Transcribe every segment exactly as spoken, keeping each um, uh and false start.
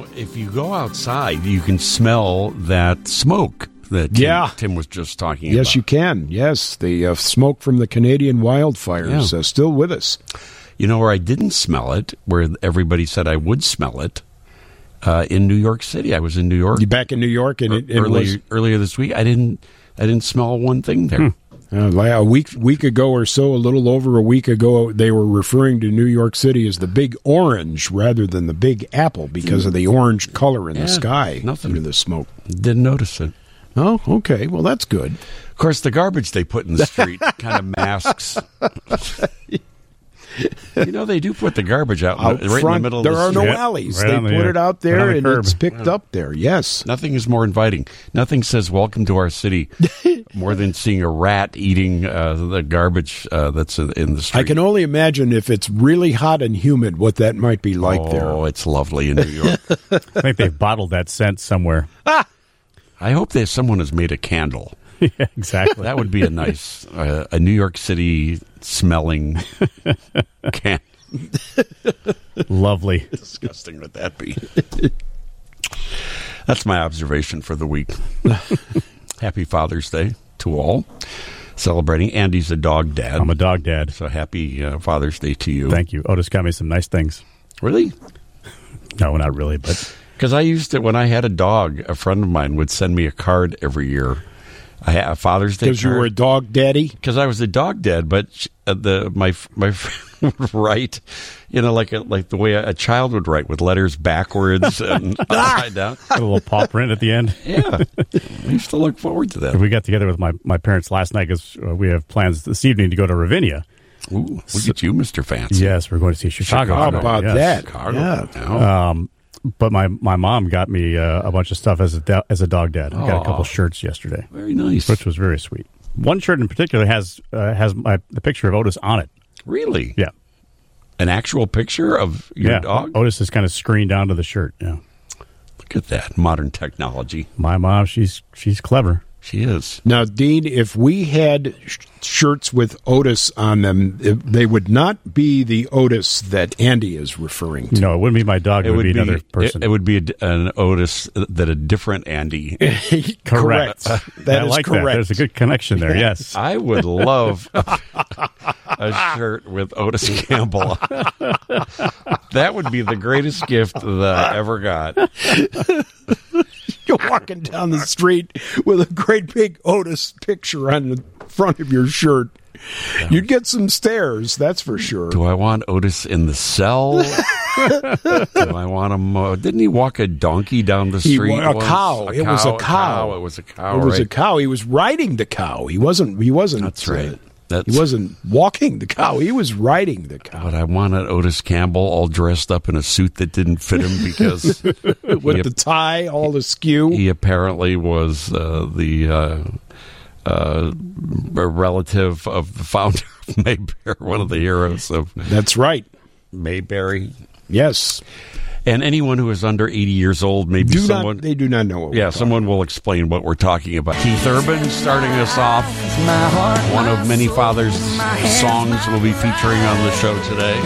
know, if you go outside, you can smell that smoke that Tim, yeah. Tim was just talking yes, about. Yes, you can. Yes, the uh, smoke from the Canadian wildfires Yeah. uh, still with us. You know where I didn't smell it, where everybody said I would smell it? Uh, in New York City. I was in New York. You back in New York? and it, it early, was... Earlier this week, I didn't I didn't smell one thing there. Hmm. Uh, like a week week ago or so, a little over a week ago, they were referring to New York City as the Big Orange rather than the Big Apple because of the orange color in Yeah, the sky nothing. due to the smoke. Didn't notice it. Oh, okay. Well, that's good. Of course, the garbage they put in the street kind of masks. You know, they do put the garbage out, Out right front, in the middle there of the are street. no Yep, alleys. right they on the, put uh, it out right there, on the and curb. it's picked up there. Yes. Nothing is more inviting. Nothing says welcome to our city more than seeing a rat eating uh, the garbage uh, that's in, in the street. I can only imagine if it's really hot and humid what that might be like oh, there. it's lovely in New York. I think they've bottled that scent somewhere. I hope that someone has made a candle. Yeah, exactly. That would be a nice, uh, a New York City smelling can. Lovely. Disgusting would that be? That's my observation for the week. Happy Father's Day to all. Celebrating. Andy's a dog dad. I'm a dog dad. So happy uh, Father's Day to you. Thank you. Otis got me some nice things. Really? No, not really, but Because I used to, when I had a dog, a friend of mine would send me a card every year. I had a Father's Day card. Because you were a dog daddy? Because I was a dog dad, but sh- uh, the my my friend would write, you know, like a, like the way a, a child would write with letters backwards and upside down. a little paw print at the end. Yeah, I used to look forward to that. We got together with my, my parents last night because uh, we have plans this evening to go to Ravinia. Ooh, look at you, Mister Fancy. Yes, we're going to see Chicago. How Chicago, about Yes. that? Chicago. Yeah. Now. Um, but my, my mom got me uh, a bunch of stuff as a do- as a dog dad. I got a couple Aw. shirts yesterday, Very nice. which was very sweet. One shirt in particular has uh, has my the picture of Otis on it. Really? Yeah, An actual picture of your yeah. dog? Otis is kind of screened onto the shirt. Yeah, Look at that. Modern technology. my mom, she's she's clever. She is. Now, Dean, if we had sh- shirts with Otis on them, it, they would not be the Otis that Andy is referring to. No, it wouldn't be my dog. It, would, be another person. It, it would be a, an Otis that a different Andy. Correct. I That is like that. correct. There's a good connection there. Yes. I would love a, a shirt with Otis Campbell. That would be the greatest gift that I ever got. You're walking down the street with a great big Otis picture on the front of your shirt. You'd get some stares, that's for sure. Do I want Otis in the cell? Do I want him? Uh, didn't he walk a donkey down the He street? wa- a once? cow. It was a cow. It was a cow. It was a right? cow. He was riding the cow. He wasn't. He wasn't. That's right. uh, That's, he wasn't walking the cow. He was riding the cow But I wanted Otis Campbell all dressed up in a suit that didn't fit him because with he, the tie all askew. he apparently was uh, the uh, uh, a relative of the founder of Mayberry, one of the heroes of That's right. Mayberry. Yes. And anyone who is under eighty years old, maybe Do someone. not. They do not know what. Yeah, we're someone will explain what we're talking about. Keith Urban starting us off. One of many fathers' songs we'll be featuring on the show today.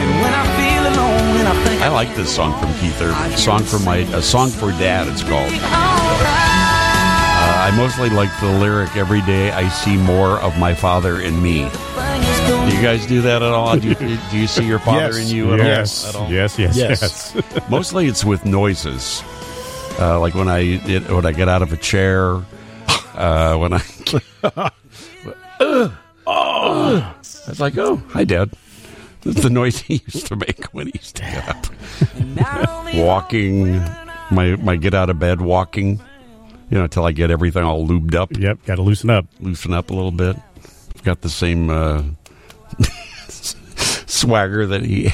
I like this song from Keith Urban. Song for my, a song for Dad. It's called. Uh, I mostly like the lyric. Every day I see more of my father in me. Do you guys do that at all? Do you, do you see your father Yes. in you at Yes. all? At all? Yes, yes, Yes. yes. Mostly it's with noises, uh, like when I it, when I get out of a chair, uh, when I. uh, oh, it's like, oh, hi, Dad. That's the noise he used to make when he used to get up. Walking, my my get out of bed walking, you know, until I get everything all lubed up, Yep, got to loosen up. loosen up a little bit. I've got the same uh, swagger that he.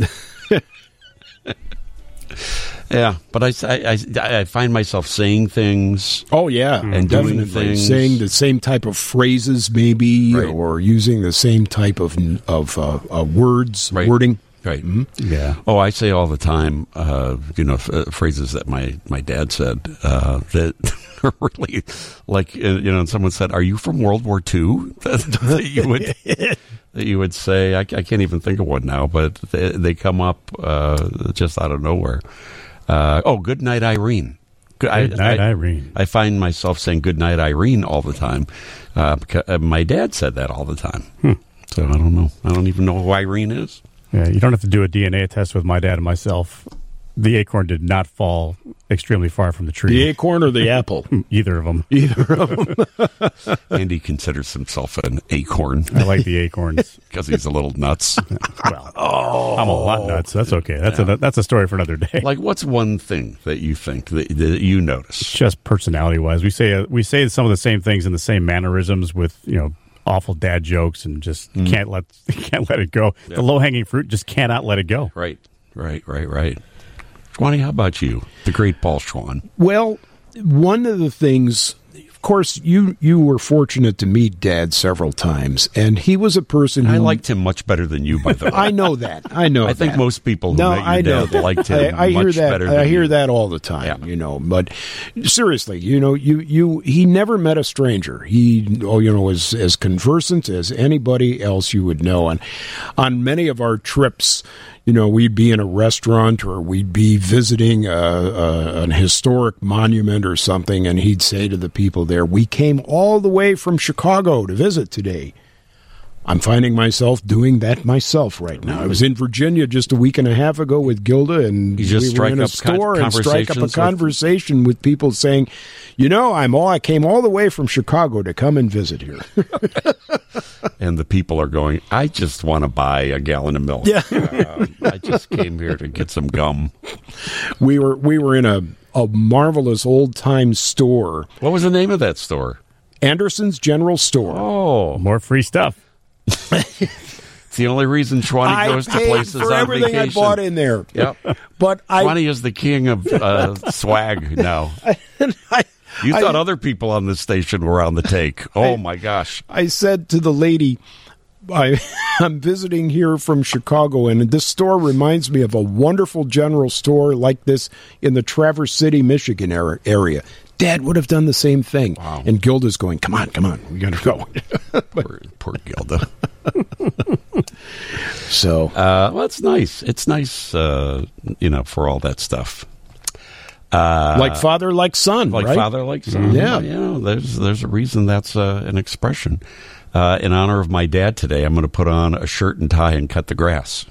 Yeah, but I, I, I, I find myself saying things. Oh yeah, And doing definitely things. saying the same type of phrases, maybe, Right. or using the same type of of uh, uh, words, Right. wording. Right. Yeah. Oh, I say all the time, uh, you know, f- uh, phrases that my, my dad said uh, that are really like, uh, you know, and someone said, "Are you from World War Two?" that, that you would that you would say. I, I can't even think of one now, but they, they come up uh, just out of nowhere. Uh, oh, good night, Irene. Good Good night, I, Irene. I find myself saying good night, Irene, all the time. Uh, because, uh, my dad said that all the time. Hmm. So I don't know. I don't even know who Irene is. Yeah, you don't have to do a D N A test with my dad and myself. The acorn did not fall extremely far from the tree. The acorn or the apple? Either of them. Either of them. Andy considers himself an acorn I like the acorns. because he's a little nuts. Well, I'm a lot nuts. That's okay. That's a that's a story for another day. Like, what's one thing that you think that, that you notice? Just personality wise, we say uh, we say some of the same things in the same mannerisms with you know awful dad jokes and just Mm. can't let can't let it go. Yeah. The low hanging fruit just cannot let it go. Right, right, right, right. Schwani, how about you? The great Paul Schwan. Well, one of the things, of course, you you were fortunate to meet Dad several times, and he was a person who I liked him much better than you, by the way. I know that. I know. I think that. most people who no, met your I know dad that. liked him I, I hear much that. better than I hear you. that all the time. Yeah. You know, but seriously, you know, you you he never met a stranger. He, oh, you know, was as conversant as anybody else you would know. And on many of our trips, you know, we'd be in a restaurant or we'd be visiting a, a, an historic monument or something, and he'd say to the people there, "We came all the way from Chicago to visit today." I'm finding myself doing that myself right now. I was in Virginia just a week and a half ago with Gilda, and You just we were strike in a up con- store and strike up a conversations with- conversation with people saying, "You know, I'm all I came all the way from Chicago to come and visit here." And the people are going, I just want to buy a gallon of milk. Yeah. Uh, I just came here to get some gum. we were we were in a a marvelous old time store, What was the name of that store? Anderson's General Store. Oh, More free stuff. it's the only reason Schwani I goes to paid places for on everything vacation. I bought in there. Yep. But I, Schwani is the king of uh, swag now. I You I- thought other people on this station were on the take. Oh, my gosh. I said to the lady, I, I'm visiting here from Chicago, and this store reminds me of a wonderful general store like this in the Traverse City, Michigan er- area. Dad would have done the same thing. Wow. And Gilda's going, come on, come on, we got to go. Poor, poor Gilda. So, Uh, well, it's nice. It's nice, uh, you know, for all that stuff. Uh, like father, like son, like right? father, like son. Yeah. You know, there's there's a reason that's uh, an expression. Uh, in honor of my dad today, I'm going to put on a shirt and tie and cut the grass.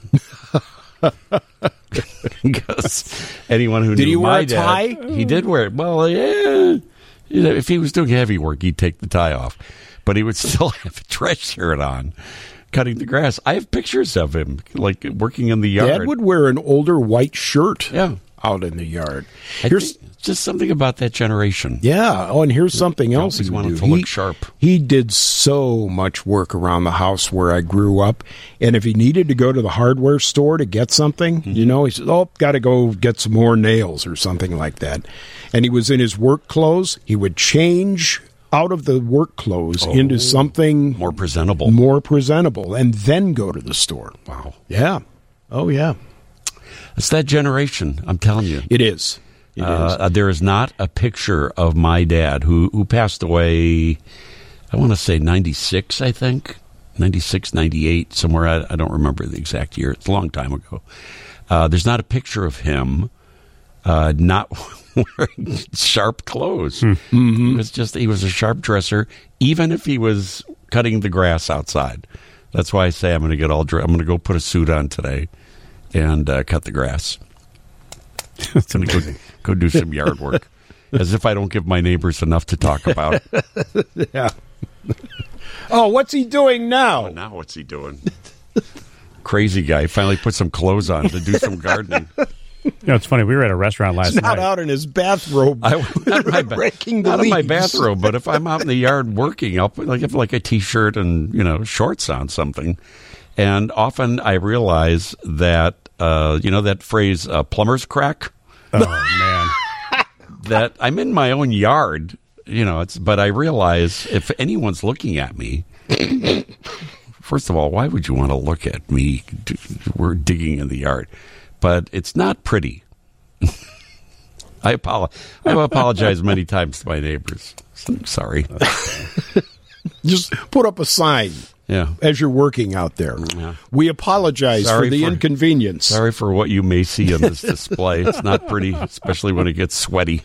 Because anyone who Did knew he wear my a dad, tie? he did wear it. Well, yeah, you know, if he was doing heavy work, he'd take the tie off, but he would still have a dress shirt on, cutting the grass. I have pictures of him, like working in the yard. Dad would wear an older white shirt Yeah. out in the yard. I Here's think just something about that generation. Yeah. Oh, and here's something else always he would wanted do. to he, look sharp. He did so much work around the house where I grew up, and if he needed to go to the hardware store to get something, Mm-hmm. you know, he said, "Oh, got to go get some more nails or something like that." And he was in his work clothes. He would change out of the work clothes into something Oh. More presentable. more presentable, and then go to the store. Wow. Yeah. Oh, yeah. It's that generation, I'm telling you. It is. It is. Uh, there is not a picture of my dad, who, who passed away, I want to say ninety-six, I think. ninety-six, ninety-eight, somewhere. I, I don't remember the exact year. It's a long time ago. Uh, there's not a picture of him uh, not wearing sharp clothes. Mm-hmm. He was just, he was a sharp dresser, even if he was cutting the grass outside. That's why I say I'm going to get all dressed. I'm going to go put a suit on today and uh, cut the grass. That's I'm going to go, go do some yard work. As if I don't give my neighbors enough to talk about. Yeah. Oh, what's he doing now? Now what's he doing? Crazy guy. Finally put some clothes on to do some gardening. You know, it's funny. We were at a restaurant last He's not night. out in his bathrobe. I, not my, ba- raking the not in my leaves. bathrobe, but if I'm out in the yard working, I'll put like, have like a T-shirt and, you know, shorts on something. And often I realize that, uh, you know, that phrase, uh, plumber's crack? Oh man, That I'm in my own yard, you know, it's, but I realize if anyone's looking at me, first of all, why would you want to look at me? We're digging in the yard, but it's not pretty. I apologize. I've apologized many times to my neighbors. So, sorry. Just put up a sign. Yeah. as you're working out there. Yeah. We apologize Sorry for the for- inconvenience. Sorry for what you may see on this display. It's not pretty, especially when it gets sweaty.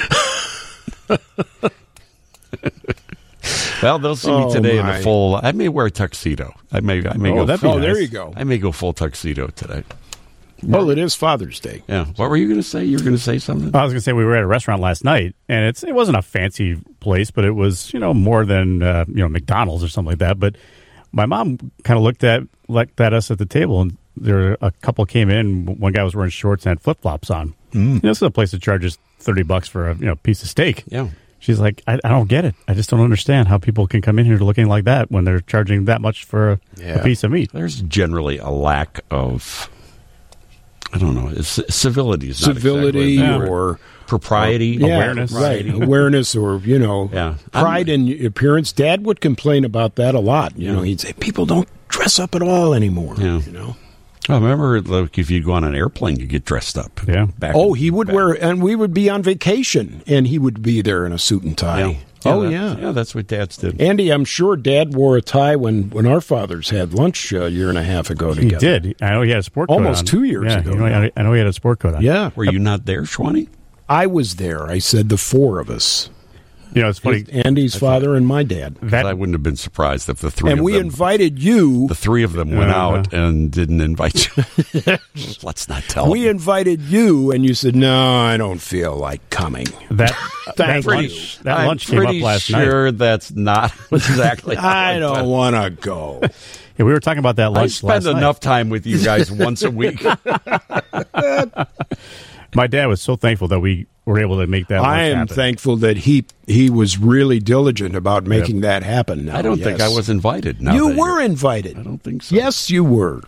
Well, they'll see me Oh, today in my. a full. I may wear a tuxedo. I may. I may Oh, go. that'd be Oh, there nice. you go. I may go full tuxedo today. Well, it is Father's Day. Yeah. What were you going to say? You were going to say something? I was going to say we were at a restaurant last night, and it's it wasn't a fancy place, but it was you know more than uh, you know McDonald's or something like that. But my mom kind of looked at looked at us at the table, and there a couple came in. One guy was wearing shorts and had flip flops on. Mm. You know, this is a place that charges thirty bucks for a you know piece of steak. Yeah. She's like, I, I don't get it. I just don't understand how people can come in here looking like that when they're charging that much for a, Yeah. a piece of meat. There's generally a lack of. I don't know. It's, civility is not Civility exactly the word. or propriety. yeah, awareness. right? Awareness, or you know, Yeah. pride in appearance. Dad would complain about that a lot. You know, he'd say people don't dress up at all anymore. Yeah. You know. I remember, like, if you'd go on an airplane, you get dressed up. Yeah. Back Oh, in- he would back- wear, and we would be on vacation, and he would be there in a suit and tie. Yeah. Oh that- yeah. Yeah, that's what dads did. Andy, I'm sure Dad wore a tie when, when our fathers had lunch a year and a half ago He together. did. I know he had a sport coat Almost on. two years yeah, ago you know, now. I, I know he had a sport coat on. Yeah, Were you not there, Schwani? I was there. I said the four of us: You know, it's funny. Andy's father and my dad. That I wouldn't have been surprised if the three And of we them, invited you. the three of them went Uh-huh. out and didn't invite you. Let's not tell We them. invited you, and you said, "No, I don't feel like coming." that that Thank lunch, you. that I'm lunch came up pretty last night. sure that's not exactly. how I it don't went. want to go. Yeah, we were talking about that I lunch spend last enough time with you guys once a week. night. My dad was so thankful that we were able to make that lunch I am happen. thankful that he he was really diligent about making that happen. Now, I don't think yes. I was invited. Now You that were you're- invited. I don't think so. Yes, you were.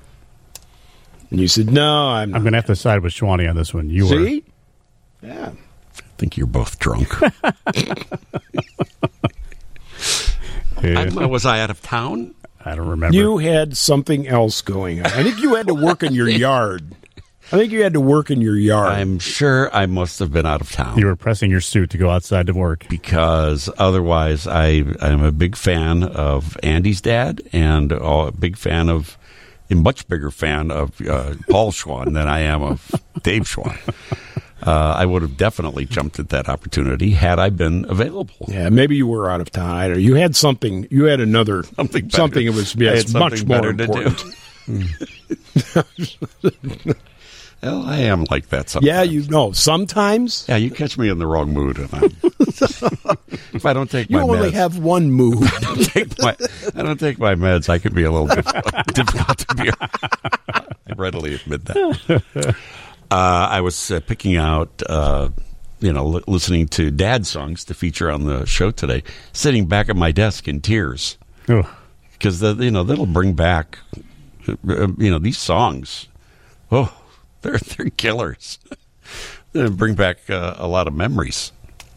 And you said, "No, I'm not." I'm going to have to side with Schwani on this one. You were. See? Yeah. I think you're both drunk. Yeah, I, was I out of town? I don't remember. You had something else going on. I think you had to work in your yard. I think you had to work in your yard. I'm sure I must have been out of town. You were pressing your suit to go outside to work. Because otherwise, I am a big fan of Andy's dad and a big fan of, a much bigger fan of uh, Paul Schwan than I am of Dave Schwan. Uh, I would have definitely jumped at that opportunity had I been available. Yeah, maybe you were out of town. I don't know. You had something. You had another Something better. something. It was I yes, had much something more better to important. do. Well, I am like that sometimes. Yeah, you know. Sometimes Yeah, you catch me in the wrong mood, and I'm, if I don't take you my only meds, have one move. take my, I don't take my meds, I can be a little difficult, difficult to be. I readily admit that. Uh, I was uh, picking out, uh, you know, li- listening to dad songs to feature on the show today, sitting back at my desk in tears Ugh. because you know that'll bring back, uh, you know, these songs. Oh, they're they're killers. They bring back uh, a lot of memories.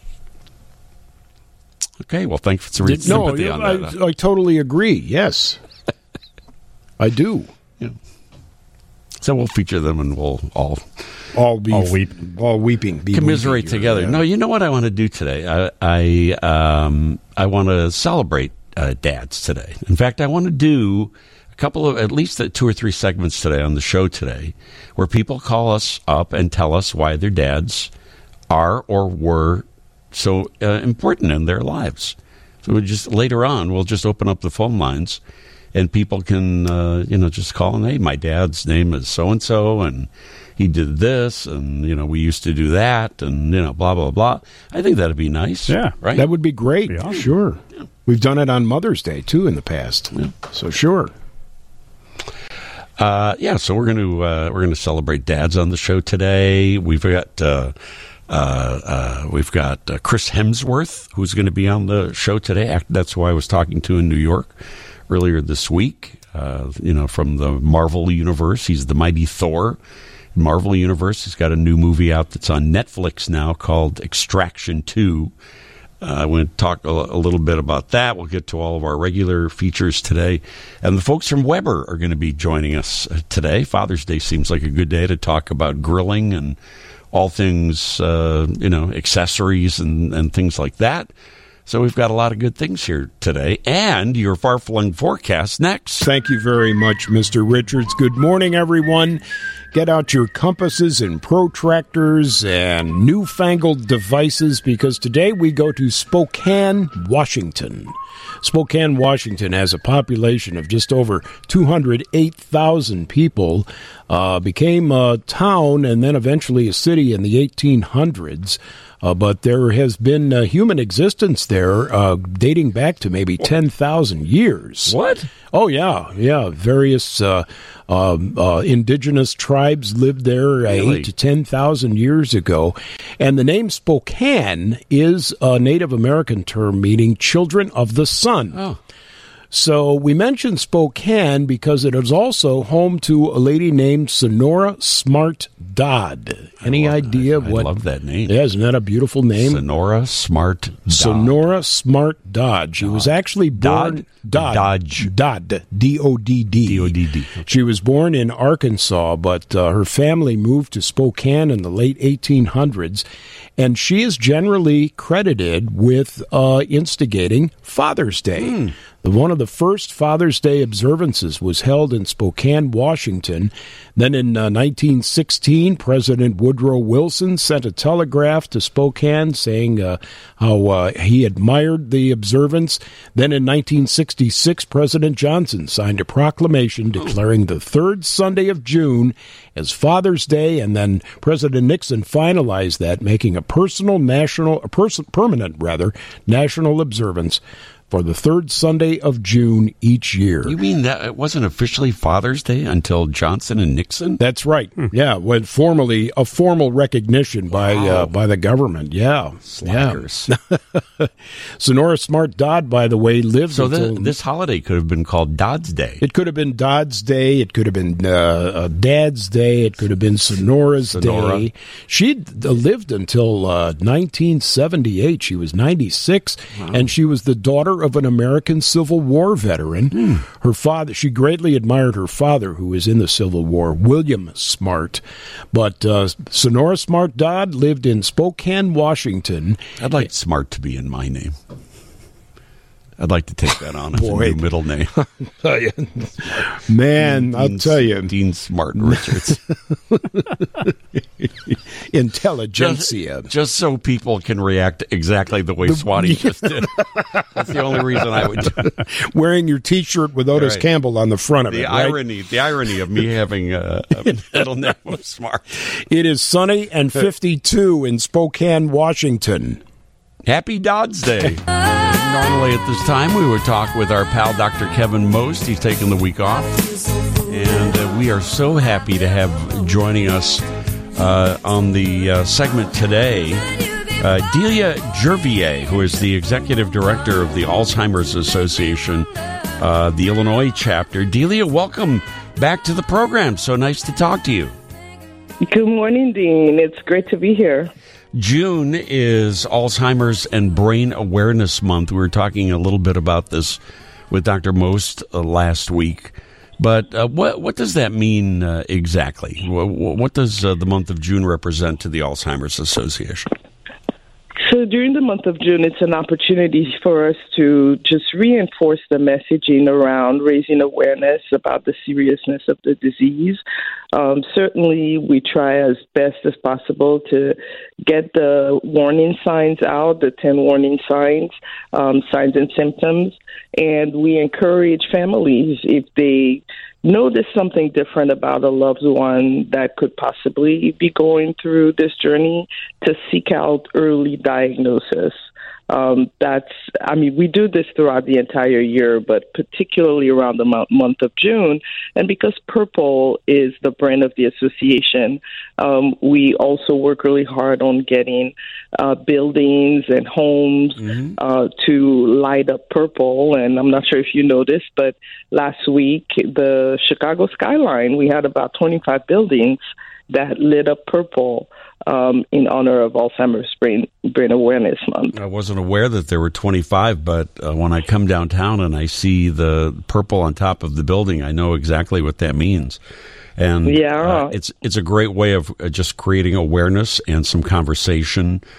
Okay, well, thanks for your no, sympathy on that. I, I totally agree. Yes, I do. Yeah. So we'll feature them, and we'll all All be All weep. all weeping, be commiserate weeping here. together. Yeah. No, you know what I want to do today? I I, um, I want to celebrate uh, dads today. In fact, I want to do a couple of at least two or three segments today on the show today, where people call us up and tell us why their dads are or were so uh, important in their lives. So we just later on, we'll just open up the phone lines. And people can, uh, you know, just call and, hey, my dad's name is so-and-so, and he did this, and, you know, we used to do that, and, you know, blah, blah, blah. I think that'd be nice. Yeah. Right? That would be great. Be awesome. Sure. We've done it on Mother's Day, too, in the past. Yeah. So, sure. Uh, yeah, so we're going to uh, we're going to celebrate dads on the show today. We've got uh, uh, uh, we've got uh, Chris Hemsworth, who's going to be on the show today. Act- That's who I was talking to in New York earlier this week. Uh, you know, from the Marvel universe, he's the mighty Thor. Marvel universe. He's got a new movie out that's on Netflix now called Extraction Two. Uh, I want to talk a, a little bit about that. We'll get to all of our regular features today. And the folks from Weber are going to be joining us uh, today. Father's Day seems like a good day to talk about grilling and all things, uh, you know, accessories and, and things like that. So we've got a lot of good things here today, and your far-flung forecast next. Thank you very much, Mister Richards. Good morning, everyone. Get out your compasses and protractors and newfangled devices, because today we go to Spokane, Washington. Spokane, Washington has a population of just over two hundred eight thousand people, uh, became a town and then eventually a city in the eighteen hundreds. Uh, but there has been uh, human existence there uh, dating back to maybe ten thousand years. What? Oh, yeah, yeah. Various uh, uh, uh, indigenous tribes lived there uh, Really? eight to ten thousand years ago. And the name Spokane is a Native American term meaning children of the sun. Oh. So we mentioned Spokane because it is also home to a lady named Sonora Smart Dodd. Any love idea that. I what? love that name. Yeah, isn't that a beautiful name? Sonora Smart Dodd. Sonora Smart Dodd. She was actually born Dodd? Dodge. Dodd. D O D D. D O D D. She was born in Arkansas, but uh, her family moved to Spokane in the late eighteen hundreds, and she is generally credited with uh, instigating Father's Day. Mm. One of the first Father's Day observances was held in Spokane, Washington. Then in uh, nineteen sixteen, President Woodrow Wilson sent a telegraph to Spokane saying uh, how uh, he admired the observance. Then in nineteen sixty-six, President Johnson signed a proclamation declaring the third Sunday of June as Father's Day, and then President Nixon finalized that, making a personal national, a pers- permanent rather, national observance for the third Sunday of June each year. You mean that it wasn't officially Father's Day until Johnson and Nixon? That's right. Yeah, when formally a formal recognition by Wow. uh, by the government. Yeah, Slackers. yeah. Sonora Smart Dodd, by the way, lived So until the, this holiday could have been called Dodd's Day. It could have been Dodd's Day. It could have been uh, uh, Dad's Day. It could have been Sonora's Sonora. Day. She lived until uh, nineteen seventy-eight. She was ninety-six, Wow. and she was the daughter of an American Civil War veteran. Hmm. Her father, she greatly admired her father, who was in the Civil War, William Smart. But uh, Sonora Smart Dodd lived in Spokane, Washington. I'd like Smart to be in my name. I'd like to take that on as Boy. a new middle name. Man, I'll Dean- tell you, Dean Smart Richards. intelligentsia. Just, just so people can react exactly the way Swati just did. That's the only reason I would do it. Wearing your T-shirt with Otis Right. Campbell on the front of The it. right? irony, the irony of me having a, a middle name of Smart. It is sunny and fifty-two in Spokane, Washington. Happy Dodd's Day. Normally at this time, we would talk with our pal, Doctor Kevin Most. He's taking the week off. And uh, we are so happy to have joining us uh, on the uh, segment today, uh, Delia Gervier, who is the executive director of the Alzheimer's Association, uh, the Illinois chapter. Delia, welcome back to the program. So nice to talk to you. Good morning, Dean. It's great to be here. June is Alzheimer's and Brain Awareness Month. We were talking a little bit about this with Doctor Most uh, last week. But uh, what what does that mean uh, exactly? What, what does uh, the month of June represent to the Alzheimer's Association? So during the month of June, it's an opportunity for us to just reinforce the messaging around raising awareness about the seriousness of the disease. Um, certainly, we try as best as possible to get the warning signs out, the ten warning signs, um, signs and symptoms, and we encourage families, if they notice something different about a loved one that could possibly be going through this journey, to seek out early diagnosis. Um, that's, I mean, we do this throughout the entire year, but particularly around the mo- month of June. And because purple is the brand of the association, um, we also work really hard on getting uh, buildings and homes mm-hmm. uh, to light up purple. And I'm not sure if you noticed, but last week, the Chicago skyline, we had about twenty-five buildings that lit up purple um, in honor of Alzheimer's Brain, Brain Awareness Month. I wasn't aware that there were twenty-five, but uh, when I come downtown and I see the purple on top of the building, I know exactly what that means. And yeah. uh, it's it's a great way of uh, just creating awareness and some conversation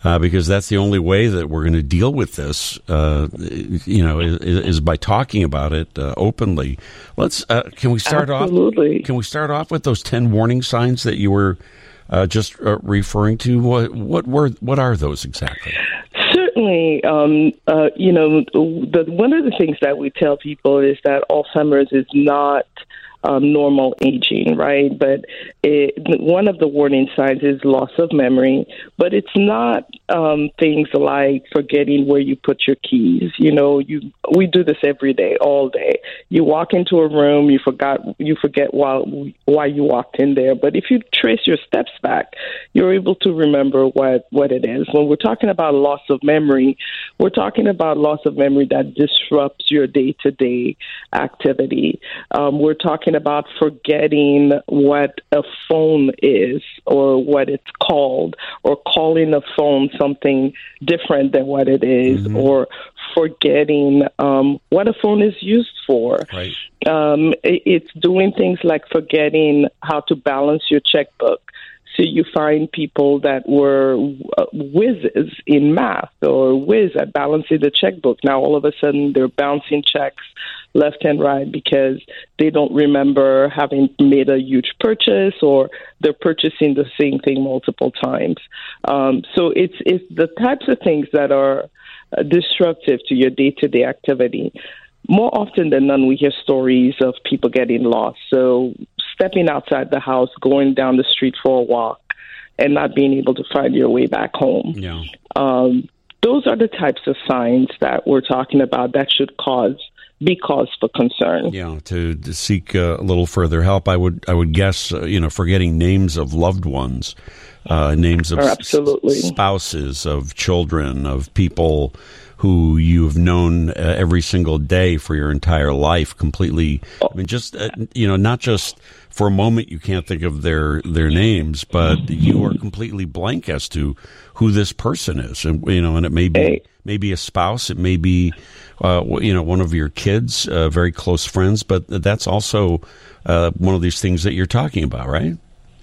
Uh, because that's the only way that we're going to deal with this, uh, you know, is, is by talking about it uh, openly. Let's. Uh, can we start Absolutely. off? Can we start off with those ten warning signs that you were uh, just uh, referring to? What what were what are those exactly? Certainly, um, uh, you know, the, one of the things that we tell people is that Alzheimer's is not Um, normal aging, right? But it, one of the warning signs is loss of memory, but it's not um, things like forgetting where you put your keys. You know, you we do this every day, all day. You walk into a room, you forgot, you forget why why you walked in there. But if you trace your steps back, you're able to remember what what it is. When we're talking about loss of memory, we're talking about loss of memory that disrupts your day to day activity. Um, we're talking about forgetting what a phone is or what it's called, or calling a phone something different than what it is, mm-hmm. or forgetting um, what a phone is used for. Right. Um, it, it's doing things like forgetting how to balance your checkbook. So you find people that were uh, whizzes in math or whiz at balancing the checkbook. Now, all of a sudden, they're bouncing checks left and right because they don't remember having made a huge purchase, or they're purchasing the same thing multiple times. Um, so it's, it's the types of things that are uh, disruptive to your day-to-day activity. More often than not, we hear stories of people getting lost. So stepping outside the house, going down the street for a walk, and not being able to find your way back home. Yeah. Um, those are the types of signs that we're talking about that should cause be cause for concern. Yeah, to, to seek uh, a little further help, I would I would guess, uh, you know, forgetting names of loved ones, uh, names of Absolutely. s- spouses, of children, of people who you've known uh, every single day for your entire life, completely. I mean, just, uh, you know, not just for a moment you can't think of their, their names, but you are completely blank as to who this person is. And, you know, and it may be, maybe a spouse, it may be, uh, you know, one of your kids, uh, very close friends, but that's also uh, one of these things that you're talking about, right?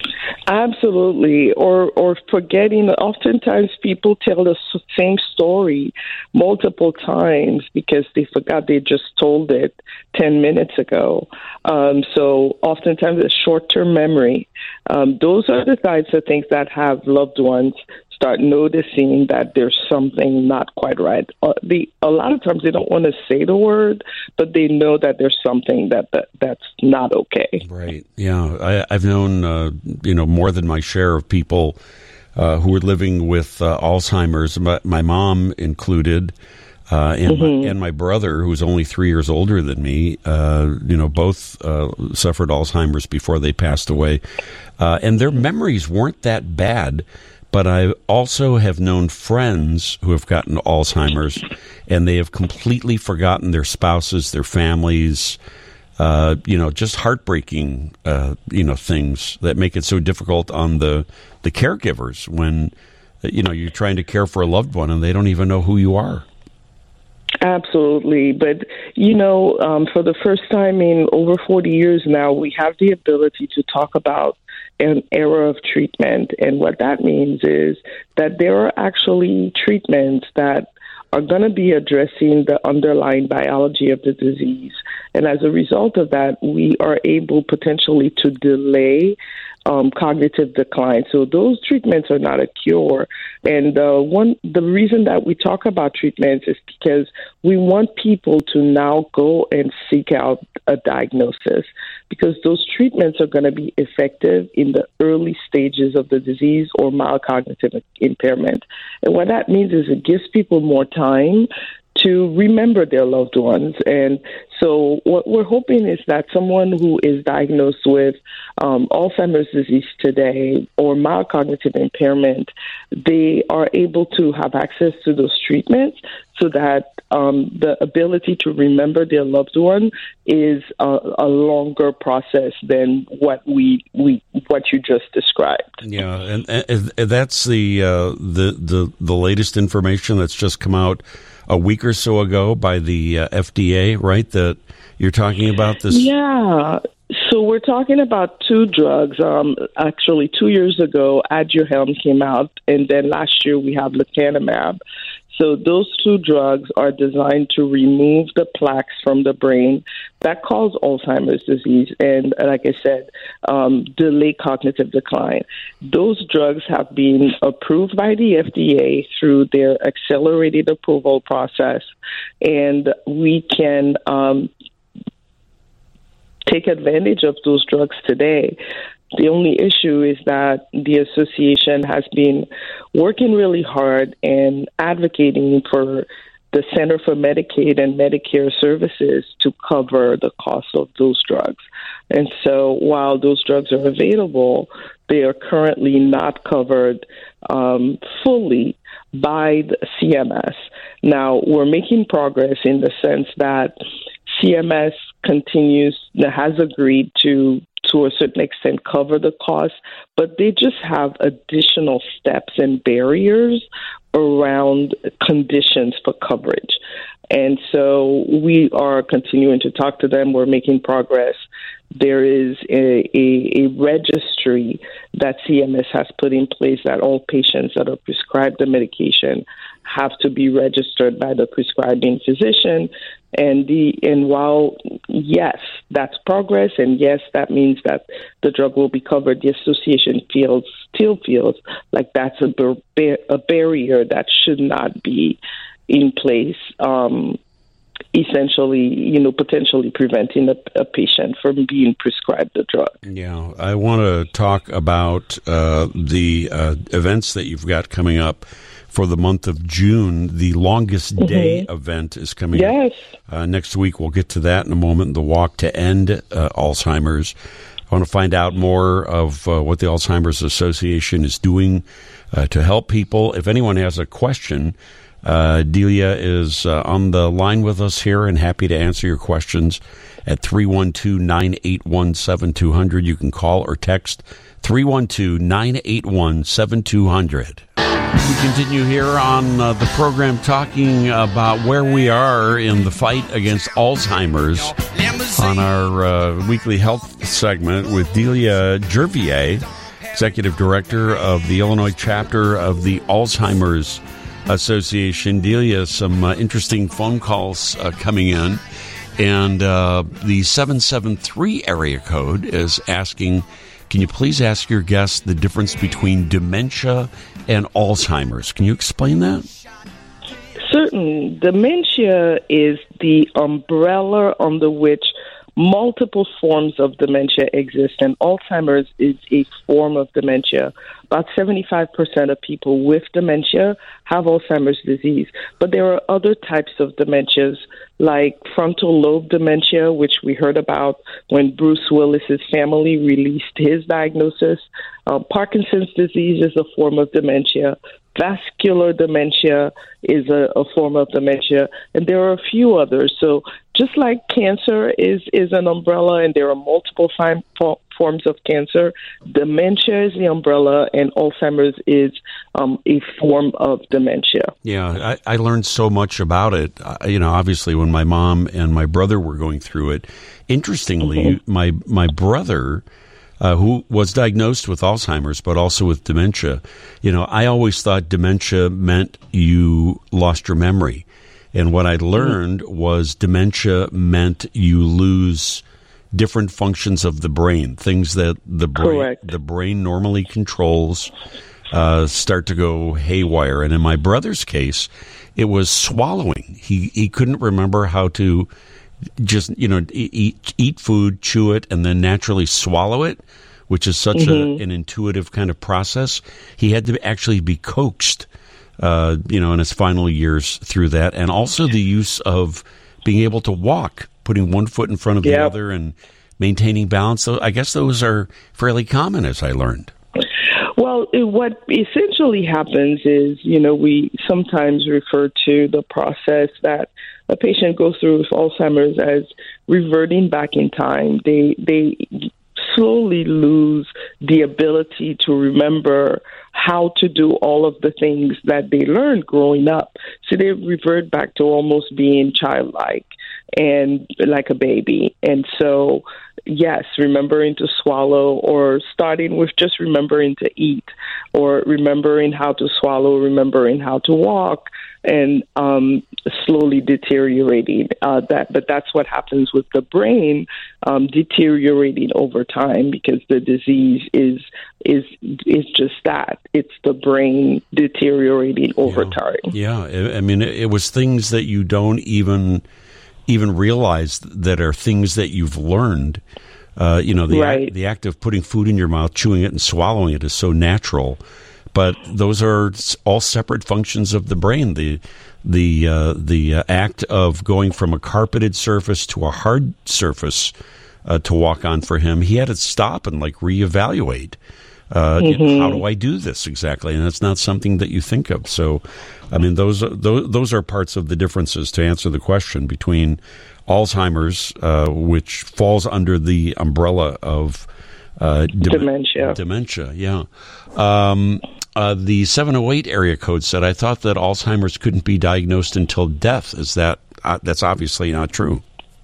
Absolutely. Or or forgetting. Oftentimes people tell the same story multiple times because they forgot they just told it ten minutes ago. Um, so oftentimes it's short-term memory. Um, those are the types of things that have loved ones start noticing that there's something not quite right. Uh, the, a lot of times they don't want to say the word, but they know that there's something that, that that's not okay. Right. Yeah. I, I've known, uh, you know, more than my share of people uh, who are living with uh, Alzheimer's, my, my mom included, uh, and, mm-hmm. my, and my brother, who's only three years older than me. Uh, you know, both uh, suffered Alzheimer's before they passed away. Uh, and their memories weren't that bad. But I also have known friends who have gotten Alzheimer's, and they have completely forgotten their spouses, their families, uh, you know, just heartbreaking, uh, you know, things that make it so difficult on the, the caregivers when, you know, you're trying to care for a loved one and they don't even know who you are. Absolutely. But, you know, um, for the first time in over forty years now, we have the ability to talk about an era of treatment. And what that means is that there are actually treatments that are going to be addressing the underlying biology of the disease. And as a result of that, we are able potentially to delay um, cognitive decline. So those treatments are not a cure. And uh, one, the reason that we talk about treatments is because we want people to now go and seek out a diagnosis, because those treatments are going to be effective in the early stages of the disease or mild cognitive impairment. And what that means is it gives people more time to remember their loved ones. And so what we're hoping is that someone who is diagnosed with um, Alzheimer's disease today or mild cognitive impairment, they are able to have access to those treatments so that um, the ability to remember their loved one is a, a longer process than what we, we what you just described. Yeah, and, and that's the, uh, the the the latest information that's just come out a week or so ago by the uh, F D A, right? That you're talking about this. Yeah, So we're talking about two drugs. Um, actually, two years ago, Aduhelm came out, and then last year we have lecanemab. So those two drugs are designed to remove the plaques from the brain that cause Alzheimer's disease and, like I said, um, delay cognitive decline. Those drugs have been approved by the F D A through their accelerated approval process, and we can um, take advantage of those drugs today. The only issue is that the association has been working really hard and advocating for the Center for Medicaid and Medicare Services to cover the cost of those drugs. And so while those drugs are available, they are currently not covered um, fully by the C M S. Now, we're making progress in the sense that C M S continues, has agreed to to a certain extent cover the cost, but they just have additional steps and barriers around conditions for coverage. And so we are continuing to talk to them. We're making progress. There is a, a, a registry that C M S has put in place that all patients that are prescribed the medication have to be registered by the prescribing physician. And the and while, yes, that's progress, and yes, that means that the drug will be covered, the association feels, still feels like that's a, bar- a barrier that should not be in place, um, essentially, you know, potentially preventing a, a patient from being prescribed the drug. Yeah, I want to talk about uh, the uh, events that you've got coming up for the month of June. The Longest Day mm-hmm. event is coming yes. up uh, next week. We'll get to that in a moment. The Walk to End uh, Alzheimer's. I want to find out more of uh, what the Alzheimer's Association is doing uh, to help people. If anyone has a question, uh, Delia is uh, on the line with us here and happy to answer your questions at three one two, nine eight one, seven two zero zero. You can call or text three one two, nine eight one, seven two zero zero. We continue here on uh, the program talking about where we are in the fight against Alzheimer's on our uh, weekly health segment with Delia Gervier, Executive Director of the Illinois chapter of the Alzheimer's Association. Delia, some uh, interesting phone calls uh, coming in, and uh, the seven seven three area code is asking, can you please ask your guest the difference between dementia and Alzheimer's? Can you explain that? Certain. Dementia is the umbrella under which multiple forms of dementia exist, and Alzheimer's is a form of dementia. About seventy-five percent of people with dementia have Alzheimer's disease, but there are other types of dementias like frontal lobe dementia, which we heard about when Bruce Willis's family released his diagnosis. Uh, Parkinson's disease is a form of dementia. Vascular dementia is a, a form of dementia, and there are a few others. So just like cancer is, is an umbrella, and there are multiple fi- forms of cancer, dementia is the umbrella, and Alzheimer's is um, a form of dementia. Yeah, I, I learned so much about it. Uh, you know, obviously, when my mom and my brother were going through it, interestingly, mm-hmm. my my brother, Uh, who was diagnosed with Alzheimer's, but also with dementia. You know, I always thought dementia meant you lost your memory. And what I learned mm-hmm. was dementia meant you lose different functions of the brain, things that the brain, Correct. the brain normally controls uh, start to go haywire. And in my brother's case, it was swallowing. He, he couldn't remember how to just, you know, eat eat food, chew it, and then naturally swallow it, which is such mm-hmm. a, an intuitive kind of process. He had to actually be coaxed, uh, you know, in his final years through that. And also the use of being able to walk, putting one foot in front of yep. the other and maintaining balance. So I guess those are fairly common, as I learned. Well, it, what essentially happens is, you know, we sometimes refer to the process that a patient goes through with Alzheimer's as reverting back in time. They they slowly lose the ability to remember how to do all of the things that they learned growing up. So they revert back to almost being childlike and like a baby. And so, yes, remembering to swallow, or starting with just remembering to eat, or remembering how to swallow, remembering how to walk, and um, slowly deteriorating. Uh, that, but that's what happens with the brain, um, deteriorating over time, because the disease is is is just that. It's the brain deteriorating over yeah. time. Yeah, I mean, it was things that you don't even even realize that are things that you've learned. Uh, you know, the right. act, the act of putting food in your mouth, chewing it, and swallowing it is so natural. But those are all separate functions of the brain. The the uh, the uh, act of going from a carpeted surface to a hard surface uh, to walk on for him, he had to stop and like reevaluate. Uh, mm-hmm. you know, how do I do this exactly? And that's not something that you think of. So, I mean, those are, those, those are parts of the differences to answer the question between Alzheimer's, uh, which falls under the umbrella of uh, dem- dementia. Dementia, yeah. Um, uh, the seven oh eight area code said, I thought that Alzheimer's couldn't be diagnosed until death. Is that uh, that's obviously not true.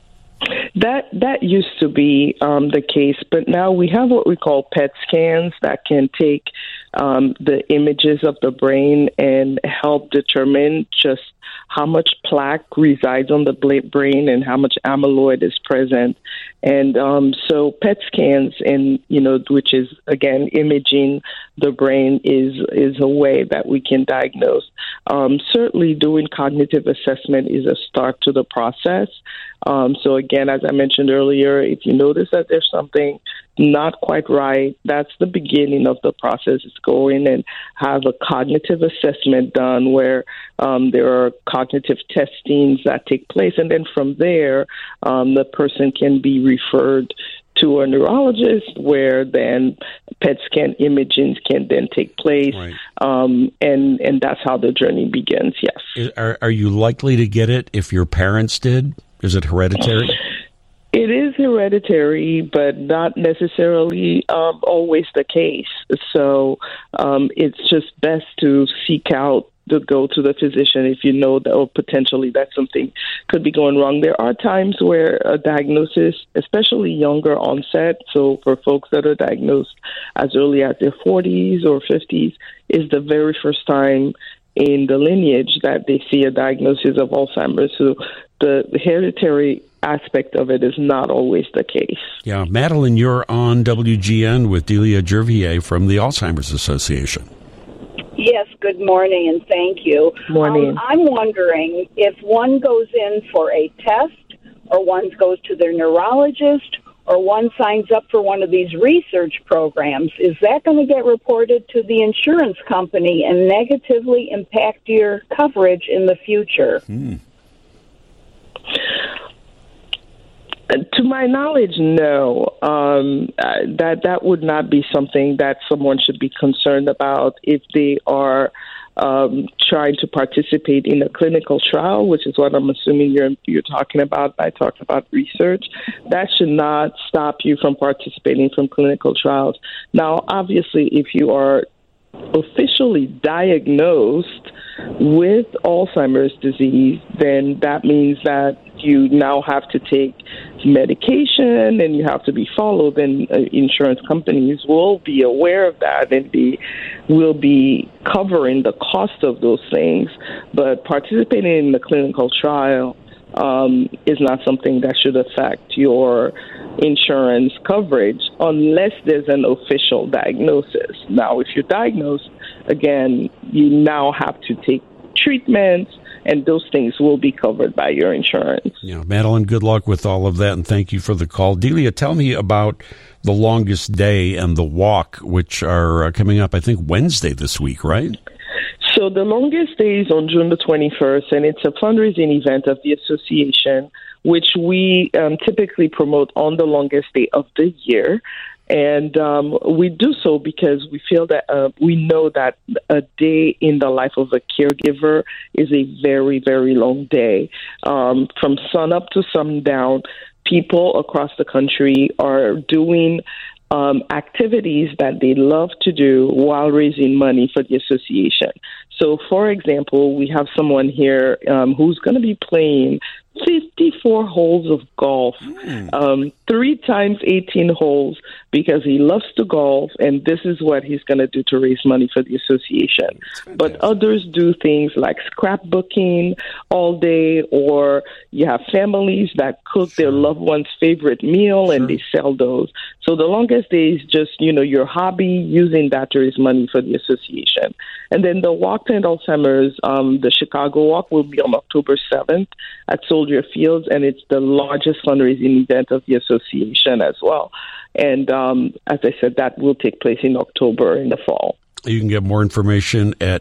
That that used to be um, the case, but now we have what we call P E T scans that can take um, the images of the brain and help determine just how much plaque resides on the brain and how much amyloid is present. And um, so P E T scans, and you know, which is again imaging the brain, is is a way that we can diagnose. Um, certainly, doing cognitive assessment is a start to the process. Um, so again, as I mentioned earlier, if you notice that there's something not quite right, that's the beginning of the process. Is go in and have a cognitive assessment done where um, there are cognitive testings that take place. And then from there, um, the person can be referred to a neurologist, where then P E T scan imaging can then take place. Right. Um, and, and that's how the journey begins, yes. Is, are, are you likely to get it if your parents did? Is it hereditary? It is hereditary, but not necessarily um, always the case. So um, it's just best to seek out, to go to the physician if you know that, or potentially that something could be going wrong. There are times where a diagnosis, especially younger onset, so for folks that are diagnosed as early as their forties or fifties, is the very first time in the lineage that they see a diagnosis of Alzheimer's. So the, the hereditary aspect of it is not always the case. Yeah. Madeline, you're on W G N with Delia Gervier from the Alzheimer's Association. Yes, good morning, and thank you. Morning. Um, I'm wondering if one goes in for a test, or one goes to their neurologist, or one signs up for one of these research programs, is that going to get reported to the insurance company and negatively impact your coverage in the future? Hmm. To my knowledge, no. Um, uh, that that would not be something that someone should be concerned about if they are um, trying to participate in a clinical trial, which is what I'm assuming you're you're talking about. I talked about research. That should not stop you from participating from clinical trials. Now, obviously, if you are officially diagnosed with Alzheimer's disease, then that means that you now have to take medication and you have to be followed, and uh, insurance companies will be aware of that and be will be covering the cost of those things. But participating in the clinical trial um, is not something that should affect your insurance coverage unless there's an official diagnosis. Now, if you're diagnosed, again, you now have to take treatments, and those things will be covered by your insurance. Yeah, Madeline, good luck with all of that, and thank you for the call. Delia, tell me about the longest day and the walk, which are uh, coming up, I think, Wednesday this week, right? So the longest day is on June the twenty-first, and it's a fundraising event of the association, which we um, typically promote on the longest day of the year. And um, we do so because we feel that uh, we know that a day in the life of a caregiver is a very, very long day. Um, from sun up to sundown, people across the country are doing um, activities that they love to do while raising money for the association. So, for example, we have someone here um, who's going to be playing fifty-four holes of golf, mm. um, three times eighteen holes, because he loves to golf, and this is what he's going to do to raise money for the association. But others do things like scrapbooking all day, or you have families that cook sure. their loved one's favorite meal sure. and they sell those. So the longest day is just, you know, your hobby, using that to raise money for the association. And then the Walk to End Alzheimer's, um, the Chicago Walk, will be on October seventh at Soldier Fields, and it's the largest fundraising event of the association as well. And um, as I said, that will take place in October in the fall. You can get more information at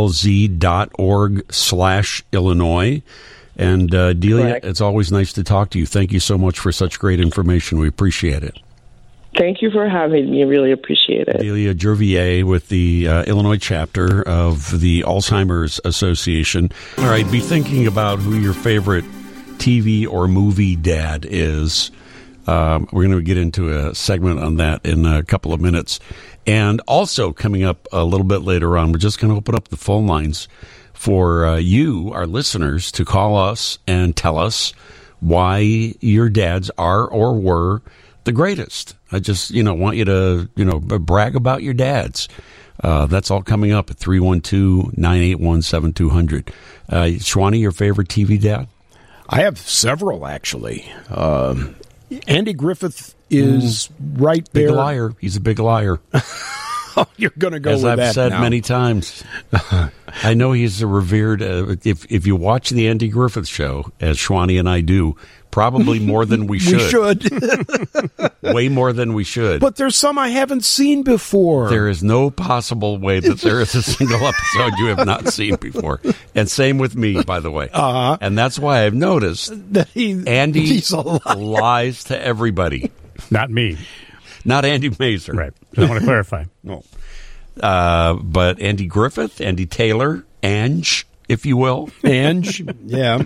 alz.org slash Illinois. And uh, Delia, Correct. It's always nice to talk to you. Thank you so much for such great information. We appreciate it. Thank you for having me. I really appreciate it. Delia Gervier with the uh, Illinois chapter of the Alzheimer's Association. All right, be thinking about who your favorite T V or movie dad is. Um, we're going to get into a segment on that in a couple of minutes. And also coming up a little bit later on, we're just going to open up the phone lines for uh, you, our listeners, to call us and tell us why your dads are or were the greatest. I just, you know, want you to, you know, brag about your dads. Uh, that's all coming up at three one two, nine eight one, seven two zero zero. Uh, Shwani, your favorite T V dad? I have several, actually. Um, Andy Griffith is mm. right there. Big liar. He's a big liar. Oh, you're going to go As with I've that said now. many times. I know he's a revered. Uh, if if you watch the Andy Griffith Show, as Shwani and I do, probably more than we should. We should. Way more than we should. But there's some I haven't seen before. There is no possible way that there is a single episode you have not seen before. And same with me, by the way. Uh-huh. And that's why I've noticed that he, Andy lies to everybody. Not me. Not Andy Mazer. Right. I want to clarify. No. Uh, but Andy Griffith, Andy Taylor, Ange, if you will. Ange, yeah.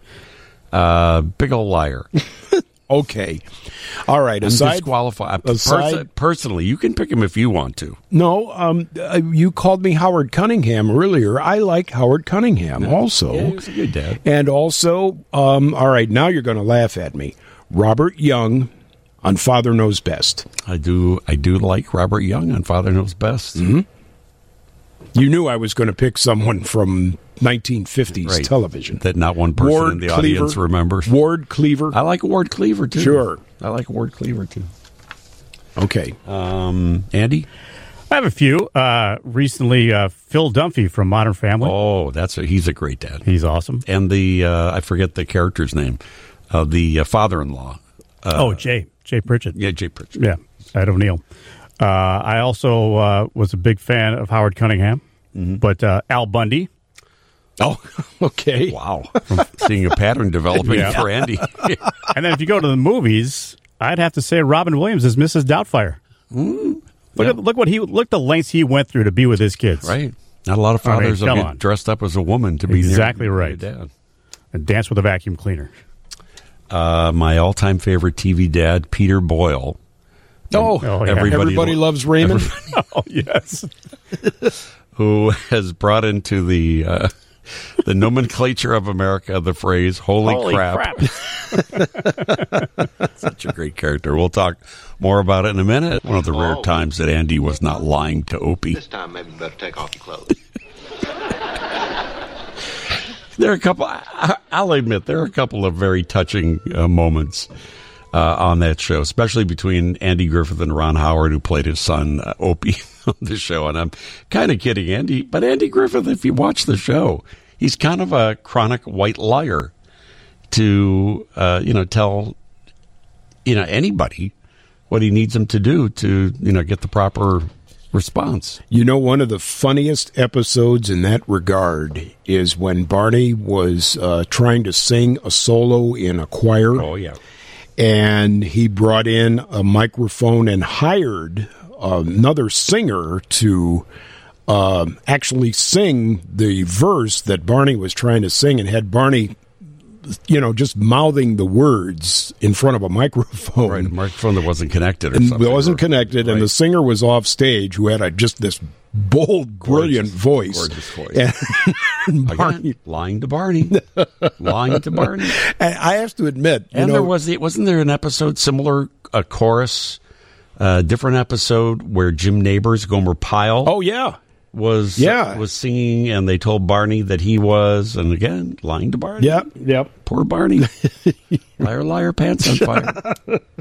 Uh, big old liar. Okay. All right. I'm aside, disqualified. aside, Pers- personally, you can pick him if you want to. No, um, uh, you called me Howard Cunningham earlier. I like Howard Cunningham yeah. also. Yeah, he was a good dad. And also, um, all right, now you're going to laugh at me. Robert Young on Father Knows Best. I do I do like Robert Young on Father Knows Best. Mm-hmm. You knew I was going to pick someone from nineteen fifties right. television. That not one person Ward in the Cleaver, audience remembers. Ward Cleaver. I like Ward Cleaver, too. Sure. I like Ward Cleaver, too. Okay. Um, Andy? I have a few. Uh, recently, uh, Phil Dunphy from Modern Family. Oh, that's a, he's a great dad. He's awesome. And the, uh, I forget the character's name, uh, the uh, father-in-law. Uh, oh, Jay. Jay Pritchett. Yeah, Jay Pritchett. Yeah, Ed O'Neill. Uh, I also uh, was a big fan of Howard Cunningham, mm-hmm. but uh, Al Bundy. Oh, okay. Wow. I'm seeing a pattern developing Yeah. for Andy. And then if you go to the movies, I'd have to say Robin Williams is Missus Doubtfire. Mm, look yeah. at look what he look the lengths he went through to be with his kids. Right. Not a lot of fathers I mean, will come get dressed up as a woman to be exactly their, right. their dad. And dance with a vacuum cleaner. Uh, my all-time favorite T V dad, Peter Boyle. Oh, Oh, yeah. everybody, everybody loves Raymond. Everybody, Oh yes. who has brought into the uh, the nomenclature of America the phrase "Holy, Holy crap!" crap. Such a great character. We'll talk more about it in a minute. One of the rare times that Andy was not lying to Opie. This time, maybe you better take off your clothes. There are a couple. I, I'll admit there are a couple of very touching uh, moments uh, on that show, especially between Andy Griffith and Ron Howard, who played his son uh, Opie on the show. And I'm kind of kidding, Andy, but Andy Griffith, if you watch the show, he's kind of a chronic white liar to uh, you know tell you know anybody what he needs them to do to you know get the proper response. You know, one of the funniest episodes in that regard is when Barney was uh, trying to sing a solo in a choir. Oh, yeah. And he brought in a microphone and hired another singer to uh, actually sing the verse that Barney was trying to sing, and had Barney you know, just mouthing the words in front of a microphone. Right, a microphone that wasn't connected or and something. It wasn't or, connected, right. and the singer was off stage who had a, just this bold, brilliant Gorgeous, voice. Gorgeous voice. And Again, Barney, lying to Barney. lying to Barney. and I have to admit, you And know, there was the, wasn't there an episode similar, a chorus, a different episode where Jim Neighbors, Gomer Pyle, oh yeah, was Yeah. was singing, and they told Barney that he was, and again, lying to Barney. yep, yep. Poor Barney. Liar, liar, pants on fire.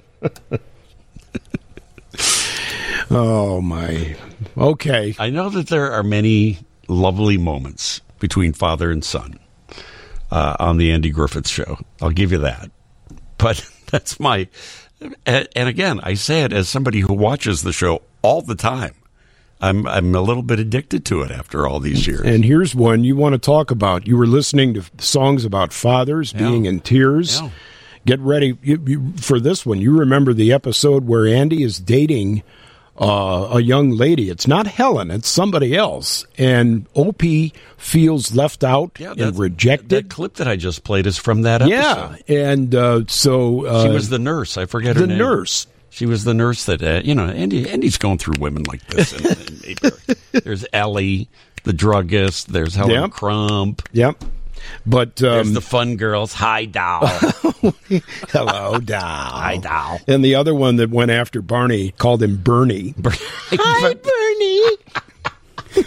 Oh my. Okay. I know that there are many lovely moments between father and son uh, on the Andy Griffith Show. I'll give you that. But that's my... And, and again, I say it as somebody who watches the show all the time. I'm I'm a little bit addicted to it after all these years. And here's one you want to talk about. You were listening to songs about fathers Yeah. being in tears. Yeah. Get ready you, you, for this one. You remember the episode where Andy is dating uh, a young lady. It's not Helen, it's somebody else. And Opie feels left out Yeah, and that's- rejected. That clip that I just played is from that episode. Yeah. And uh, so. Uh, She was the nurse. I forget her the name. nurse. She was the nurse that, uh, you know, Andy, Andy's going through women like this. In, in Mayberry. There's Ellie, the druggist. There's Helen Yep. Crump. Yep. But There's um, the fun girls. Hi, doll. hello, Dow. Hi, doll. And the other one that went after Barney called him Bernie. Hi, Bernie.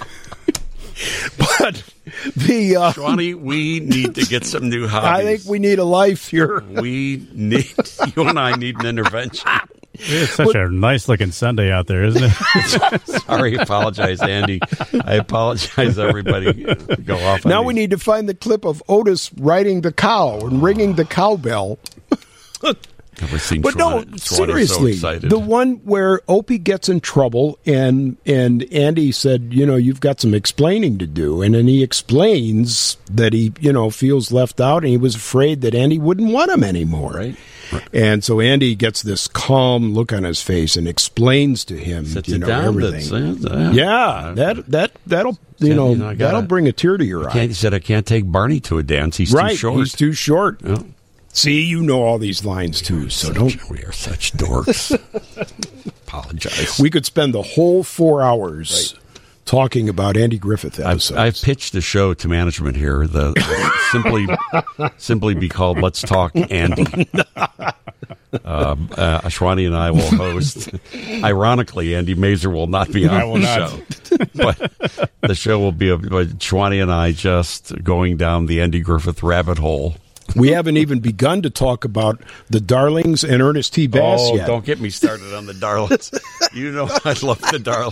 But the uh, Johnny, we need to get some new hobbies. I think we need a life here. We need, you and I need an intervention. It's such a nice looking Sunday out there, isn't it? Sorry, apologize, Andy. I apologize, everybody. Go off. on Now we these. need to find the clip of Otis riding the cow and ringing the cowbell. Never seen But no, Swan- Swan is seriously, so excited. the one where Opie gets in trouble and and Andy said, you know, you've got some explaining to do, and then he explains that he, you know, feels left out, and he was afraid that Andy wouldn't want him anymore. Right. And so Andy gets this calm look on his face and explains to him, Sits you it know, down. everything. That's, uh, Yeah, that that that'll you Yeah, know, you know, I gotta- that'll bring a tear to your I eye. can't, he said, I can't take Barney to a dance. He's Right, too short. he's too short. Yeah. See, you know all these lines too, so don't. We are such dorks. Apologize. We could spend the whole four hours talking about Andy Griffith I've, episodes. I've pitched the show to management here. The, the simply simply be called "Let's Talk Andy." Uh, uh, Ashwani and I will host. Ironically, Andy Mazer will not be on I will the not. show, but the show will be. But Ashwani and I just going down the Andy Griffith rabbit hole. We haven't even begun to talk about the Darlings and Ernest T. Bass Oh, yet. don't get me started on the Darlings. You know I love the Darlings.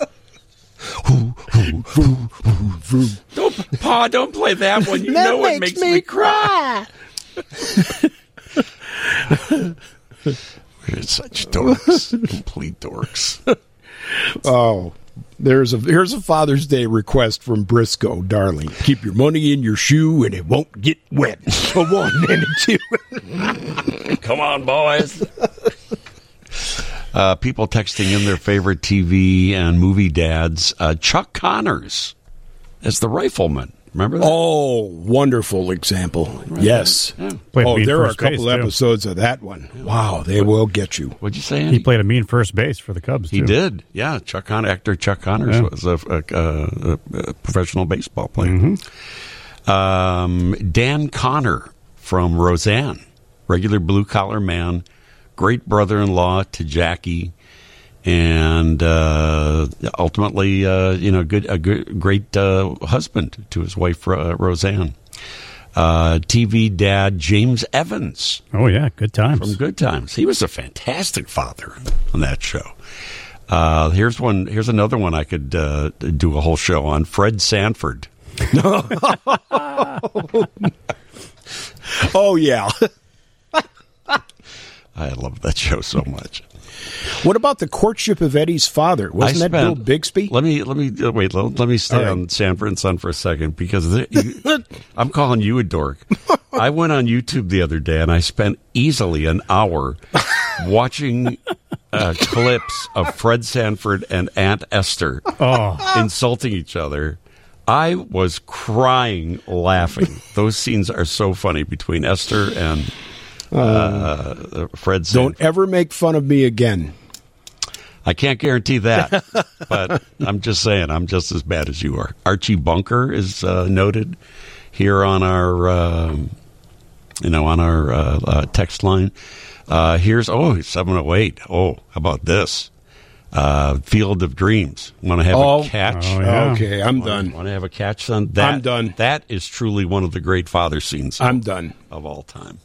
Don't, Pa, don't play that one. You know it makes me cry. We're such dorks, complete dorks. Oh, there's a here's a Father's Day request from Briscoe, darling. Keep your money in your shoe and it won't get wet. A one and a two. Come on, boys. Uh, people texting in their favorite T V and movie dads. Uh, Chuck Connors as the rifleman. Remember that? Oh, wonderful example. Yes. Yeah. Played Oh, mean there are a first base, couple too. episodes of that one. Wow, they will get you. What'd you say, Andy? He played a mean first base for the Cubs, He too. did, yeah. Chuck Con- actor Chuck Connors Yeah. was a, a, a, a professional baseball player. Mm-hmm. Um, Dan Connor from Roseanne, regular blue collar man, great brother-in-law to Jackie, and uh, ultimately, uh, you know, good a good, great uh, husband to his wife uh, Roseanne. Uh, T V dad James Evans. Oh, yeah, good times. From Good Times. He was a fantastic father on that show. Uh, here's one. Here's another one I could uh, do a whole show on. Fred Sanford. Oh, yeah. I love that show so much. What about the courtship of Eddie's father? Wasn't I that Bill spent- Bixby? Let me let me uh, wait. Let, let me stay All right. on Sanford and Son for a second because there- you, I'm calling you a dork. I went on YouTube the other day and I spent easily an hour watching uh, clips of Fred Sanford and Aunt Esther Oh, insulting each other I was crying laughing. Those scenes are so funny between Esther and uh, uh, Fred. Don't ever make fun of me again. I can't guarantee that, but I'm just saying I'm just as bad as you are. Archie Bunker is uh, noted here on our, uh, you know, on our uh, uh, text line. Uh, here's oh seven oh eight. Oh, how about this? Uh, Field of Dreams. Want to have oh, a catch? Oh, yeah. Okay, I'm want, done. Want to have a catch, son? That, I'm done. That is truly one of the great father scenes. I'm of, done of all time.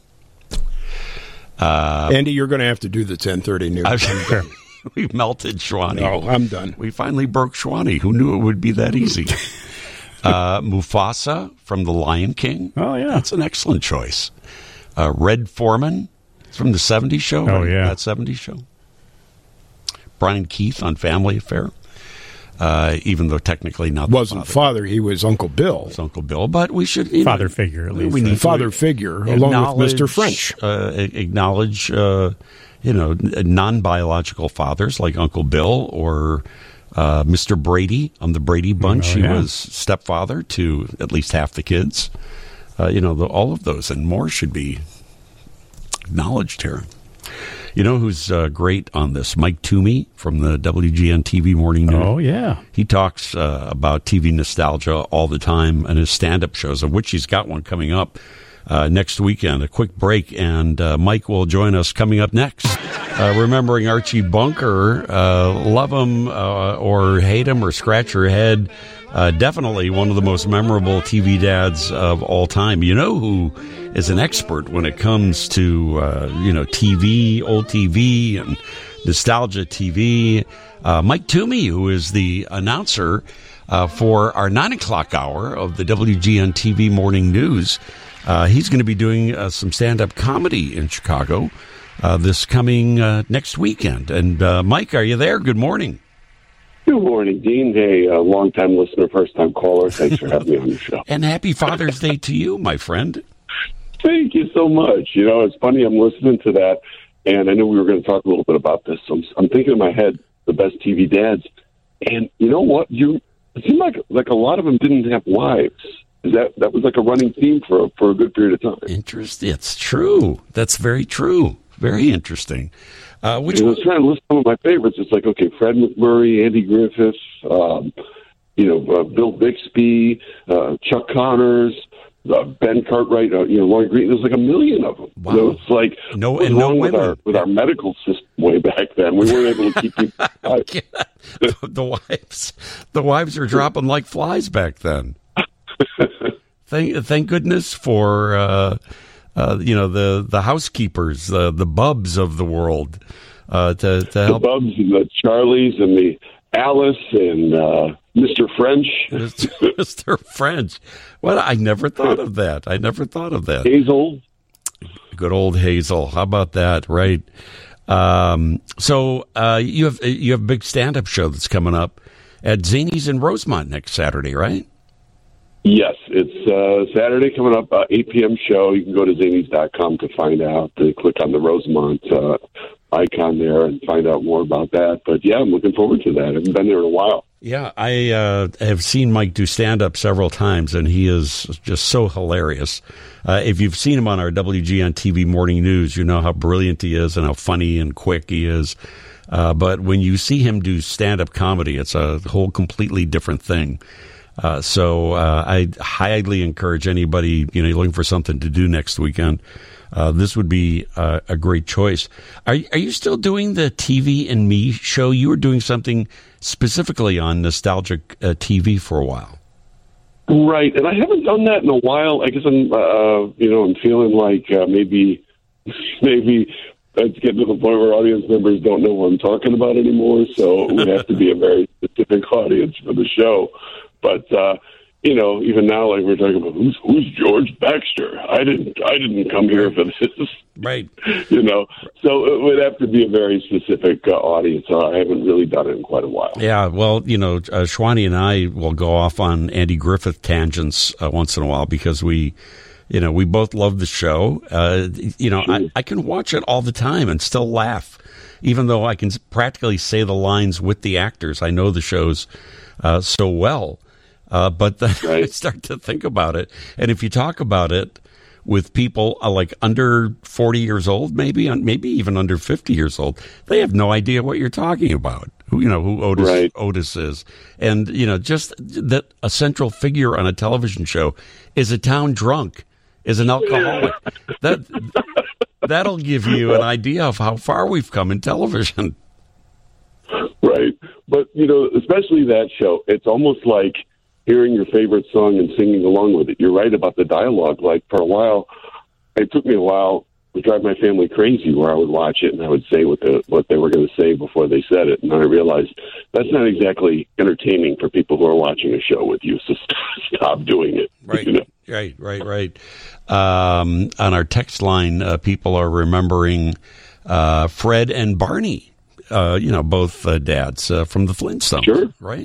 Uh, Andy, you're going to have to do the ten thirty news. I, we melted Schwani. No, I'm done. We finally broke Schwani. Who knew it would be that easy? uh, Mufasa from The Lion King. Oh, yeah. That's an excellent choice. Uh, Red Foreman from the seventies show. Oh, right? yeah. That seventies show. Brian Keith on Family Affair. Uh, even though technically not the Wasn't father. father, he was Uncle Bill. It's Uncle Bill, but we should... You Father know, figure, at we- least. We need Father to figure, along with Mister French. Uh, a- acknowledge, uh, you know, n- non-biological fathers like Uncle Bill or uh, Mister Brady on the Brady Bunch. Oh, he yeah. was stepfather to at least half the kids. Uh, you know, the, all of those and more should be acknowledged here. You know who's uh, great on this? Mike Toomey from the W G N T V Morning News. Oh, yeah. He talks uh, about T V nostalgia all the time and his stand-up shows, of which he's got one coming up uh, next weekend. A quick break, and uh, Mike will join us coming up next. Uh, remembering Archie Bunker, uh, love him uh, or hate him or scratch your head, uh, definitely one of the most memorable T V dads of all time. You know who is an expert when it comes to uh, you know T V, old T V, and nostalgia T V? Uh, Mike Toomey, who is the announcer uh, for our nine o'clock hour of the W G N T V Morning News. Uh, he's going to be doing uh, some stand-up comedy in Chicago uh, this coming uh, next weekend. And uh, Mike, are you there? Good morning. Good morning, Dean. Hey, uh, long-time listener, first-time caller. Thanks for having me on the show. And happy Father's Day to you, my friend. Thank you so much. You know, it's funny. I'm listening to that, and I knew we were going to talk a little bit about this. So I'm, I'm thinking in my head, the best T V dads. And you know what? You it seemed like like a lot of them didn't have wives. That that was like a running theme for for a good period of time. Interesting. It's true. That's very true. Very interesting. Uh, which And I one? was trying to list some of my favorites. It's like, okay, Fred McMurray, Andy Griffith, um, you know, uh, Bill Bixby, uh, Chuck Connors, uh, Ben Cartwright, uh, you know, Laurie Green. There's like a million of them. Wow. You know, it's like No- what was and no wrong with women. our with our medical system way back then. We weren't able to keep people alive. the, the wives, the wives are dropping like flies back then. Thank, thank goodness for uh, uh, you know the the housekeepers, the the Bubs of the world, uh, to to The help. Bubs and the Charlies and the Alice and uh, Mister French, Mister French. Well, I never thought of that. I never thought of that. Hazel. Good old Hazel. How about that? Right. Um, so uh, you have you have a big stand up show that's coming up at Zany's in Rosemont next Saturday, right? Yes, it's uh, Saturday coming up, uh, eight p.m. show. You can go to zanies dot com to find out. To click on the Rosemont uh, icon there and find out more about that. But yeah, I'm looking forward to that. I haven't been there in a while. Yeah, I uh, have seen Mike do stand-up several times, and he is just so hilarious. Uh, if you've seen him on our W G N T V Morning News, you know how brilliant he is and how funny and quick he is. Uh, but when you see him do stand-up comedy, it's a whole completely different thing. Uh, so uh, I highly encourage anybody, you know, looking for something to do next weekend. Uh, this would be uh, a great choice. Are are you still doing the T V and Me show? You were doing something specifically on nostalgic uh, T V for a while. Right, and I haven't done that in a while. I guess I'm, uh, you know, I'm feeling like uh, maybe, maybe it's getting to the point where audience members don't know what I'm talking about anymore. So it would have to be a very specific audience for the show. But uh, you know, even now, like we're talking about, who's who's George Baxter? I didn't, I didn't come here for this. Right. You know, so it would have to be a very specific uh, audience. Uh, I haven't really done it in quite a while. Yeah, well, you know, uh, Schwani and I will go off on Andy Griffith tangents uh, once in a while because we, you know, we both love the show. Uh, you know, Sure. I, I can watch it all the time and still laugh, even though I can practically say the lines with the actors. I know the shows uh, so well. Uh, but then Right. I start to think about it. And if you talk about it with people uh, like under forty years old, maybe, uh, maybe even under fifty years old, they have no idea what you're talking about. Who, you know, who Otis, Right. Otis is. And, you know, just that a central figure on a television show is a town drunk, is an alcoholic. that, that'll give you an idea of how far we've come in television. Right. But, you know, especially that show, it's almost like hearing your favorite song and singing along with it. You're right about the dialogue. Like, for a while, it took me a while to drive my family crazy where I would watch it and I would say what the what they were going to say before they said it. And then I realized that's not exactly entertaining for people who are watching a show with you. So stop, stop doing it. Right, You know? right, right, right. Um, on our text line, uh, people are remembering uh, Fred and Barney, uh, you know, both uh, dads uh, from the Flintstones, Sure. right?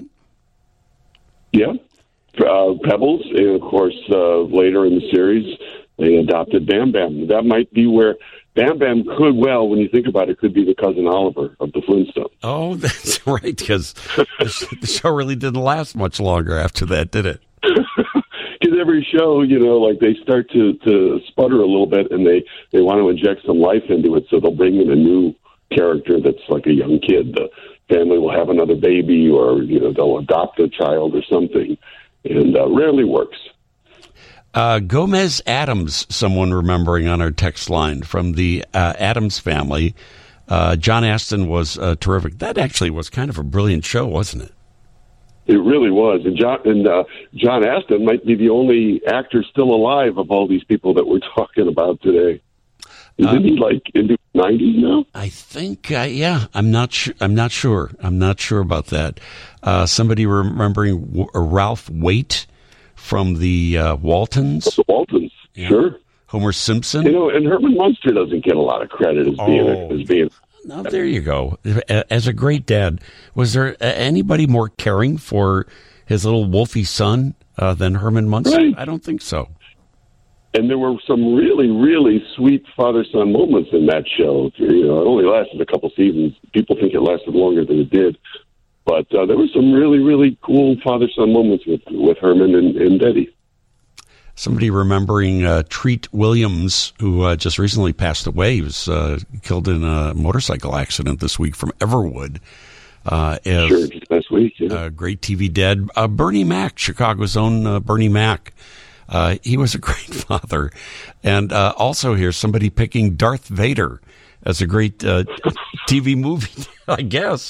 Yeah. Uh, Pebbles, and of course, uh, later in the series, they adopted Bam Bam. That might be where Bam Bam could, well, when you think about it, could be the cousin Oliver of the Flintstones. Oh, that's right, because the, the show really didn't last much longer after that, did it? Because every show, you know, like they start to, to sputter a little bit and they, they want to inject some life into it, so they'll bring in a new character that's like a young kid. The family will have another baby, or, you know, they'll adopt a child or something, and uh, rarely works. Uh, Gomez Adams, someone remembering on our text line from the uh, Adams family. Uh, John Astin was uh, terrific. That actually was kind of a brilliant show, wasn't it? It really was. And John, and, uh, John Astin might be the only actor still alive of all these people that we're talking about today. Isn't uh, he like in the nineties now? I think, uh, yeah. I'm not sure. I'm not sure. I'm not sure about that. Uh, somebody remembering w- Ralph Waite from the uh, Waltons. The Waltons, yeah. Sure. Homer Simpson. You know, and Herman Munster doesn't get a lot of credit as being oh. as being. Now, there you go. As a great dad, was there anybody more caring for his little wolfy son uh, than Herman Munster? Right. I don't think so. And there were some really, really sweet father-son moments in that show. You know, it only lasted a couple seasons. People think it lasted longer than it did. But uh, there were some really, really cool father-son moments with, with Herman and, and Eddie. Somebody remembering uh, Treat Williams, who uh, just recently passed away. He was uh, killed in a motorcycle accident this week from Everwood. Uh, as sure, just last week. Yeah. Uh, great T V dad. Uh, Bernie Mac, Chicago's own uh, Bernie Mac. Uh, he was a great father. And uh, also here, somebody picking Darth Vader as a great uh, T V movie, I guess.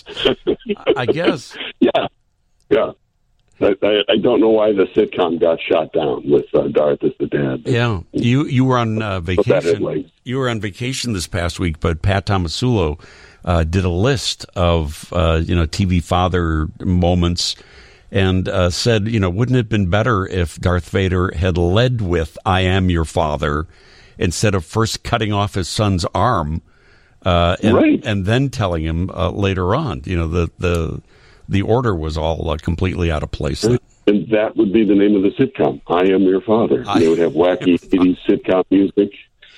I guess. Yeah, yeah. I, I, I don't know why the sitcom got shot down with uh, Darth as the dad. Yeah, you you were on uh, vacation. You were on vacation this past week, but Pat Tomasulo uh, did a list of uh, you know T V father moments, and uh, said, you know, wouldn't it have been better if Darth Vader had led with "I am your father" instead of first cutting off his son's arm, uh, and, right. and then telling him uh, later on. You know, the the. The order was all uh, completely out of place. And, and that would be the name of the sitcom, I Am Your Father. I they would have wacky eighties sitcom music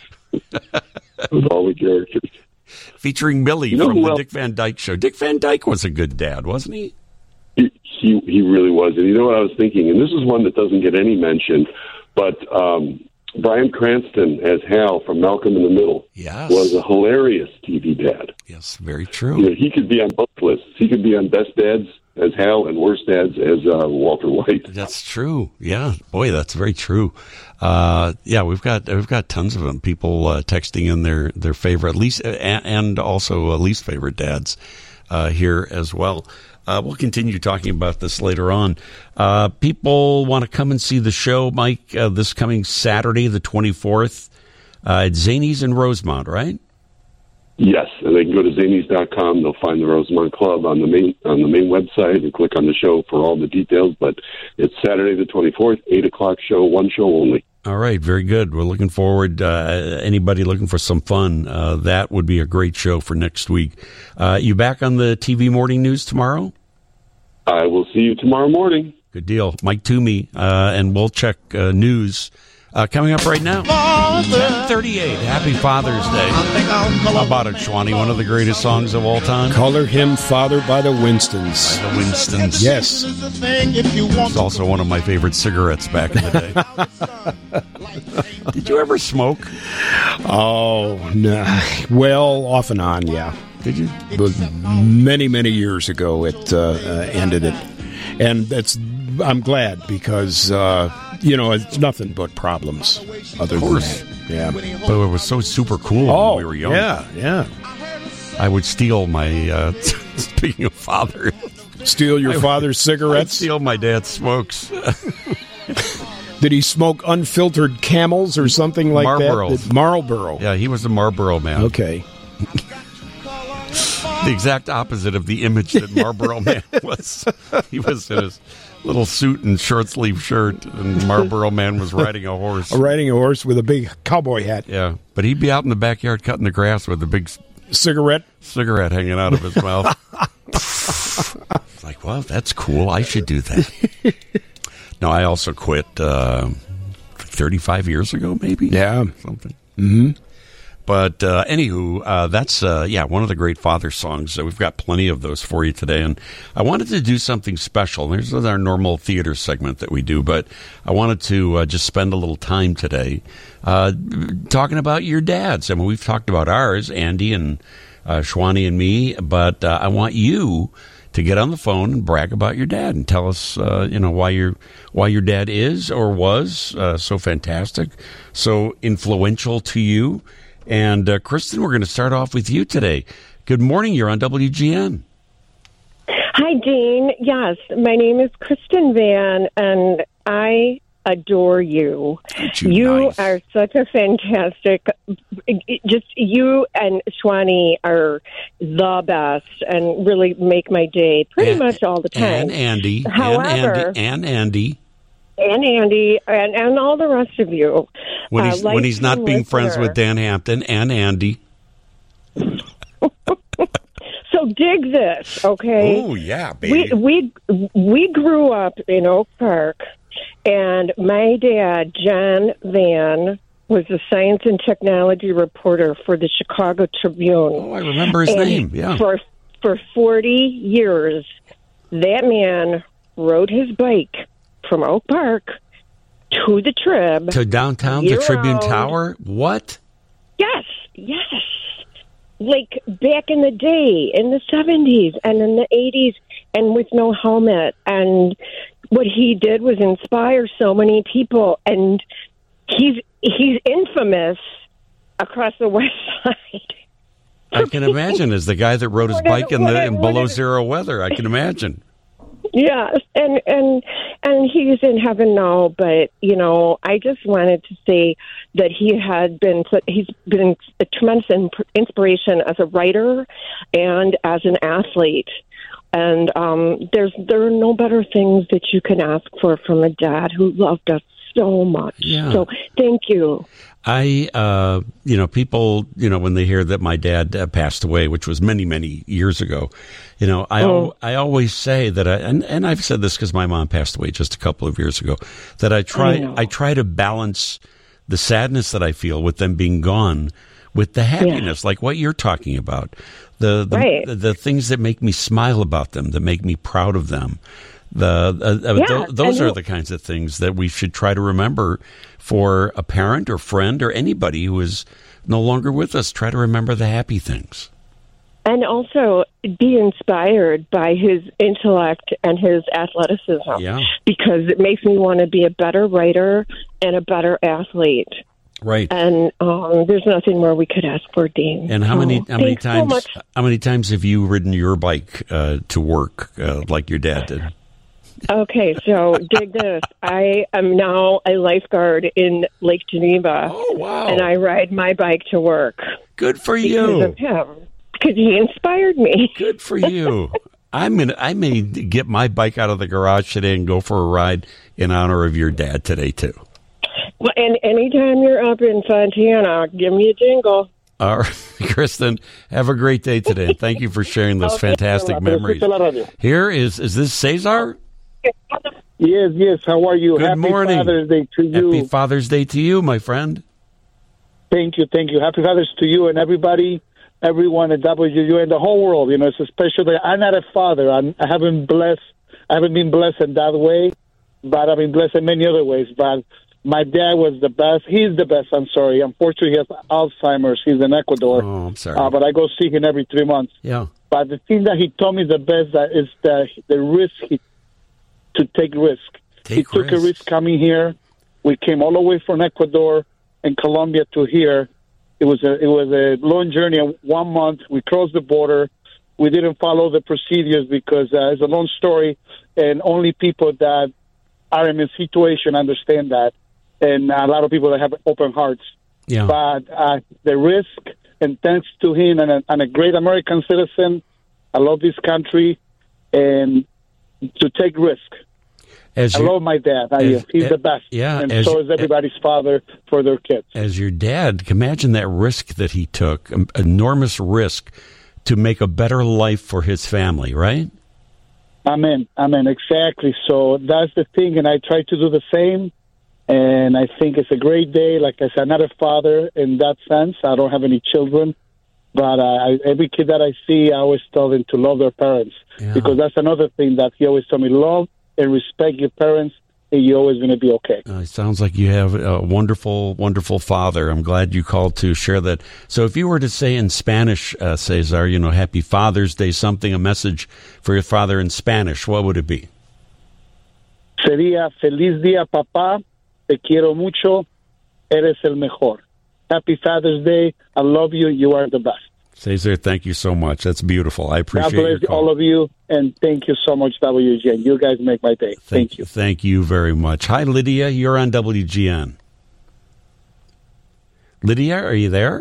with all the characters. Featuring Millie you know, from the well, Dick Van Dyke Show. Dick Van Dyke was a good dad, wasn't he? he? He he really was. And you know what I was thinking? And this is one that doesn't get any mention, but um, Bryan Cranston as Hal from Malcolm in the Middle yes. was a hilarious T V dad. Yes, very true. You know, he could be on both lists. He could be on Best Dads as Hal and Worst Dads as uh, Walter White. That's true. Yeah, boy, that's very true. Uh, yeah, we've got we've got tons of them. People uh, texting in their their favorite, least, and, and also uh, least favorite dads uh, here as well. Uh, we'll continue talking about this later on. Uh, people want to come and see the show, Mike, uh, this coming Saturday, the twenty-fourth, uh, at Zanies in Rosemont, right? Yes, and they can go to zanies dot com. They'll find the Rosemont Club on the main on the main website and click on the show for all the details. But it's Saturday the twenty-fourth, eight o'clock show, one show only. All right, very good. We're looking forward. Uh, anybody looking for some fun, uh, that would be a great show for next week. Uh, you back on the T V Morning News tomorrow? I will see you tomorrow morning. Good deal. Mike Toomey, uh, and we'll check uh, news Uh, coming up right now, ten thirty-eight. Happy Father's Day. How about it, Schwani? One of the greatest songs of all time. Color Him Father by the Winstons. By the Winstons. Yes. It's also one of my favorite cigarettes back in the day. Did you ever smoke? Oh, no. Well, off and on, yeah. Did you? But many, many years ago, it uh, uh, ended it. And that's, I'm glad because... Uh, You know, it's nothing but problems. Other of course. Than that. Yeah. But it was so super cool oh, when we were young. Yeah, yeah. I would steal my, uh, speaking of father. Steal your father's cigarettes? I'd steal my dad's smokes. Did he smoke unfiltered Camels or something like Marlboros. that? Marlboro. Yeah, he was a Marlboro man. Okay. The exact opposite of the image that Marlboro Man was. He was in his little suit and short sleeve shirt, and Marlboro Man was riding a horse. Riding a horse with a big cowboy hat. Yeah, but he'd be out in the backyard cutting the grass with a big cigarette cigarette hanging out of his mouth. It's like, well, that's cool. I should do that. No, I also quit uh, thirty-five years ago, maybe. Yeah, something. Mm-hmm. But uh, anywho, uh, that's, uh, yeah, one of the great father songs. Uh, we've got plenty of those for you today. And I wanted to do something special. There's our normal theater segment that we do, but I wanted to uh, just spend a little time today uh, talking about your dads. I mean, we've talked about ours, Andy and uh, Schwani and me, but uh, I want you to get on the phone and brag about your dad and tell us, uh, you know, why your why your dad is or was uh, so fantastic, so influential to you. And, uh, Kristen, we're going to start off with you today. Good morning. You're on W G N. Hi, Dean. Yes, my name is Kristen Van, and I adore you. You, you nice. are such a fantastic, just you and Schwani are the best and really make my day pretty and, much all the time. And Andy. However, and Andy. And Andy. And Andy, and, and all the rest of you. When he's, uh, when he's not being listener. friends with Dan Hampton and Andy. So dig this, okay? Oh, yeah, baby. We, we, we grew up in Oak Park, and my dad, John Van, was a science and technology reporter for the Chicago Tribune. Oh, I remember his and name, yeah. For, for forty years, that man rode his bike from Oak Park to the Trib. To downtown, the Tribune round. Tower? What? Yes, yes. Like back in the day, in the seventies and in the eighties, and with no helmet. And what he did was inspire so many people. And he's he's infamous across the West Side. I can imagine, as the guy that rode his bike in the in below zero weather. I can imagine. Yes, and and and he's in heaven now. But you know, I just wanted to say that he had been he's been a tremendous inspiration as a writer and as an athlete. And um, there's there are no better things that you can ask for from a dad who loved us so much. Yeah. So thank you. I, uh, you know, people, you know, when they hear that my dad uh, passed away, which was many, many years ago, you know, I, Oh. al- I always say that I, and, and I've said this because my mom passed away just a couple of years ago, that I try, I know. I try to balance the sadness that I feel with them being gone with the happiness, like what you're talking about, the, the, Right. the, the things that make me smile about them, that make me proud of them. The uh, uh, Yeah, th- those and are you- the kinds of things that we should try to remember for a parent or friend or anybody who is no longer with us. Try to remember the happy things. And also be inspired by his intellect and his athleticism. Yeah. Because it makes me want to be a better writer and a better athlete. Right. And um, there's nothing more we could ask for, Dean. And how So, many how many thanks so times much. how many times have you ridden your bike uh, to work uh, like your dad did? Okay, so dig this. I am now a lifeguard in Lake Geneva. Oh wow! And I ride my bike to work. Good for because you. of him. Because he inspired me. Good for you. I'm gonna. I may get my bike out of the garage today and go for a ride in honor of your dad today too. Well, and anytime you're up in Fontana, give me a jingle. All right, Kristen, have a great day today. And thank you for sharing those fantastic memories. Here is is this Cesar? Yes, yes. How are you? Good Happy morning. Father's Day to you. Happy Father's Day to you, my friend. Thank you, thank you. Happy Father's to you and everybody, everyone at W G U and the whole world. You know, it's a special day. I'm not a father. I'm, I haven't blessed. I haven't been blessed in that way, but I've been blessed in many other ways. But my dad was the best. He's the best. I'm sorry. Unfortunately, he has Alzheimer's. He's in Ecuador. Oh, I'm sorry. Uh, but I go see him every three months. Yeah. But the thing that he told me the best that is the the risk he, to take risk. Take he took risk. a risk coming here. We came all the way from Ecuador and Colombia to here. It was a it was a long journey. One month we crossed the border. We didn't follow the procedures because uh, it's a long story, and only people that are in a situation understand that, and a lot of people that have open hearts. Yeah. But uh, the risk, and thanks to him and a, and a great American citizen, I love this country, and to take risk. As I your- love my dad. I, as- he's uh, the best. yeah, and as so you- is everybody's father for their kids. As your dad, imagine that risk that he took, um, enormous risk to make a better life for his family, right? Amen. Amen. Exactly. So that's the thing, and I try to do the same. And I think it's a great day. Like I said, I'm not a father in that sense. I don't have any children. But uh, I, every kid that I see, I always tell them to love their parents. Yeah. Because that's another thing that he always told me, love and respect your parents, and you're always going to be okay. Uh, it sounds like you have a wonderful, wonderful father. I'm glad you called to share that. So if you were to say in Spanish, uh, Cesar, you know, Happy Father's Day, something, a message for your father in Spanish, what would it be? Sería feliz día, papá. Te quiero mucho. Eres el mejor. Happy Father's Day. I love you. You are the best. Cesar, thank you so much. That's beautiful. I appreciate God bless your call. all of you, and thank you so much, W G N. You guys make my day. Thank, you. Thank you very much. Hi, Lydia. You're on W G N. Lydia, are you there?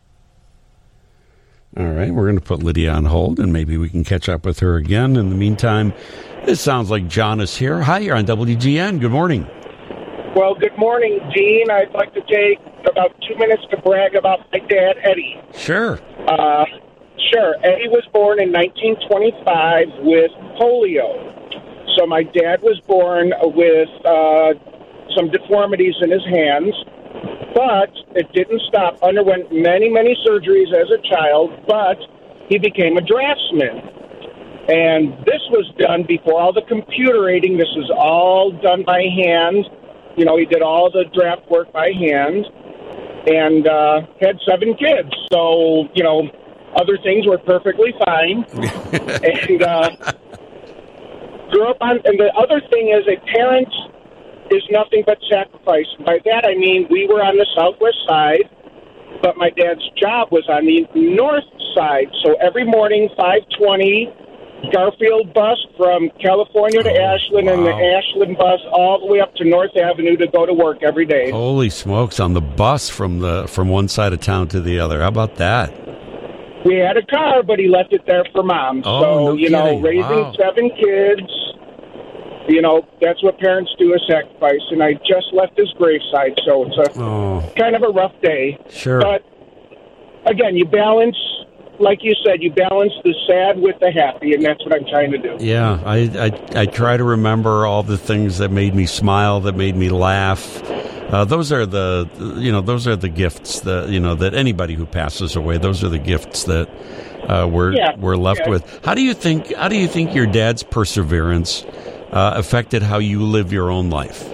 All right, we're going to put Lydia on hold, and maybe we can catch up with her again. In the meantime, this sounds like John is here. Hi, you're on W G N. Good morning. Well, good morning, Gene. I'd like to take about two minutes to brag about my dad, Eddie. Sure. Uh, sure. Eddie was born in nineteen twenty-five with polio. So my dad was born with uh, some deformities in his hands, but it didn't stop. Underwent many, many surgeries as a child, but he became a draftsman. And this was done before all the computerating. This was all done by hand. You know, he did all the draft work by hand and uh, had seven kids. So, you know, other things were perfectly fine. and uh, grew up on, and the other thing is a parent is nothing but sacrifice. By that I mean we were on the southwest side, but my dad's job was on the north side. So every morning, five twenty, Garfield bus from California to Oh, Ashland, wow. and the Ashland bus all the way up to North Avenue to go to work every day. Holy smokes, on the bus from the from one side of town to the other. How about that? We had a car, but he left it there for Mom. Oh, so, no you know, kidding. raising Wow. seven kids, you know, that's what parents do, a sacrifice. And I just left his graveside, so it's a Oh, kind of a rough day. sure. But, again, you balance, like you said, you balance the sad with the happy, and that's what I'm trying to do. Yeah, I, I I try to remember all the things that made me smile, that made me laugh. Uh, those are the you know those are the gifts that you know that anybody who passes away. Those are the gifts that uh, we're Yeah, we're left yeah. with. How do you think? How do you think your dad's perseverance uh, affected how you live your own life?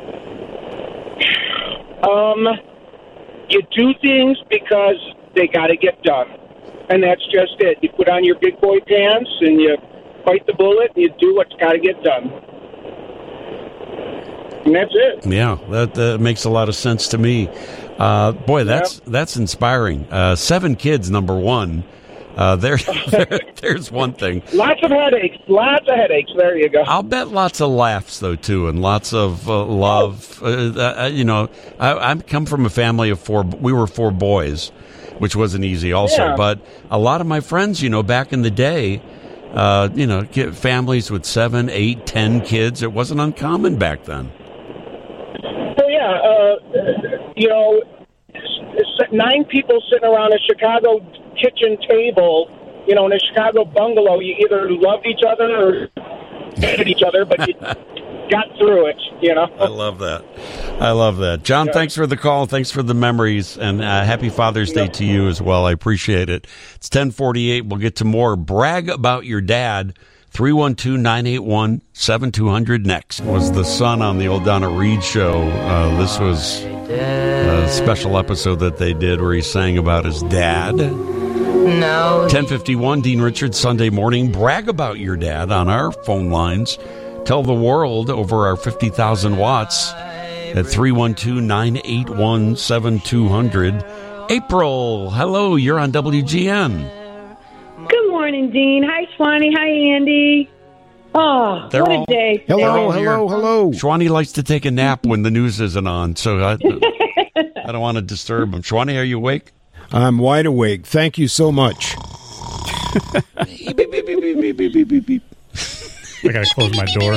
Um, you do things because they got to get done. And that's just it. You put on your big boy pants and you bite the bullet and you do what's got to get done. And that's it. Yeah, that, that makes a lot of sense to me. Uh, boy, that's that's inspiring. Uh, seven kids, number one. Uh, there, there, there's one thing. Lots of headaches. Lots of headaches. There you go. I'll bet lots of laughs though too, and lots of uh, love. Uh, uh, you know, I, I come from a family of four. We were four boys, which wasn't easy, also. Yeah. But a lot of my friends, you know, back in the day, uh, you know, get families with seven, eight, ten kids. It wasn't uncommon back then. Well, yeah, uh, you know, s- nine people sitting around a Chicago kitchen table, you know, in a Chicago bungalow. You either loved each other or hated each other, but you, got through it, you know. I love that. I love that. John, Yeah. thanks for the call. Thanks for the memories. And uh, happy Father's Day to you as well. I appreciate it. It's ten forty-eight. We'll get to more. Brag about your dad. three one two, nine eight one, seven two zero zero next. Was the son on the old Donna Reed show. Uh, this was a special episode that they did where he sang about his dad. No. ten fifty-one, Dean Richards, Sunday morning. Brag about your dad on our phone lines. Tell the world over our fifty thousand watts at three one two, nine eight one, seven two zero zero. April, hello, you're on W G N. Good morning, Dean. Hi, Swanee. Hi, Andy. Oh, They're what all- a day. They're Hello, all hello, here. hello. Shwani likes to take a nap when the news isn't on, so I, I don't want to disturb him. Shwani, are you awake? I'm wide awake. Thank you so much. beep, beep, beep, beep, beep, beep, beep, beep, beep. I got to close my door.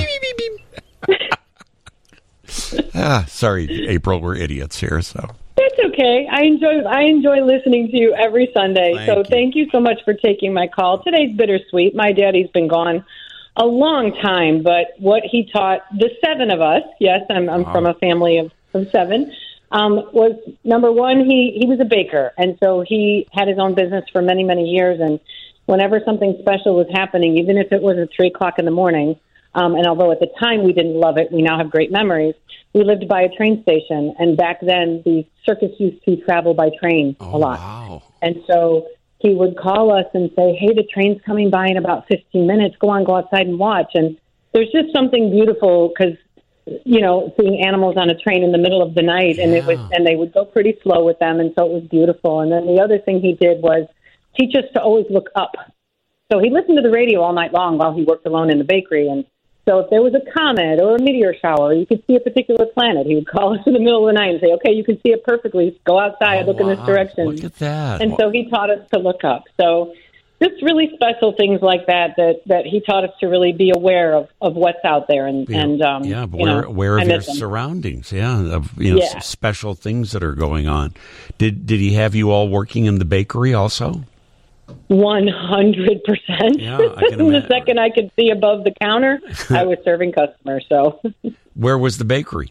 Ah, sorry, April, we're idiots here, so. That's okay. I enjoy I enjoy listening to you every Sunday. Thank so you. thank you so much for taking my call. Today's bittersweet. My daddy's been gone a long time, but what he taught the seven of us, yes, I'm, I'm Wow. from a family of, of seven, um, was number one, he, he was a baker. And so he had his own business for many, many years. And whenever something special was happening, even if it was at three o'clock in the morning, um, and although at the time we didn't love it, we now have great memories. We lived by a train station, and back then the circus used to travel by train Oh, a lot. wow. And so he would call us and say, hey, the train's coming by in about fifteen minutes. Go on, go outside and watch. And there's just something beautiful because, you know, seeing animals on a train in the middle of the night, and it was, and they would go pretty slow with them, and so it was beautiful. And then the other thing he did was teach us to always look up. So he listened to the radio all night long while he worked alone in the bakery, and so if there was a comet or a meteor shower, you could see a particular planet, he would call us in the middle of the night and say, okay, you can see it perfectly. Go outside, Oh, look in this wow. direction. Look at that. And so he taught us to look up. So just really special things like that, that, that he taught us to really be aware of, of what's out there. And, Yeah, and um, yeah, but you know, aware, aware I of your miss him. surroundings, yeah, of you know Yeah. s- special things that are going on. Did did he have you all working in the bakery also? one hundred percent. Yeah, I can The imagine. second I could see above the counter, I was serving customers. So Where was the bakery?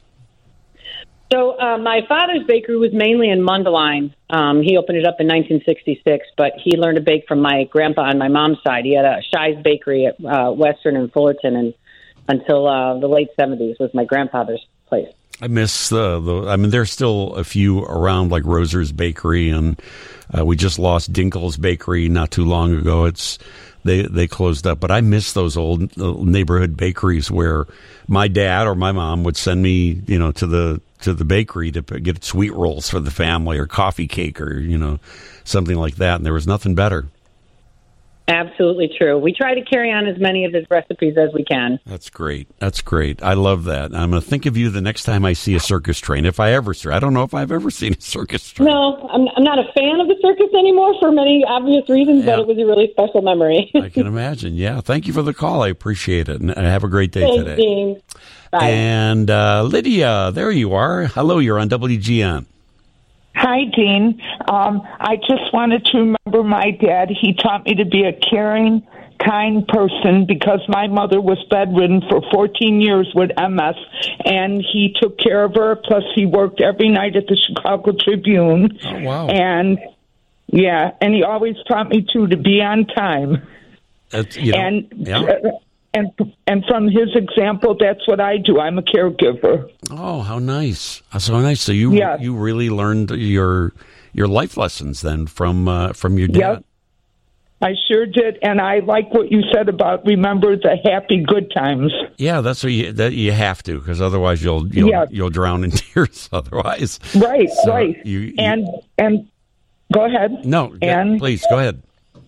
So uh, my father's bakery was mainly in Mundelein. Um, he opened it up in nineteen sixty-six, but he learned to bake from my grandpa on my mom's side. He had a Shies Bakery at uh, Western and Fullerton, and until uh, the late seventies was my grandfather's place. I miss the, the. I mean, there's still a few around, like Roser's Bakery, and uh, we just lost Dinkle's Bakery not too long ago. It's they they closed up, but I miss those old uh, neighborhood bakeries where my dad or my mom would send me, you know, to the to the bakery to p- get sweet rolls for the family or coffee cake or you know something like that, and there was nothing better. Absolutely true. We try to carry on as many of his recipes as we can. That's great. That's great. I love that. I'm going to think of you the next time I see a circus train. If I ever see, I don't know if I've ever seen a circus train. No, I'm, I'm not a fan of the circus anymore for many obvious reasons, Yeah. but it was a really special memory. I can imagine. Yeah. Thank you for the call. I appreciate it. And have a great day Thanks, today. Dean. Bye. And uh, Lydia, there you are. Hello, you're on W G N. Hi, Dean. Um, I just wanted to remember my dad. He taught me to be a caring, kind person because my mother was bedridden for fourteen years with M S, and he took care of her. Plus, he worked every night at the Chicago Tribune. Oh, wow. And, yeah, and he always taught me, too, to be on time. That's, you know, and yeah. uh, and and from his example, that's what I do. I'm a caregiver. Oh, how nice. So nice. So you Yeah. you really learned your your life lessons then from uh, from your dad. Yep. I sure did, and I like what you said about remember the happy good times. Yeah, that's what you that you have to, because otherwise you'll you'll Yeah. you'll drown in tears otherwise. Right, So right. You, you, and and go ahead. no, and please go ahead.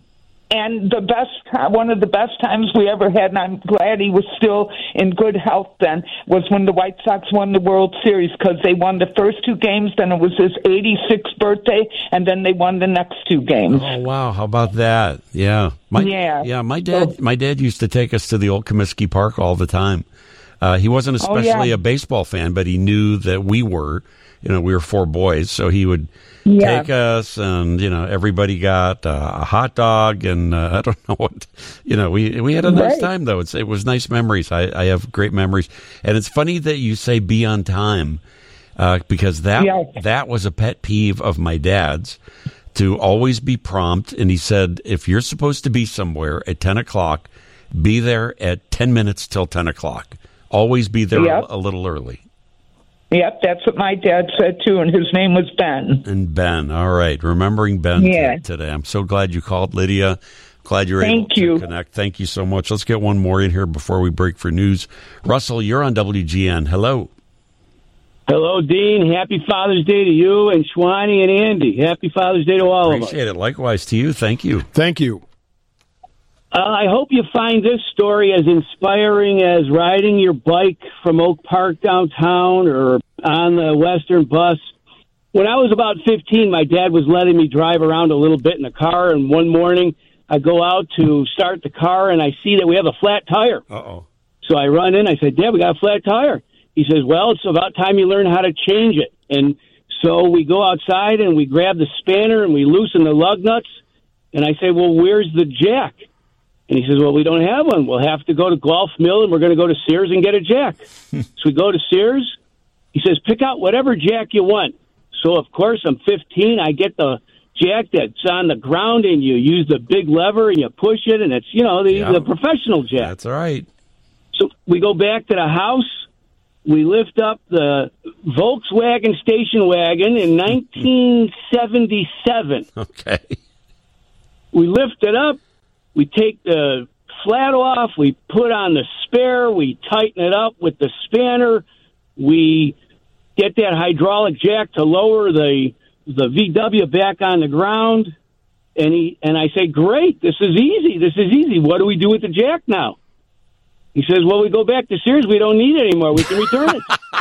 and the best one of the best times we ever had, and I'm glad he was still in good health then, was when the White Sox won the World Series because they won the first two games. Then it was his eighty-sixth birthday, and then they won the next two games. Oh wow, how about that? Yeah, my, Yeah. yeah. My dad, my dad used to take us to the old Comiskey Park all the time. Uh, he wasn't especially Oh, yeah. a baseball fan, but he knew that we were. You know, we were four boys, so he would Yeah. take us, and you know, everybody got uh, a hot dog, and uh, I don't know what. You know, we we had a nice Right. time though. It's, it was nice memories. I, I have great memories, and it's funny that you say be on time, uh, because that Yes. that was a pet peeve of my dad's, to always be prompt. And he said, if you're supposed to be somewhere at ten o'clock, be there at ten minutes till ten o'clock. Always be there Yep. a, a little early. Yep, that's what my dad said too, and his name was Ben. And Ben, all right, remembering Ben Yeah. t- today. I'm so glad you called, Lydia. Glad you're Thank able you. to connect. Thank you so much. Let's get one more in here before we break for news. Russell, you're on W G N. Hello. Hello, Dean. Happy Father's Day to you and Schwani and Andy. Happy Father's Day to all of us. Appreciate it. Likewise to you. Thank you. Thank you. Uh, I hope you find this story as inspiring as riding your bike from Oak Park downtown or on the Western bus. When I was about fifteen, my dad was letting me drive around a little bit in the car, and one morning I go out to start the car, and I see that we have a flat tire. Uh-oh. So I run in, I said, Dad, we got a flat tire. He says, well, it's about time you learn how to change it. And so we go outside, and we grab the spanner, and we loosen the lug nuts. And I say, well, where's the jack? And he says, well, we don't have one. We'll have to go to Golf Mill, and we're going to go to Sears and get a jack. So we go to Sears. He says, pick out whatever jack you want. So, of course, I'm fifteen. I get the jack that's on the ground, and you use the big lever, and you push it, and it's, you know, the, Yeah. the professional jack. That's all right. So we go back to the house. We lift up the Volkswagen station wagon in nineteen seventy-seven. Okay. We lift it up. We take the flat off. We put on the spare. We tighten it up with the spanner. We get that hydraulic jack to lower the the V W back on the ground. And he and I say, great, this is easy. This is easy. What do we do with the jack now? He says, well, we go back to Sears. We don't need it anymore. We can return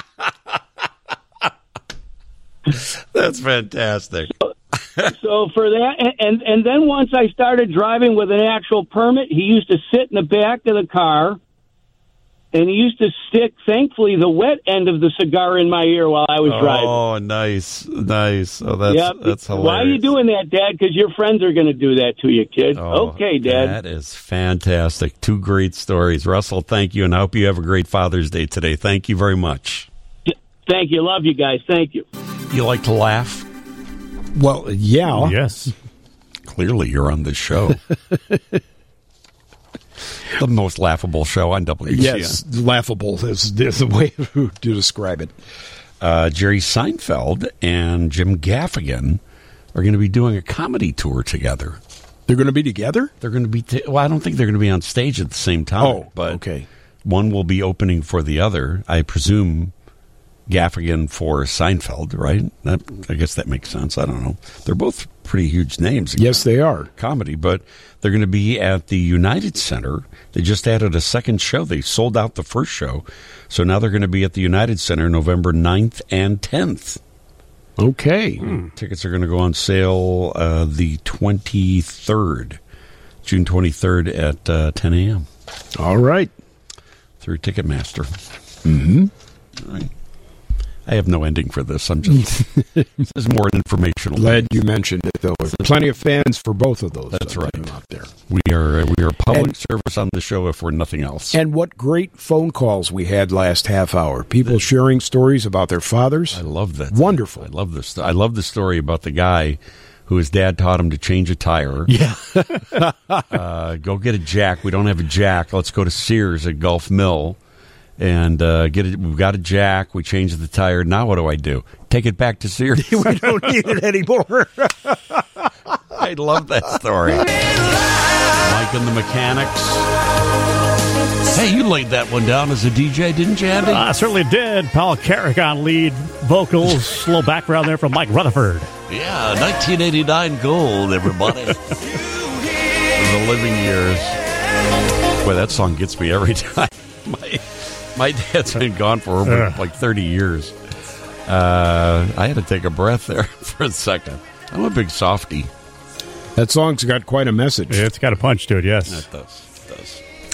it. That's fantastic. So for that, and, and and then once I started driving with an actual permit, he used to sit in the back of the car, and he used to stick, thankfully, the wet end of the cigar in my ear while I was driving. Oh, nice, nice. Oh, that's Yep. that's hilarious. Why are you doing that, Dad? Because your friends are going to do that to you, kid. Oh, okay, Dad. That is fantastic. Two great stories. Russell, thank you, and I hope you have a great Father's Day today. Thank you very much. Thank you. Love you guys. Thank you. You like to laugh? Well, yeah. Yes. Clearly, you're on this show. The most laughable show on W G N. Yes, laughable is, is the way to describe it. Uh, Jerry Seinfeld and Jim Gaffigan are going to be doing a comedy tour together. They're going to be together? They're going to be, t- well, I don't think they're going to be on stage at the same time. Oh, but okay. One will be opening for the other. I presume Gaffigan for Seinfeld, right? That, I guess that makes sense. I don't know. They're both pretty huge names. in Yes, they are. Comedy, but they're going to be at the United Center. They just added a second show. They sold out the first show. So now they're going to be at the United Center November ninth and tenth. Okay. Hmm. Tickets are going to go on sale uh, the twenty-third, June twenty-third at uh, ten a.m. All right. Through Ticketmaster. Mm-hmm. All right. I have no ending for this. I'm just this is more an informational. Glad you mentioned it, though. Plenty of fans for both of those. That's right. Out there. We are we are public And- service on the show if we're nothing else. And what great phone calls we had last half hour. People sharing stories about their fathers. I love that. Wonderful. I love this. I love the story about the guy who his dad taught him to change a tire. Yeah. uh, go get a jack. We don't have a jack. Let's go to Sears at Gulf Mill and uh, get it. We've got a jack. We changed the tire. Now what do I do? Take it back to Sears. We don't need it anymore. I love that story. Mike and the Mechanics. Hey, you laid that one down as a D J, didn't you, Andy? I certainly did. Paul Carrick on lead vocals. Little background there from Mike Rutherford. Yeah, nineteen eighty-nine gold, everybody. The living years. Boy, that song gets me every time. My, my dad's been gone for over Ugh. like thirty years. Uh, I had to take a breath there for a second. I'm a big softie. That song's got quite a message. It's got a punch to it, yes. It does. It does.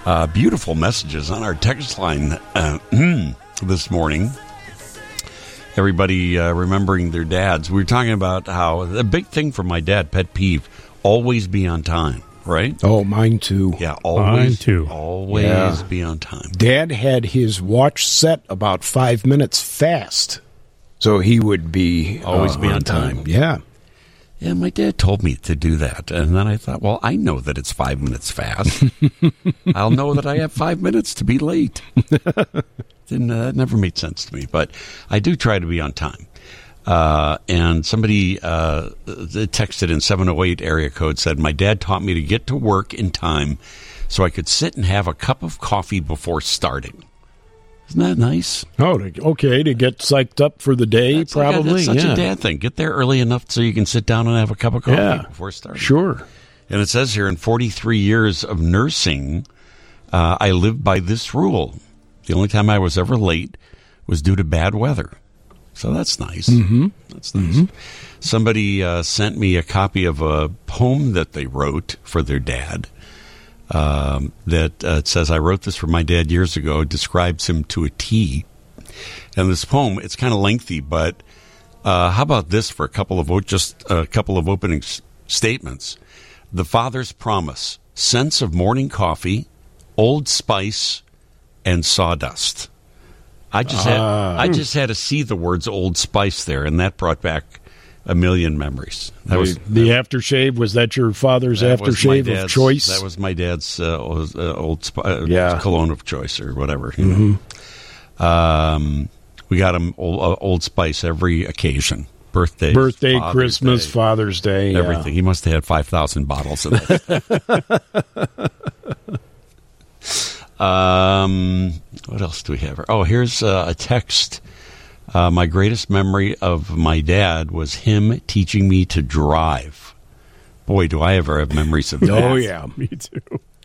Uh, beautiful messages on our text line uh, this morning. Everybody uh, remembering their dads. We were talking about how a big thing for my dad, pet peeve, always be on time, right? Oh, mine too. Yeah, always, Mine too. always Yeah. be on time. Dad had his watch set about five minutes fast, so he would be Always uh, be on time. Yeah. Yeah, my dad told me to do that. And then I thought, well, I know that it's five minutes fast. I'll know that I have five minutes to be late. Didn't, uh, that never made sense to me. But I do try to be on time. Uh, and somebody uh, texted in seven oh eight area code, said, my dad taught me to get to work in time so I could sit and have a cup of coffee before starting. Isn't that nice? Oh, to, okay, to get psyched up for the day, That's like a- probably. that's such yeah. a dad thing. Get there early enough so you can sit down and have a cup of coffee Yeah. before starting. Sure. And it says here, in forty-three years of nursing, uh, I lived by this rule. The only time I was ever late was due to bad weather. So that's nice. Mm-hmm. That's nice. Somebody uh, sent me a copy of a poem that they wrote for their dad. Um, that uh, it says, I wrote this for my dad years ago. It describes him to a T. And this poem, it's kind of lengthy, but uh, how about this for a couple of just a couple of opening s- statements? The father's promise: sense of morning coffee, Old Spice, and sawdust. I just had Ah. I just had to see the words Old Spice there, and that brought back a million memories. That was the aftershave. Was that your father's that was my aftershave of dad's- choice? That was my dad's uh, old, uh, old sp- uh, Yeah. cologne of choice or whatever. You know? Um, we got him old, uh, Old Spice every occasion. Birthday, Birthday, Father's Christmas, Day, Father's Day, yeah. everything. He must have had five thousand bottles of it. um, what else do we have? Oh, here's uh, a text. Uh, my greatest memory of my dad was him teaching me to drive. Boy, do I ever have memories of that. Oh, yeah. Me too.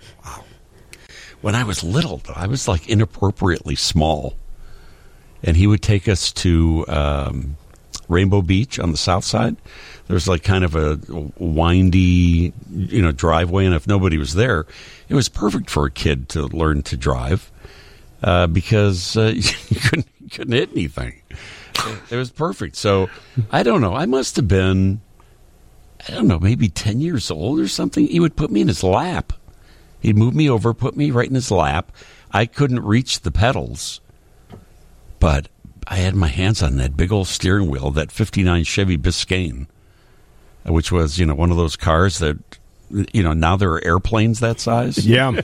When I was little, though, I was like inappropriately small. And he would take us to um, Rainbow Beach on the south side. There's like kind of a windy, you know, driveway. And if nobody was there, it was perfect for a kid to learn to drive uh, because uh, you, couldn't, you couldn't hit anything. It was perfect. So I don't know. I must have been, I don't know, maybe ten years old or something. He would put me in his lap. He'd move me over, put me right in his lap. I couldn't reach the pedals, but I had my hands on that big old steering wheel, that fifty-nine Chevy Biscayne, which was, you know, one of those cars that, you know, now there are airplanes that size. Yeah.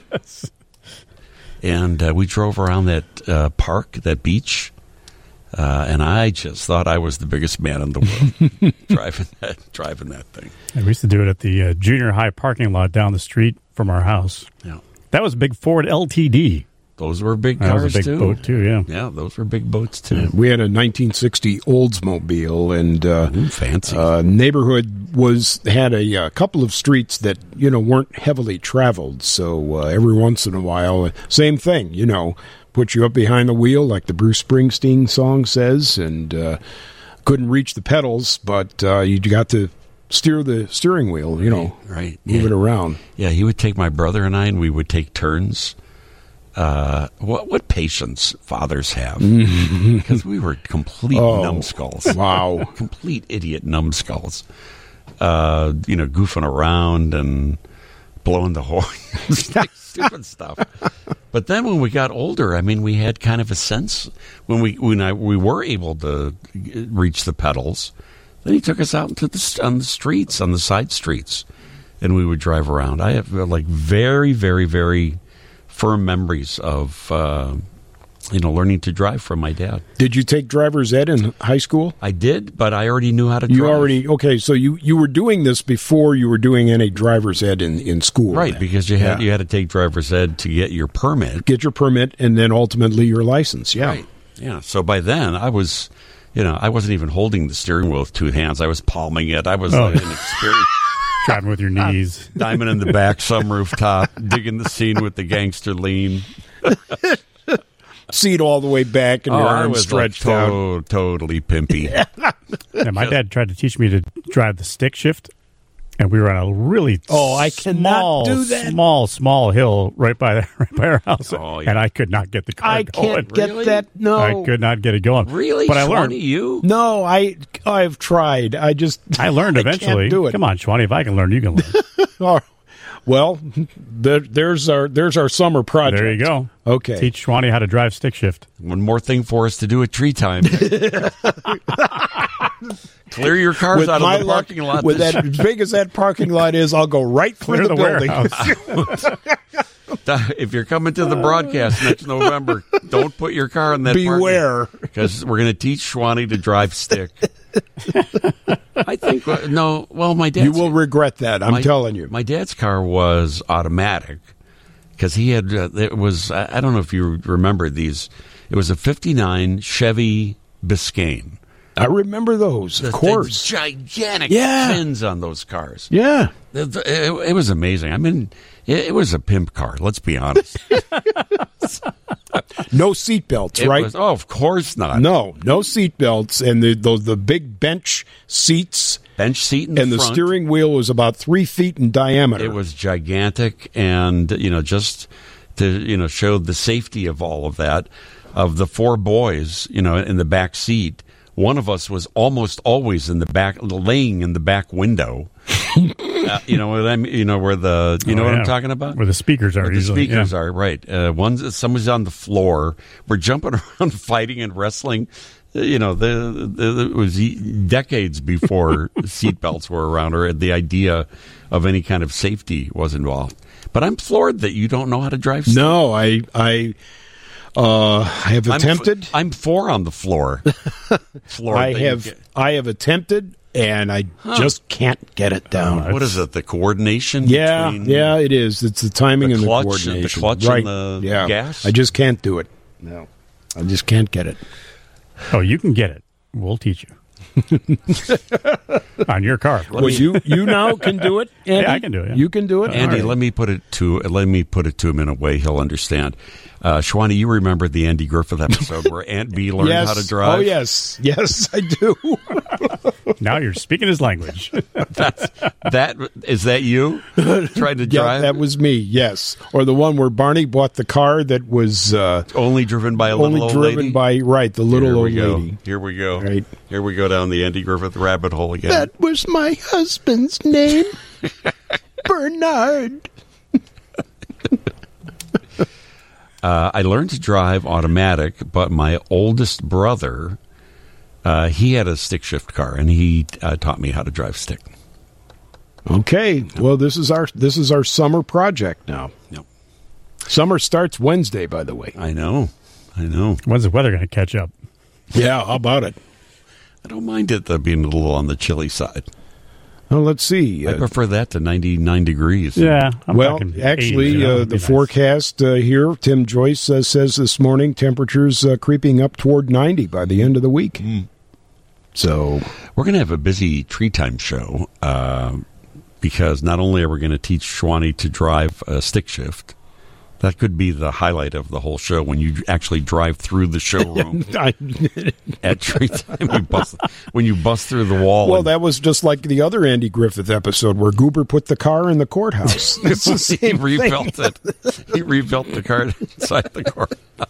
And uh, we drove around that uh, park, that beach, uh, and I just thought I was the biggest man in the world driving that driving that thing. And we used to do it at the uh, junior high parking lot down the street from our house. Yeah. That was a big Ford L T D. Those were big That cars, was a big too. boat, too, yeah. Yeah, those were big boats, too. We had a nineteen sixty Oldsmobile, and uh, Ooh, fancy. uh, neighborhood was had a, uh couple of streets that you know weren't heavily traveled. So uh, every once in a while, same thing, you know, put you up behind the wheel like the Bruce Springsteen song says, and uh, couldn't reach the pedals, but uh, you got to steer the steering wheel, you know, right, move yeah. it around. Yeah, he would take my brother and I, and we would take turns. Uh, what what patience fathers have, because we were complete Oh, numbskulls. wow. Complete idiot numbskulls. Uh, you know, goofing around and blowing the horn, like stupid stuff. But then when we got older, I mean, we had kind of a sense when we when I we were able to reach the pedals. Then he took us out into the on the streets, on the side streets, and we would drive around. I have uh, like very, very, very firm memories of uh, you know learning to drive from my dad. Did you take driver's ed in high school? I did, but I already knew how to You drive. already okay. So you, you were doing this before you were doing any driver's ed in, in school, Right, then? because you had Yeah. you had to take driver's ed to get your permit. Get your permit and then ultimately your license. Yeah. Right. Yeah. So by then I was, you know, I wasn't even holding the steering wheel with two hands. I was palming it. I was Oh. like inexperienced. Driving with your knees. Diamond in the back, some rooftop, digging the scene with the gangster lean. Seat all the way back and Oh, your I arms was stretched like out. to- totally pimpy. Yeah, my dad tried to teach me to drive the stick shift. and we were on a really oh, I cannot small, do that. small, small hill right by the, right by our house, Oh, yeah. and I could not get the car I going. can't get Really? that. No, I could not get it going. Really? But I learned. Shawnee, you? No, I I've tried. I just I learned I eventually. can't do it. Come on, Shawnee, if I can learn, you can learn. Oh, well, there, there's our there's our summer project. There you go. Okay. Teach Shawnee how to drive stick shift. One more thing for us to do at Tree Time. Clear your cars With out my of the luck, parking lot. with that as big as that parking lot is, I'll go right Clear through the, the building. If you're coming to the broadcast next November, don't put your car in that Beware. because we're going to teach Shawnee to drive stick. I think, uh, no, well, my dad's... You will regret that, I'm my- telling you. My dad's car was automatic because he had, uh, it was, I I don't know if you remember these, it was a fifty-nine Chevy Biscayne. I remember those, The of course. things, gigantic Yeah. fins on those cars. Yeah. It, it, it was amazing. I mean, it, it was a pimp car. Let's be honest. No seat belts, It right? was- oh, of course not. No, no seat belts, and the, the the big bench seats, bench seat in the and the front. steering wheel was about three feet in diameter. It was gigantic, and you know, just to you know, show the safety of all of that, of the four boys, you know, in the back seat. One of us was almost always in the back, laying in the back window. uh, you know what I mean? You know where the you know Oh, what yeah. I'm talking about? Where the speakers are Where the usually, speakers yeah. are, right? Uh, one's someone's on the floor. We're jumping around, fighting and wrestling. Uh, You know, the, the, it was decades before seatbelts were around, or the idea of any kind of safety was involved. But I'm floored that you don't know how to drive. Stick. No, I I uh, I have attempted. I'm, f- I'm four on the floor. Floored I that you have get- I have attempted, and I Huh. just can't get it down. What is it? The coordination? Yeah, between yeah, it is. It's the timing the and the clutch, coordination. the clutch right. and the yeah. gas? I just can't do it. No, I just can't get it. Oh, you can get it. We'll teach you. On your car. Well, you you now can do it, Andy. Yeah, I can do it, yeah. You can do it, Andy, All right. let me put it to let me put it to him in a way he'll understand. Uh, Shawnee, you remember the Andy Griffith episode where Aunt B learned yes. how to drive? Oh yes, yes, I do. Now you're speaking his language. That's, that is that you trying to Yeah, drive? that was me. Yes, or the one where Barney bought the car that was uh, only driven by a only little old driven lady? by right the little Here old we go. lady. Here we go. Right. Here we go down the Andy Griffith rabbit hole again. That was my husband's name, Bernard. Uh, I learned to drive automatic, but my oldest brother, uh, he had a stick shift car, and he uh, taught me how to drive stick. Okay, well this is our this is our summer project now. Yep. Summer starts Wednesday, by the way. I know, I know. When's the weather going to catch up? Yeah, how about it? I don't mind it uh, being a little on the chilly side. Well, let's see. I Uh, prefer that to ninety-nine degrees. Yeah. I'm well, talking actually, eighties, you know, uh, it'd the be nice. forecast uh, here, Tim Joyce uh, says this morning, temperatures uh, creeping up toward ninety by the end of the week. Mm. So We're going to have a busy Tree Time show uh, because not only are we going to teach Shawnee to drive a stick shift, that could be the highlight of the whole show when you actually drive through the showroom I, at Tree Time. You bust, when you bust through the wall. well, and- that was just like the other Andy Griffith episode where Goober put the car in the courthouse. It's the he same rebuilt thing. it. He rebuilt the car inside the car.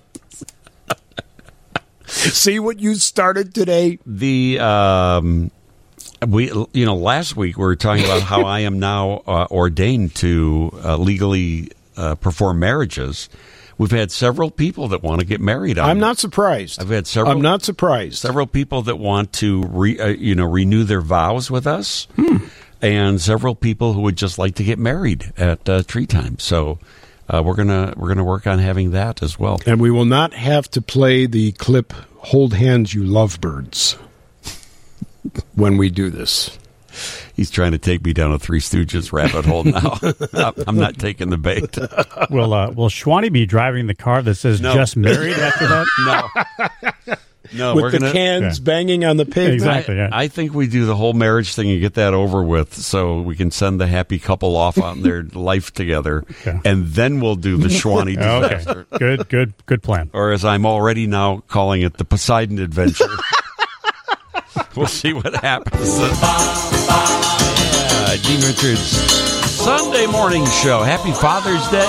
See what you started today? The um, we you know last week we were talking about how I am now uh, ordained to uh, legally uh, perform marriages. We've had several people that want to get married. On I'm not surprised. I've had several. I'm not surprised. Several people that want to re, uh, you know renew their vows with us, Hmm. and several people who would just like to get married at uh, Tree Time. So uh, we're gonna we're gonna work on having that as well. And we will not have to play the clip "Hold Hands, You Lovebirds" when we do this. He's trying to take me down a Three Stooges rabbit hole now. I'm not taking the bait. Will uh, Will Shawnee be driving the car that says No. "just married" after that? No. No, With we're the gonna, cans Yeah. banging on the pavement. Exactly. Yeah. I, I think we do the whole marriage thing and get that over with so we can send the happy couple off on their life together. Okay. And then we'll do the Shawnee Okay. disaster. Good. Good. Good plan. Or as I'm already now calling it, the Poseidon Adventure. We'll see what happens. Uh, right, Dean Richards, Sunday morning show. Happy Father's Day.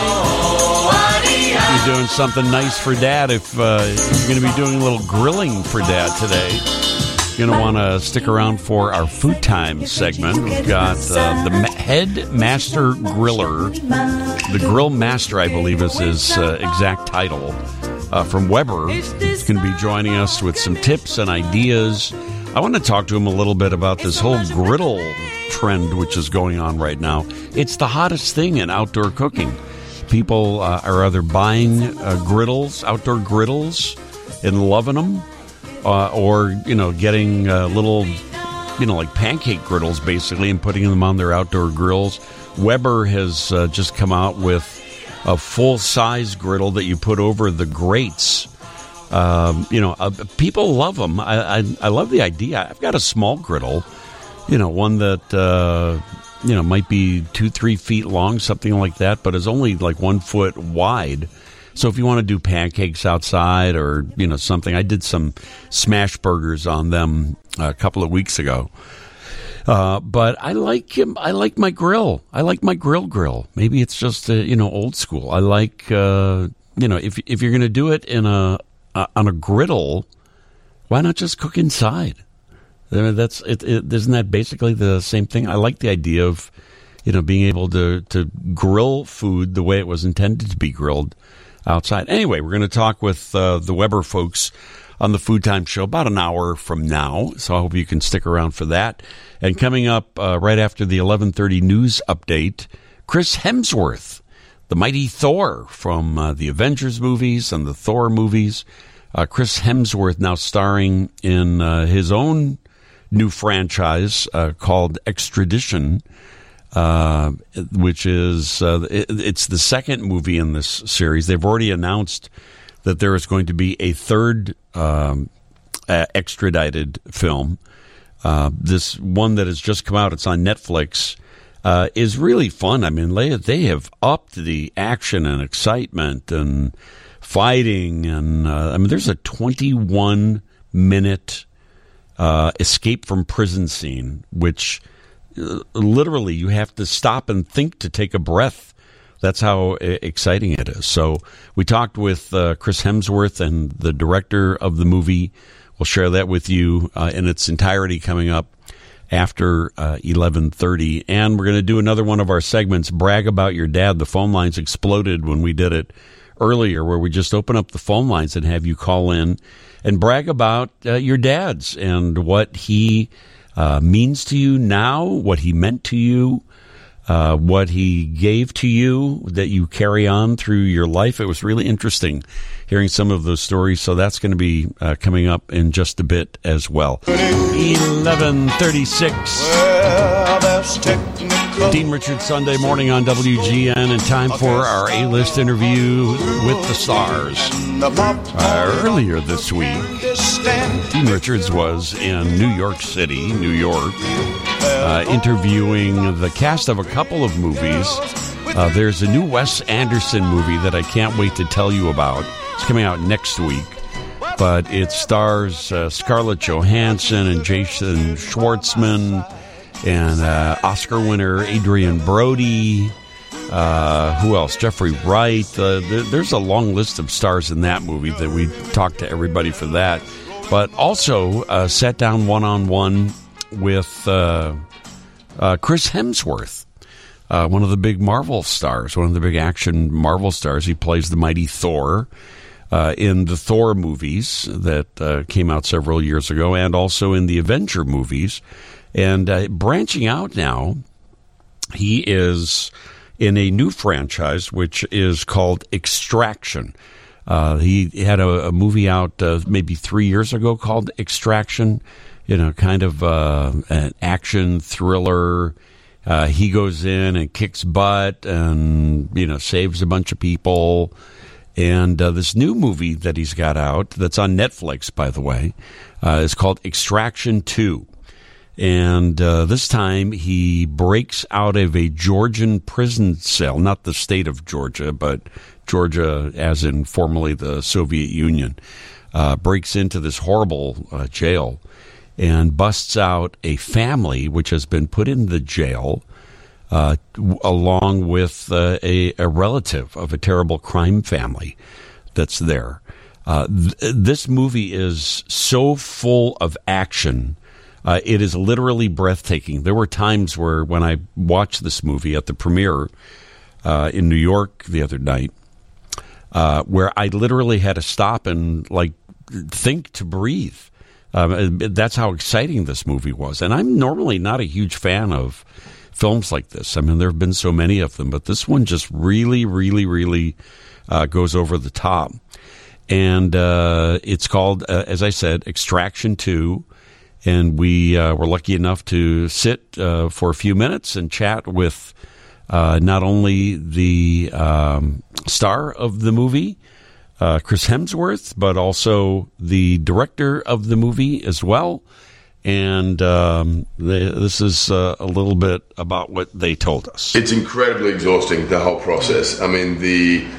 You're doing something nice for Dad. If uh, you're going to be doing a little grilling for Dad today, you're going to want to stick around for our Food Time segment. We've got uh, the ma- head master griller, the Grill Master, I believe is his uh, exact title, uh, from Weber. He's going to be joining us with some tips and ideas. I want to talk to him a little bit about this whole griddle trend which is going on right now. It's the hottest thing in outdoor cooking. People uh, are either buying uh, griddles, outdoor griddles, and loving them, uh, or, you know, getting uh, little, you know, like pancake griddles, basically, and putting them on their outdoor grills. Weber has uh, just come out with a full-size griddle that you put over the grates. Um, you know, uh, people love them. I, I, I love the idea. I've got a small griddle, you know, one that... Uh, you know, might be two, three feet long, something like that, but is only like one foot wide. So if you want to do pancakes outside or, you know, something, I did some smash burgers on them a couple of weeks ago. Uh, but I like him. I like my grill. I like my grill grill. Maybe it's just, uh, you know, old school. I like, uh, you know, if if you're going to do it in a uh, on a griddle, why not just cook inside? I mean, that's it, it. Isn't that basically the same thing? I like the idea of, you know, being able to, to grill food the way it was intended to be grilled outside. Anyway, we're going to talk with uh, the Weber folks on the Food Time Show about an hour from now. So I hope you can stick around for that. And coming up uh, right after the eleven thirty news update, Chris Hemsworth, the mighty Thor from uh, the Avengers movies and the Thor movies. Uh, Chris Hemsworth now starring in uh, his own new franchise uh, called Extradition, uh, which is uh, it, it's the second movie in this series. They've already announced that there is going to be a third um, uh, extradited film. Uh, this one that has just come out, it's on Netflix, uh, is really fun. I mean, they, they have upped the action and excitement and fighting, and uh, I mean, there's a twenty-one minute Uh, escape from prison scene, which uh, literally you have to stop and think to take a breath. That's how uh, exciting it is. So we talked with uh, Chris Hemsworth and the director of the movie. We'll share that with you uh, in its entirety coming up after uh, eleven thirty. And we're going to do another one of our segments, Brag About Your Dad. The phone lines exploded when we did it earlier, where we just open up the phone lines and have you call in and brag about uh, your dad's and what he uh, means to you now, what he meant to you, uh, what he gave to you that you carry on through your life. It was really interesting hearing some of those stories, so that's going to be uh, coming up in just a bit as well. eleven thirty-six. Dean Richards, Sunday morning on W G N, and time for our A-list interview with the stars. Uh, earlier this week, Dean Richards was in New York City, New York, uh, interviewing the cast of a couple of movies. Uh, there's a new Wes Anderson movie that I can't wait to tell you about. It's coming out next week, but it stars uh, Scarlett Johansson and Jason Schwartzman and uh, Oscar winner Adrian Brody. Uh, who else? Jeffrey Wright. Uh, there, there's a long list of stars in that movie that we talked to everybody for that. But also uh, sat down one-on-one with uh, uh, Chris Hemsworth, uh, one of the big Marvel stars, one of the big action Marvel stars. He plays the mighty Thor uh, in the Thor movies that uh, came out several years ago, and also in the Avenger movies. And uh, branching out now, he is in a new franchise, which is called Extraction. Uh, he had a, a movie out uh, maybe three years ago called Extraction, you know, kind of uh, an action thriller. Uh, he goes in and kicks butt and, you know, saves a bunch of people. And uh, this new movie that he's got out, that's on Netflix, by the way, uh, is called Extraction two. And uh, this time he breaks out of a Georgian prison cell, not the state of Georgia, but Georgia as in formerly the Soviet Union, uh, breaks into this horrible uh, jail and busts out a family which has been put in the jail uh, w- along with uh, a, a relative of a terrible crime family that's there. Uh, th- this movie is so full of action. Uh, it is literally breathtaking. There were times where when I watched this movie at the premiere uh, in New York the other night, uh, where I literally had to stop and like think to breathe. Um, that's how exciting this movie was. And I'm normally not a huge fan of films like this. I mean, there have been so many of them, but this one just really, really, really uh, goes over the top. And uh, it's called, uh, as I said, Extraction two. And we uh, were lucky enough to sit uh, for a few minutes and chat with uh, not only the um, star of the movie, Uh, Chris Hemsworth, but also the director of the movie as well. And um, they, this is uh, a little bit about what they told us. It's incredibly exhausting, the whole process. I mean, the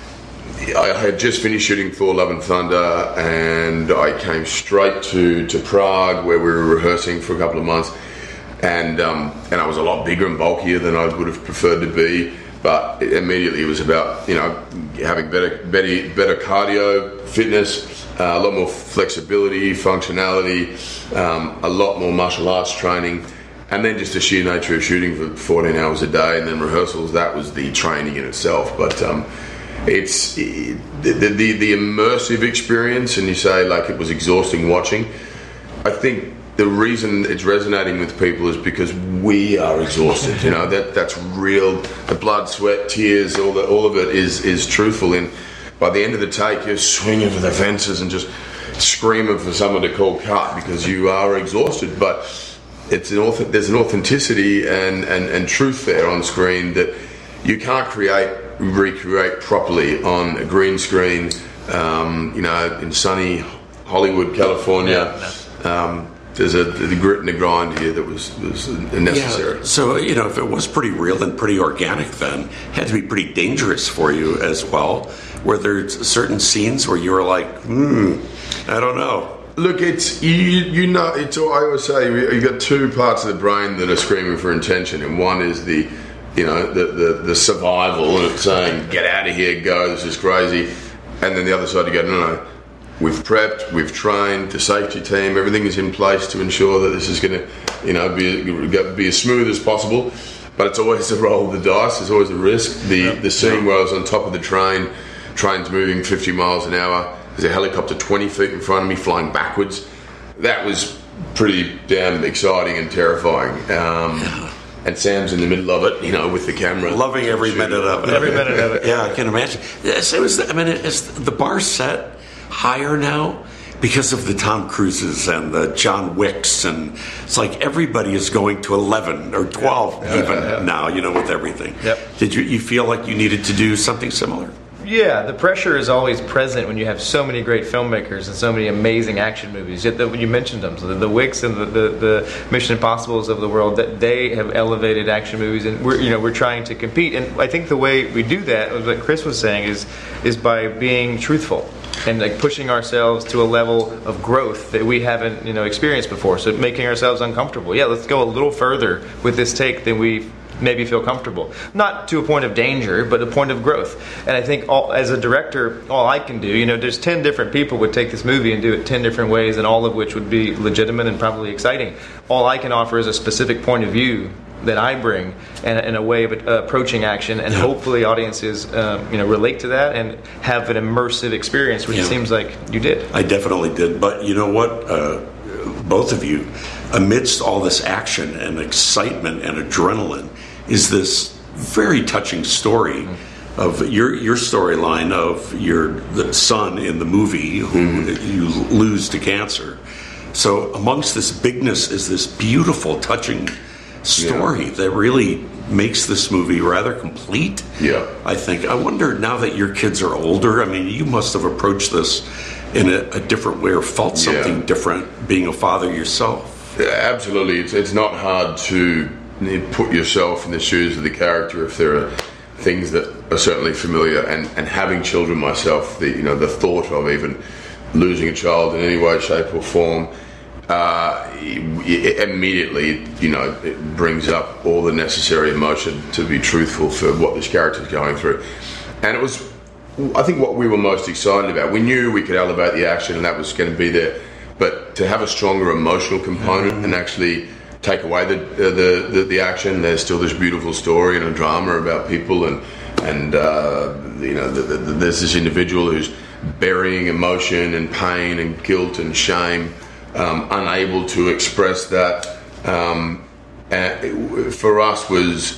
I had just finished shooting Thor: Love and Thunder, and I came straight to, to Prague, where we were rehearsing for a couple of months. And um, and I was a lot bigger and bulkier than I would have preferred to be. But immediately it was about, you know, having better better, better cardio, fitness, uh, a lot more flexibility, functionality, um, a lot more martial arts training, and then just the sheer nature of shooting for fourteen hours a day, and then rehearsals. That was the training in itself. But um, it's it, the, the the immersive experience, and you say like it was exhausting watching. I think the reason it's resonating with people is because we are exhausted. You know, that that's real. The blood, sweat, tears, all the, all of it is is truthful. And by the end of the take, you're swinging for the fences and just screaming for someone to call cut because you are exhausted. But it's an auth- there's an authenticity and, and, and truth there on screen that you can't create, recreate properly on a green screen. Um, you know, in sunny Hollywood, California. Um, There's a the grit and the grind here that was, was necessary. Yeah. So, you know, if it was pretty real and pretty organic then, it had to be pretty dangerous for you as well. Were there certain scenes where you were like, hmm, I don't know. Look, it's, you you know, it's, I always say, you got two parts of the brain that are screaming for intention, and one is the, you know, the, the, the survival, and it's saying, get out of here, go, this is crazy. And then the other side, you go, no, no. We've prepped, we've trained, the safety team, everything is in place to ensure that this is going to, you know, be be as smooth as possible. But it's always a roll of the dice. There's always a risk. The yep. the scene where I was on top of the train, train's moving fifty miles an hour. There's a helicopter twenty feet in front of me flying backwards. That was pretty damn exciting and terrifying. Um, and Sam's in the middle of it, you know, with the camera, loving every minute of it. Every minute of it. Yeah, I can imagine. So is the, I mean, is the bar set higher now because of the Tom Cruises and the John Wicks, and it's like everybody is going to eleven or twelve yeah, even yeah, yeah. now, you know, with everything. Yep. Did you you feel like you needed to do something similar? Yeah, the pressure is always present when you have so many great filmmakers and so many amazing action movies. Yet the, you mentioned them, so the, the Wicks and the, the, the Mission Impossibles of the world, that they have elevated action movies, and we're you know we're trying to compete. And I think the way we do that, what Chris was saying, is is by being truthful and like pushing ourselves to a level of growth that we haven't you know experienced before. So making ourselves uncomfortable. Yeah, let's go a little further with this take than we maybe feel comfortable. Not to a point of danger, but a point of growth. And I think all, as a director, all I can do, you know, there's ten different people would take this movie and do it ten different ways, and all of which would be legitimate and probably exciting. All I can offer is a specific point of view that I bring, and, and a way of uh, approaching action, and yeah. hopefully audiences, um, you know, relate to that and have an immersive experience, which yeah. it seems like you did. I definitely did. But you know what? Uh, both of you, amidst all this action and excitement and adrenaline, is this very touching story mm-hmm. of your your storyline of your the son in the movie who mm-hmm. you lose to cancer. So amongst this bigness is this beautiful, touching story yeah. that really makes this movie rather complete. Yeah, I think. I wonder, now that your kids are older, I mean, you must have approached this in a, a different way or felt something yeah. different being a father yourself. Yeah, absolutely. It's it's not hard to put yourself in the shoes of the character if there are things that are certainly familiar. And, and having children myself, the you know the thought of even losing a child in any way, shape or form, uh, it, it immediately, you know, it brings up all the necessary emotion to be truthful for what this character is going through. And it was, I think, what we were most excited about. We knew we could elevate the action and that was going to be there, but to have a stronger emotional component and actually take away the the, the the action, there's still this beautiful story and a drama about people, and and uh, you know, the, the, there's this individual who's burying emotion and pain and guilt and shame, um, unable to express that. Um, and for us was,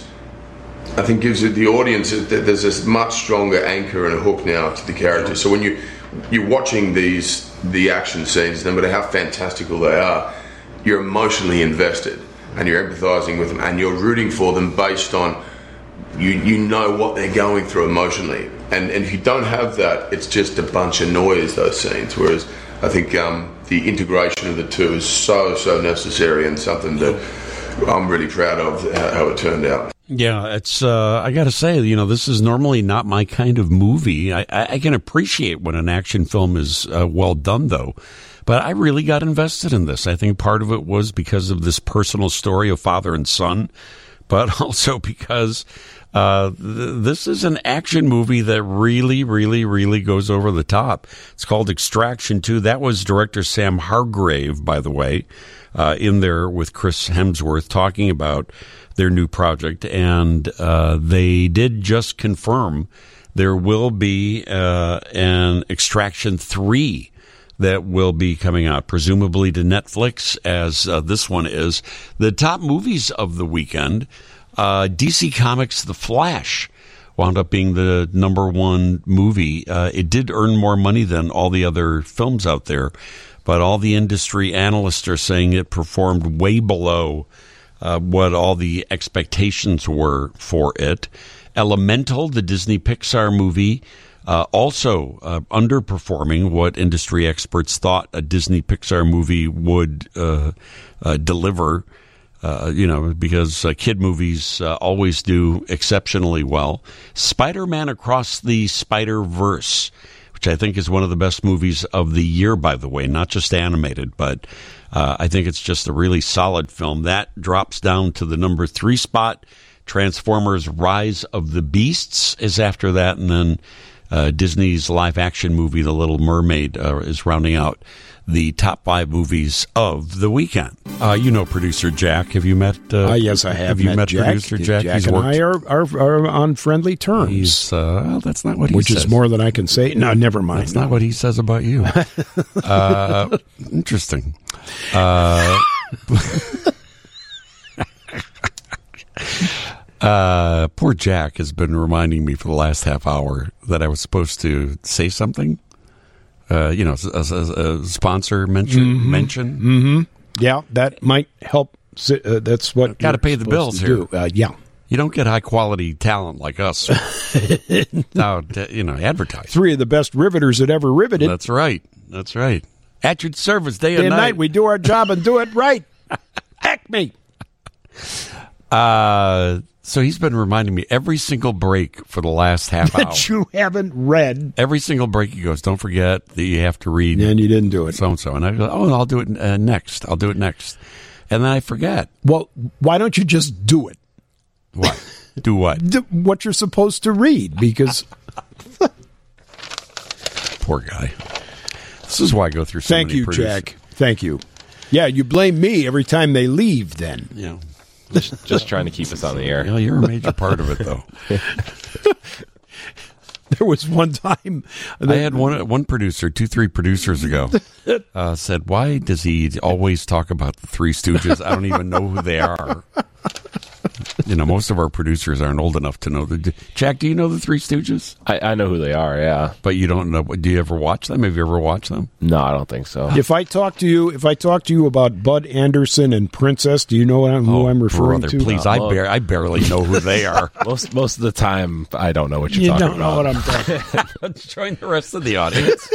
I think, gives the audience, there's this much stronger anchor and a hook now to the character. So when you you're watching these the action scenes, no matter how fantastical they are, you're emotionally invested and you're empathizing with them and you're rooting for them based on you you know what they're going through emotionally. And and if you don't have that, it's just a bunch of noise, those scenes. Whereas I think um, the integration of the two is so so necessary and something that I'm really proud of how it turned out. Yeah, it's, uh, I gotta say, you know, this is normally not my kind of movie. I, I can appreciate when an action film is uh, well done, though. But I really got invested in this. I think part of it was because of this personal story of father and son, but also because uh, th- this is an action movie that really, really, really goes over the top. It's called Extraction two. That was director Sam Hargrave, by the way, uh, in there with Chris Hemsworth talking about their new project. And uh, they did just confirm there will be uh, an Extraction three that will be coming out, presumably to Netflix, as uh, this one is. The top movies of the weekend, uh, D C Comics' The Flash wound up being the number one movie. Uh, it did earn more money than all the other films out there, but all the industry analysts are saying it performed way below uh, what all the expectations were for it. Elemental, the Disney Pixar movie, Uh, also uh, underperforming what industry experts thought a Disney Pixar movie would uh, uh, deliver, uh, you know, because uh, kid movies uh, always do exceptionally well. Spider-Man Across the Spider-Verse, which I think is one of the best movies of the year, by the way, not just animated, but uh, I think it's just a really solid film. That drops down to the number three spot. Transformers Rise of the Beasts is after that, and then Uh, Disney's live-action movie, The Little Mermaid, uh, is rounding out the top five movies of the weekend. Uh, you know producer Jack. Have you met? Uh, uh, yes, I have. Have you met, met Jack. producer Jack? Jack He's and worked, I are, are, are on friendly terms. He's, uh, well, that's not what he Which says. is more than I can say. No, never mind. That's not what he says about you. uh, interesting. Uh, Uh, poor Jack has been reminding me for the last half hour that I was supposed to say something. Uh, you know, a, a, a sponsor mention. Mm-hmm. Mention. Mm-hmm. Yeah, that might help. Uh, that's what got to pay the bills here. Uh, yeah, you don't get high quality talent like us. Now, you know, advertise. Three of the best riveters that ever riveted. That's right. That's right. At your service, day, day and night. night. We do our job and do it right. Acme. Uh. So he's been reminding me every single break for the last half hour. That you haven't read. Every single break he goes, don't forget that you have to read. And you didn't do it. So-and-so. And I go, oh, I'll do it uh, next. I'll do it next. And then I forget. Well, why don't you just do it? What? Do what? Do what you're supposed to read, because... Poor guy. This is why I go through so Thank many you, producers. Jack. Thank you. Yeah, you blame me every time they leave, then. Yeah. Just, just trying to keep us on the air. Well, you're a major part of it, though. There was one time I had one one producer, two, three producers ago, uh, said, "Why does he always talk about the Three Stooges? I don't even know who they are." You know, most of our producers aren't old enough to know the. Jack, do you know the Three Stooges? I, I know who they are. Yeah, but you don't know. Do you ever watch them? Have you ever watched them? No, I don't think so. If I talk to you, if I talk to you about Bud Anderson and Princess, do you know what I'm, who oh, I'm referring brother, to? Please, uh, I, bar- I barely know who they are. most most of the time, I don't know what you're you talking don't know about. what I'm talking about. Let's join the rest of the audience.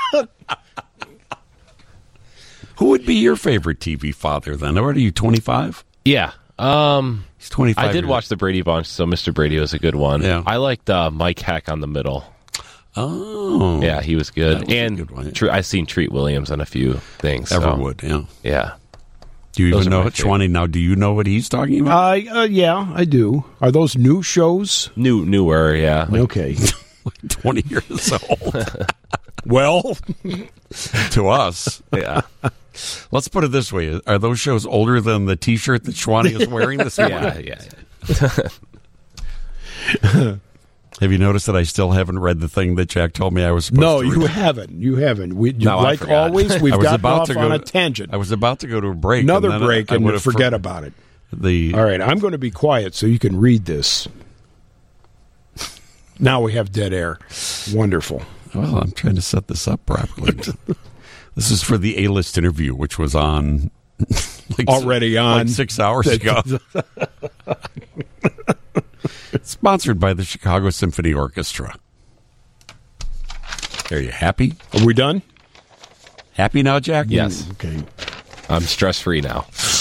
Who would be your favorite T V father then? What are you, twenty-five? Yeah. Um, He's twenty-five. I did watch the Brady Bunch, so Mister Brady was a good one. Yeah. I liked uh, Mike Heck on The Middle. Oh. Yeah, he was good. That was a and good one, yeah. Tre- I've seen Treat Williams on a few things. so- Everwood, yeah. Yeah. Do you Those even are know my it, Schwani? Now, do you know what he's talking about? Uh, uh, yeah, I do. Are those new shows? New, newer, yeah. Like, Okay. twenty years old. Well, to us. Yeah. Let's put it this way. Are those shows older than the T-shirt that Schwani is wearing this morning? Yeah, yeah. yeah. Have you noticed that I still haven't read the thing that Jack told me I was supposed No, to read? you haven't. You haven't. We, No, I like forgot. always, we've I was gotten about off to go on a to- tangent. I was about to go to a break. Another and then break, I, I and would've forget for- about it. The All right, I'm going to be quiet so you can read this. Now we have dead air. Wonderful. Well, I'm trying to set this up properly. This is for the A-list interview, which was on like Already on. like six hours ago. Sponsored by the Chicago Symphony Orchestra. Are you happy? Are we done? Happy now, Jack? Yes. Mm, okay. I'm stress-free now.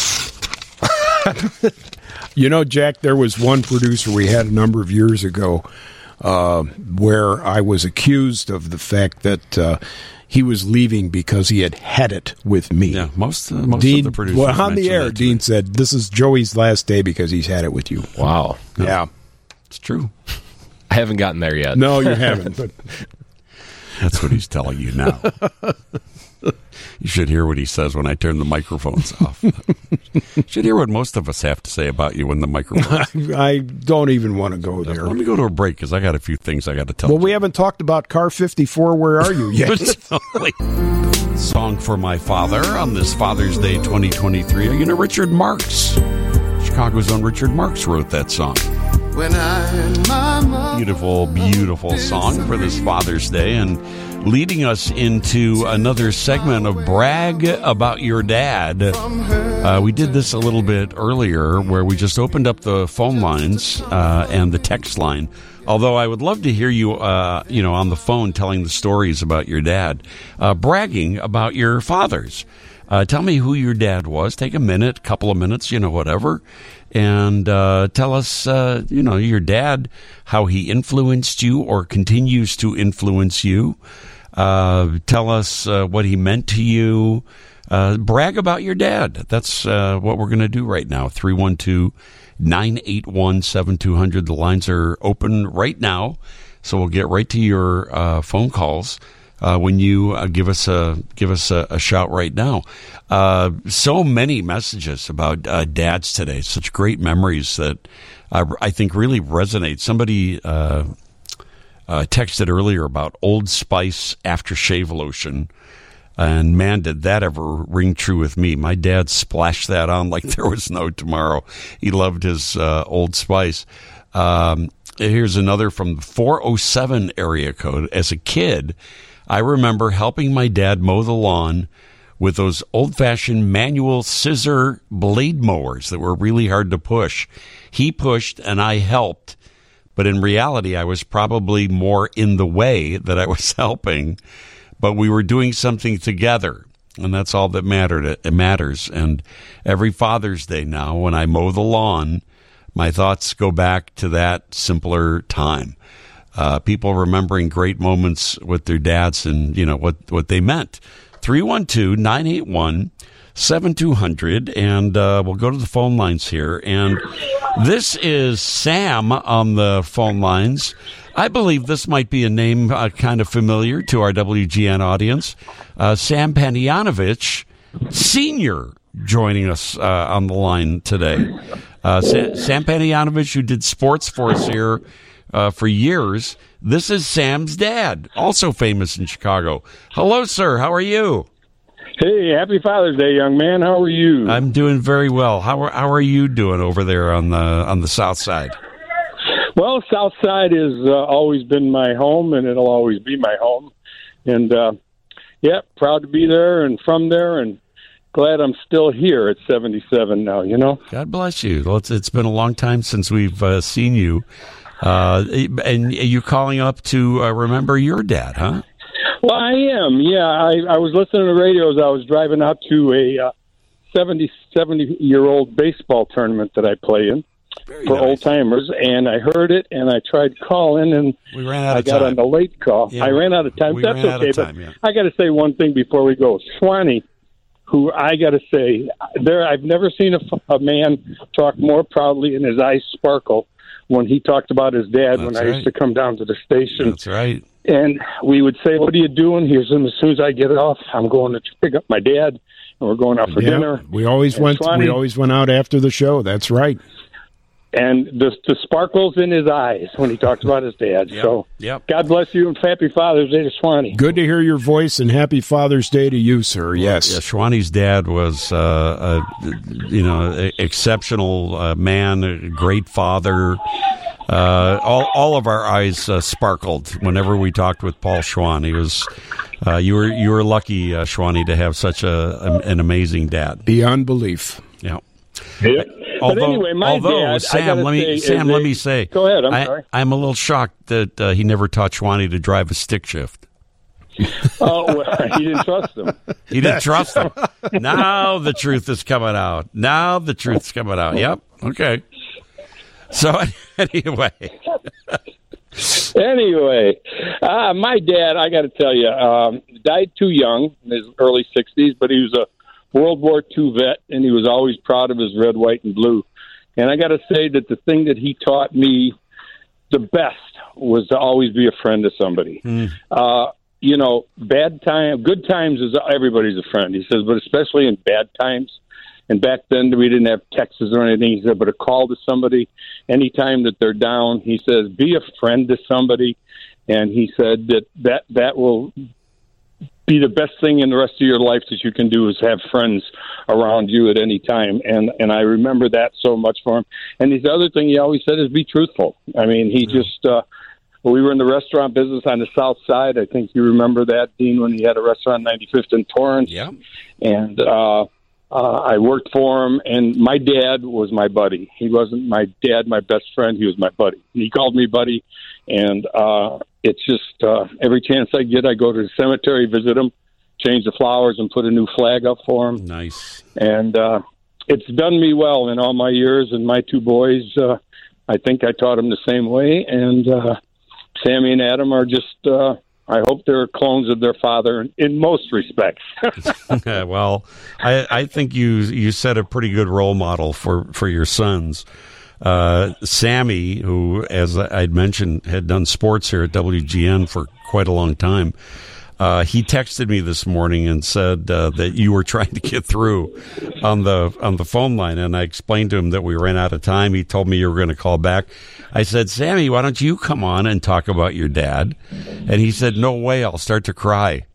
You know, Jack, there was one producer we had a number of years ago uh, where I was accused of the fact that uh, he was leaving because he had had it with me. Yeah, most, uh, most Dean, of the producers well, on the mentioned air, that to Dean me. said, this is Joey's last day because he's had it with you. Wow. Yeah. It's true. I haven't gotten there yet. No, you haven't. But That's what he's telling you now. You should hear what he says when I turn the microphones off. You should hear what most of us have to say about you when the microphones. I don't even want to go there. Let me go to a break because I got a few things I got to tell Well, you. we haven't talked about Car fifty-four. Where are you yet? Song for my father on this Father's Day twenty twenty-three. You know, Richard Marx, Chicago's own Richard Marx, wrote that song. When I, Beautiful, beautiful song for this Father's Day, and leading us into another segment of Brag About Your Dad. Uh, we did this a little bit earlier where we just opened up the phone lines uh, and the text line. Although I would love to hear you, uh, you know, on the phone telling the stories about your dad, uh, bragging about your fathers. Uh, tell me who your dad was. Take a minute, couple of minutes, you know, whatever. And uh, tell us, uh, you know, your dad, how he influenced you or continues to influence you. Uh, tell us uh, what he meant to you. Uh, brag about your dad. That's uh, what we're going to do right now. three one two, nine eight one, seven two zero zero. The lines are open right now, so we'll get right to your uh, phone calls. Uh, when you uh, give us a give us a, a shout right now. Uh, so many messages about uh, dads today. Such great memories that uh, I think really resonate. Somebody uh, uh, texted earlier about Old Spice aftershave lotion. And man, did that ever ring true with me. My dad splashed that on like there was no tomorrow. He loved his uh, Old Spice. Um, here's another from the four oh seven area code. As a kid, I remember helping my dad mow the lawn with those old-fashioned manual scissor blade mowers that were really hard to push. He pushed and I helped, but in reality, I was probably more in the way that I was helping, but we were doing something together, and that's all that mattered. It matters. And every Father's Day now, when I mow the lawn, my thoughts go back to that simpler time. Uh, people remembering great moments with their dads and, you know, what, what they meant. three one two, nine eight one, seven two zero zero, and uh, we'll go to the phone lines here. And this is Sam on the phone lines. I believe this might be a name uh, kind of familiar to our W G N audience. Uh, Sam Panianovich, Senior, joining us uh, on the line today. Uh, Sa- Sam Panianovich, who did sports for us here Uh, for years. This is Sam's dad, also famous in Chicago. Hello, sir. How are you? Hey, happy Father's Day, young man. How are you? I'm doing very well. How are How are you doing over there on the on the south side? Well, South Side has uh, always been my home, and it'll always be my home. And uh, yeah, proud to be there and from there, and glad I'm still here at seventy-seven now. You know. God bless you. Well, it's, it's been a long time since we've uh, seen you. Uh, and you're calling up to uh, remember your dad, huh? Well, I am. Yeah, I, I was listening to the radio as I was driving out to a uh, seventy, seventy-year-old baseball tournament that I play in. for nice. old timers, and I heard it, and I tried calling, and we ran out I of got time. on the late call. Yeah. I ran out of time. We That's ran out okay, of time, but yeah. I got to say one thing before we go. Swanee, who I got to say, there I've never seen a, a man talk more proudly and his eyes sparkle when he talked about his dad. That's when I right. used to come down to the station. That's right. And we would say, "What are you doing?" He said, "As soon as I get off, I'm going to pick up my dad, and we're going out for Yeah, dinner." we always And went. Swanee- We always went out after the show. That's right. And the the sparkles in his eyes when he talks about his dad. Yep. So, Yep. God bless you and happy Father's Day to Swanee. Good to hear your voice, and happy Father's Day to you, sir. Yes. Yeah, Schwanee's dad was, uh, a, you know, a exceptional uh, man, a great father. Uh, all all of our eyes uh, sparkled whenever we talked with Paul Schwan. He was, uh, you were you were lucky, uh, Schwanee, to have such a an amazing dad. Beyond belief. Yeah. Yeah. Although, but anyway, my although dad, I Sam, gotta let me say, Sam, is let a- me say, Go ahead. I'm I, sorry. I'm a little shocked that uh, he never taught Schwanee to drive a stick shift. Oh, well, he didn't trust him. He didn't trust him. Now the truth is coming out. Now the truth's coming out. Yep. Okay. So anyway, Anyway, uh, my dad, I got to tell you, um, died too young, in his early sixties, but he was a World War Two vet, and he was always proud of his red, white, and blue. And I got to say that the thing that he taught me the best was to always be a friend to somebody. Mm. Uh, you know, bad time, good times is everybody's a friend. He says, but especially in bad times. And back then we didn't have texts or anything. He said, but a call to somebody anytime that they're down. He says, be a friend to somebody. And he said that that, that will be the best thing in the rest of your life that you can do is have friends around you at any time. And, and I remember that so much for him. And the other thing he always said is be truthful. I mean, he mm-hmm. just, uh, we were in the restaurant business on the South Side. I think you remember that, Dean, when he had a restaurant ninety-fifth and Torrance. Yeah. And, uh, Uh, I worked for him, and my dad was my buddy. He wasn't my dad, my best friend. He was my buddy. He called me buddy, and uh, it's just uh, every chance I get, I go to the cemetery, visit him, change the flowers, and put a new flag up for him. Nice. And uh, it's done me well in all my years, and my two boys, uh, I think I taught them the same way, and uh, Sammy and Adam are just... Uh, I hope they're clones of their father in, in most respects. Well, I, I think you you set a pretty good role model for, for your sons. Uh, Sammy, who, as I'd mentioned, had done sports here at W G N for quite a long time, uh, he texted me this morning and said uh, that you were trying to get through on the on the phone line, and I explained to him that we ran out of time. He told me you were going to call back. I said, Sammy, why don't you come on and talk about your dad? And he said, no way, I'll start to cry.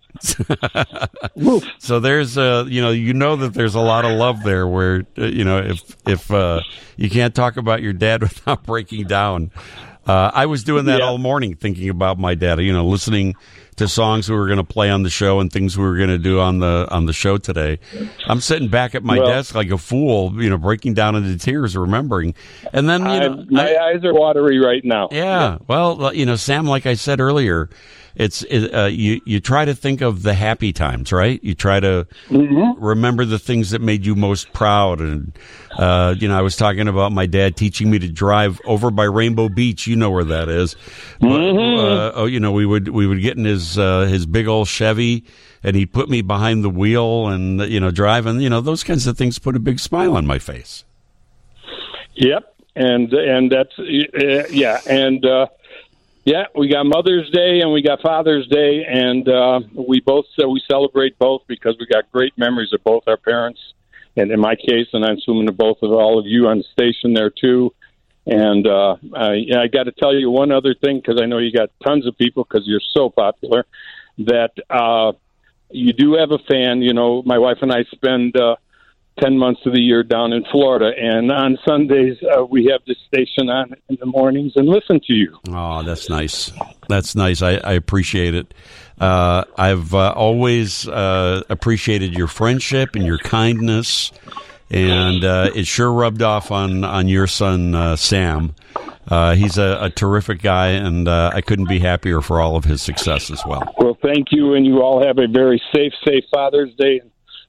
So there's uh you know you know that there's a lot of love there where uh, you know if if uh, you can't talk about your dad without breaking down. Uh, I was doing that Yeah. all morning, thinking about my dad. You know, listening to songs we were going to play on the show and things we were going to do on the on the show today. I'm sitting back at my Well- desk like a fool, you know, breaking down into tears, remembering. And then you know, I, my I- eyes are watery right now. yeah. Well, you know, Sam, like I said earlier, it's it, uh, you. You try to think of the happy times, right? You try to Mm-hmm. remember the things that made you most proud. And uh, you know, I was talking about my dad teaching me to drive over by Rainbow Beach. You know where that is. But, Mm-hmm. uh, oh, you know, we would we would get in his uh, his big old Chevy, and he'd put me behind the wheel, and you know, drive, and you know, those kinds of things put a big smile on my face. Yep, and and that's uh, yeah, and uh, yeah, we got Mother's Day and we got Father's Day, and uh, we both uh, we celebrate both because we got great memories of both our parents, and in my case, and I'm assuming of both of all of you on the station there too. And uh, I, I got to tell you one other thing because I know you got tons of people because you're so popular that uh, you do have a fan. You know, my wife and I spend. Uh, ten months of the year down in Florida. And on Sundays, uh, we have this station on in the mornings and listen to you. Oh, that's nice. That's nice. I, I appreciate it. Uh, I've uh, always uh, appreciated your friendship and your kindness. And uh, it sure rubbed off on, on your son, uh, Sam. Uh, he's a, a terrific guy, and uh, I couldn't be happier for all of his success as well. Well, thank you. And you all have a very safe, safe Father's Day.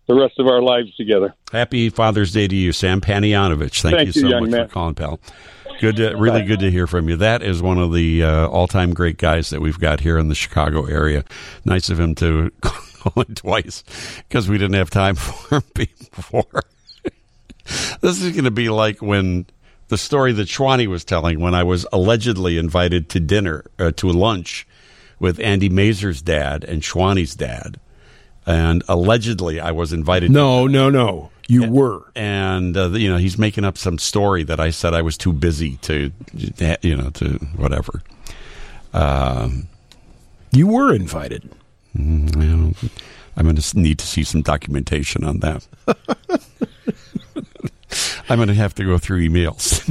the rest of our lives together. Happy Father's Day to you, Sam Panianovich. Thank, Thank you you, so young much man. for calling, pal. Good, to, really good to hear from you. That is one of the uh, all-time great guys that we've got here in the Chicago area. Nice of him to call it twice because we didn't have time for him before. This is going to be like when the story that Schwani was telling when I was allegedly invited to dinner, uh, to lunch with Andy Mazur's dad and Schwani's dad. And allegedly I was invited. No, no, no. You and, were. And, uh, you know, he's making up some story that I said I was too busy to, you know, to whatever. Um, you were invited. I'm going to need to see some documentation on that. I'm going to have to go through emails.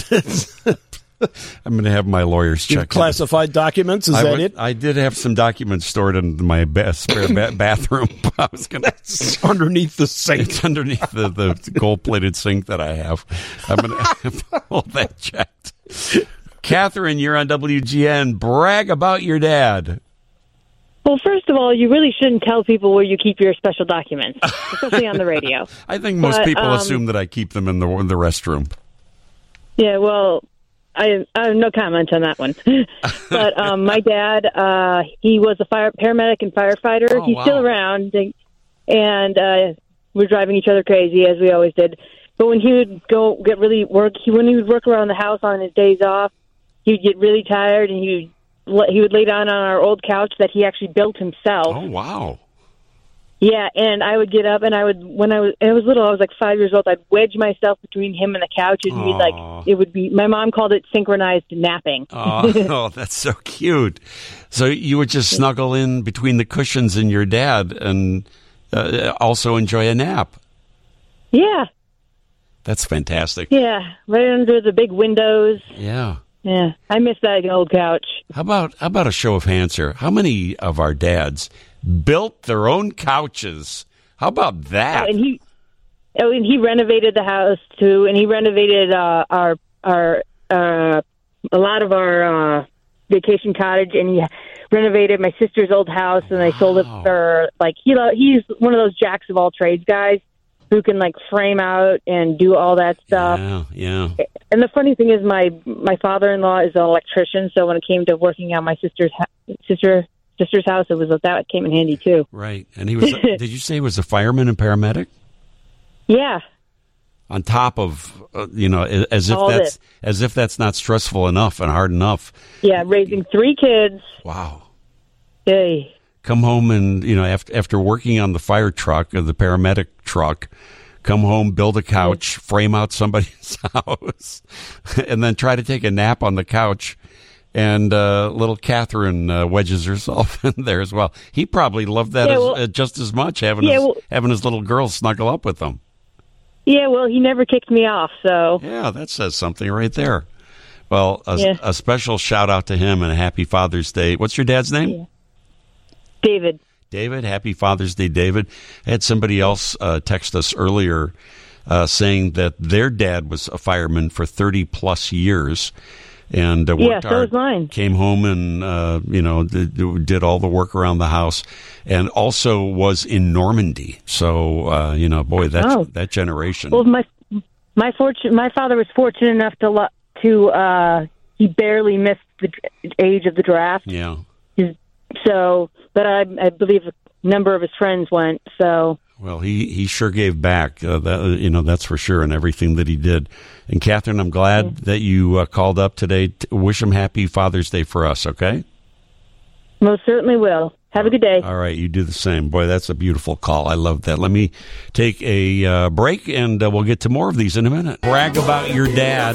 I'm going to have my lawyers check classified documents. Is I that would, it? I did have some documents stored in my ba- spare ba- bathroom. I was going to underneath the sink. It's underneath the, the gold-plated sink that I have. I'm going to have all that checked. Catherine, you're on W G N. Brag about your dad. Well, first of all, you really shouldn't tell people where you keep your special documents, especially on the radio. I think most but, people um, assume that I keep them in the in the restroom. Yeah, well, I, I have no comment on that one. But um, my dad, uh, he was a fire paramedic and firefighter. Oh, He's wow. still around, and uh, we're driving each other crazy as we always did. But when he would go get really work, he when he would work around the house on his days off, he'd get really tired, and he would he would lay down on our old couch that he actually built himself. Oh wow! Yeah, and I would get up, and I would when I was I was little, I was like five years old. I'd wedge myself between him and the couch, and we'd like it would be. My mom called it synchronized napping. Oh, oh, that's so cute. So you would just snuggle in between the cushions and your dad, and uh, also enjoy a nap. Yeah, that's fantastic. Yeah, right under the big windows. Yeah. Yeah, I miss that old couch. How about how about a show of hands here? How many of our dads built their own couches? How about that? Oh, and he, oh, and he renovated the house too, and he renovated uh, our our uh, a lot of our uh, vacation cottage, and he renovated my sister's old house, and they sold it for like he he's one of those jacks of all trades guys who can like frame out and do all that stuff. Yeah, yeah. And the funny thing is, my my father-in-law is an electrician, so when it came to working on my sister's ha- sister sister's house, it was that came in handy too. Right, and he was. Did you say he was a fireman and paramedic? Yeah. On top of uh, you know, as if All that's this. as if that's not stressful enough and hard enough. Yeah, raising three kids. Wow. Yay. Come home and, you know, after after working on the fire truck or the paramedic truck, come home, build a couch, frame out somebody's house, and then try to take a nap on the couch. And uh, little Catherine uh, wedges herself in there as well. He probably loved that Yeah, as, well- uh, just as much, having Yeah, his, well- having his little girl snuggle up with him. Yeah, well, he never kicked me off, so. Yeah, that says something right there. Well, a, Yeah. a special shout out to him and a happy Father's Day. What's your dad's name? Yeah. David. David, happy Father's Day, David. I had somebody else uh, text us earlier uh, saying that their dad was a fireman for thirty plus years and uh, worked Yeah, so hard. was mine. Came home and uh, you know did, did all the work around the house, and also was in Normandy. So uh, you know, boy, that Oh. that generation. Well, my my fortune, my father was fortunate enough to lo- to uh, he barely missed the dr- age of the draft. Yeah. He's- So, but I, I believe a number of his friends went. So, Well, he, he sure gave back, uh, that, you know, that's for sure, and everything that he did. And, Catherine, I'm glad that you uh, called up today. T- wish him happy Father's Day for us, okay? most certainly will. Have a good day. All right, you do the same. Boy, that's a beautiful call. I love that. Let me take a uh, break, and uh, we'll get to more of these in a minute. Brag about your dad.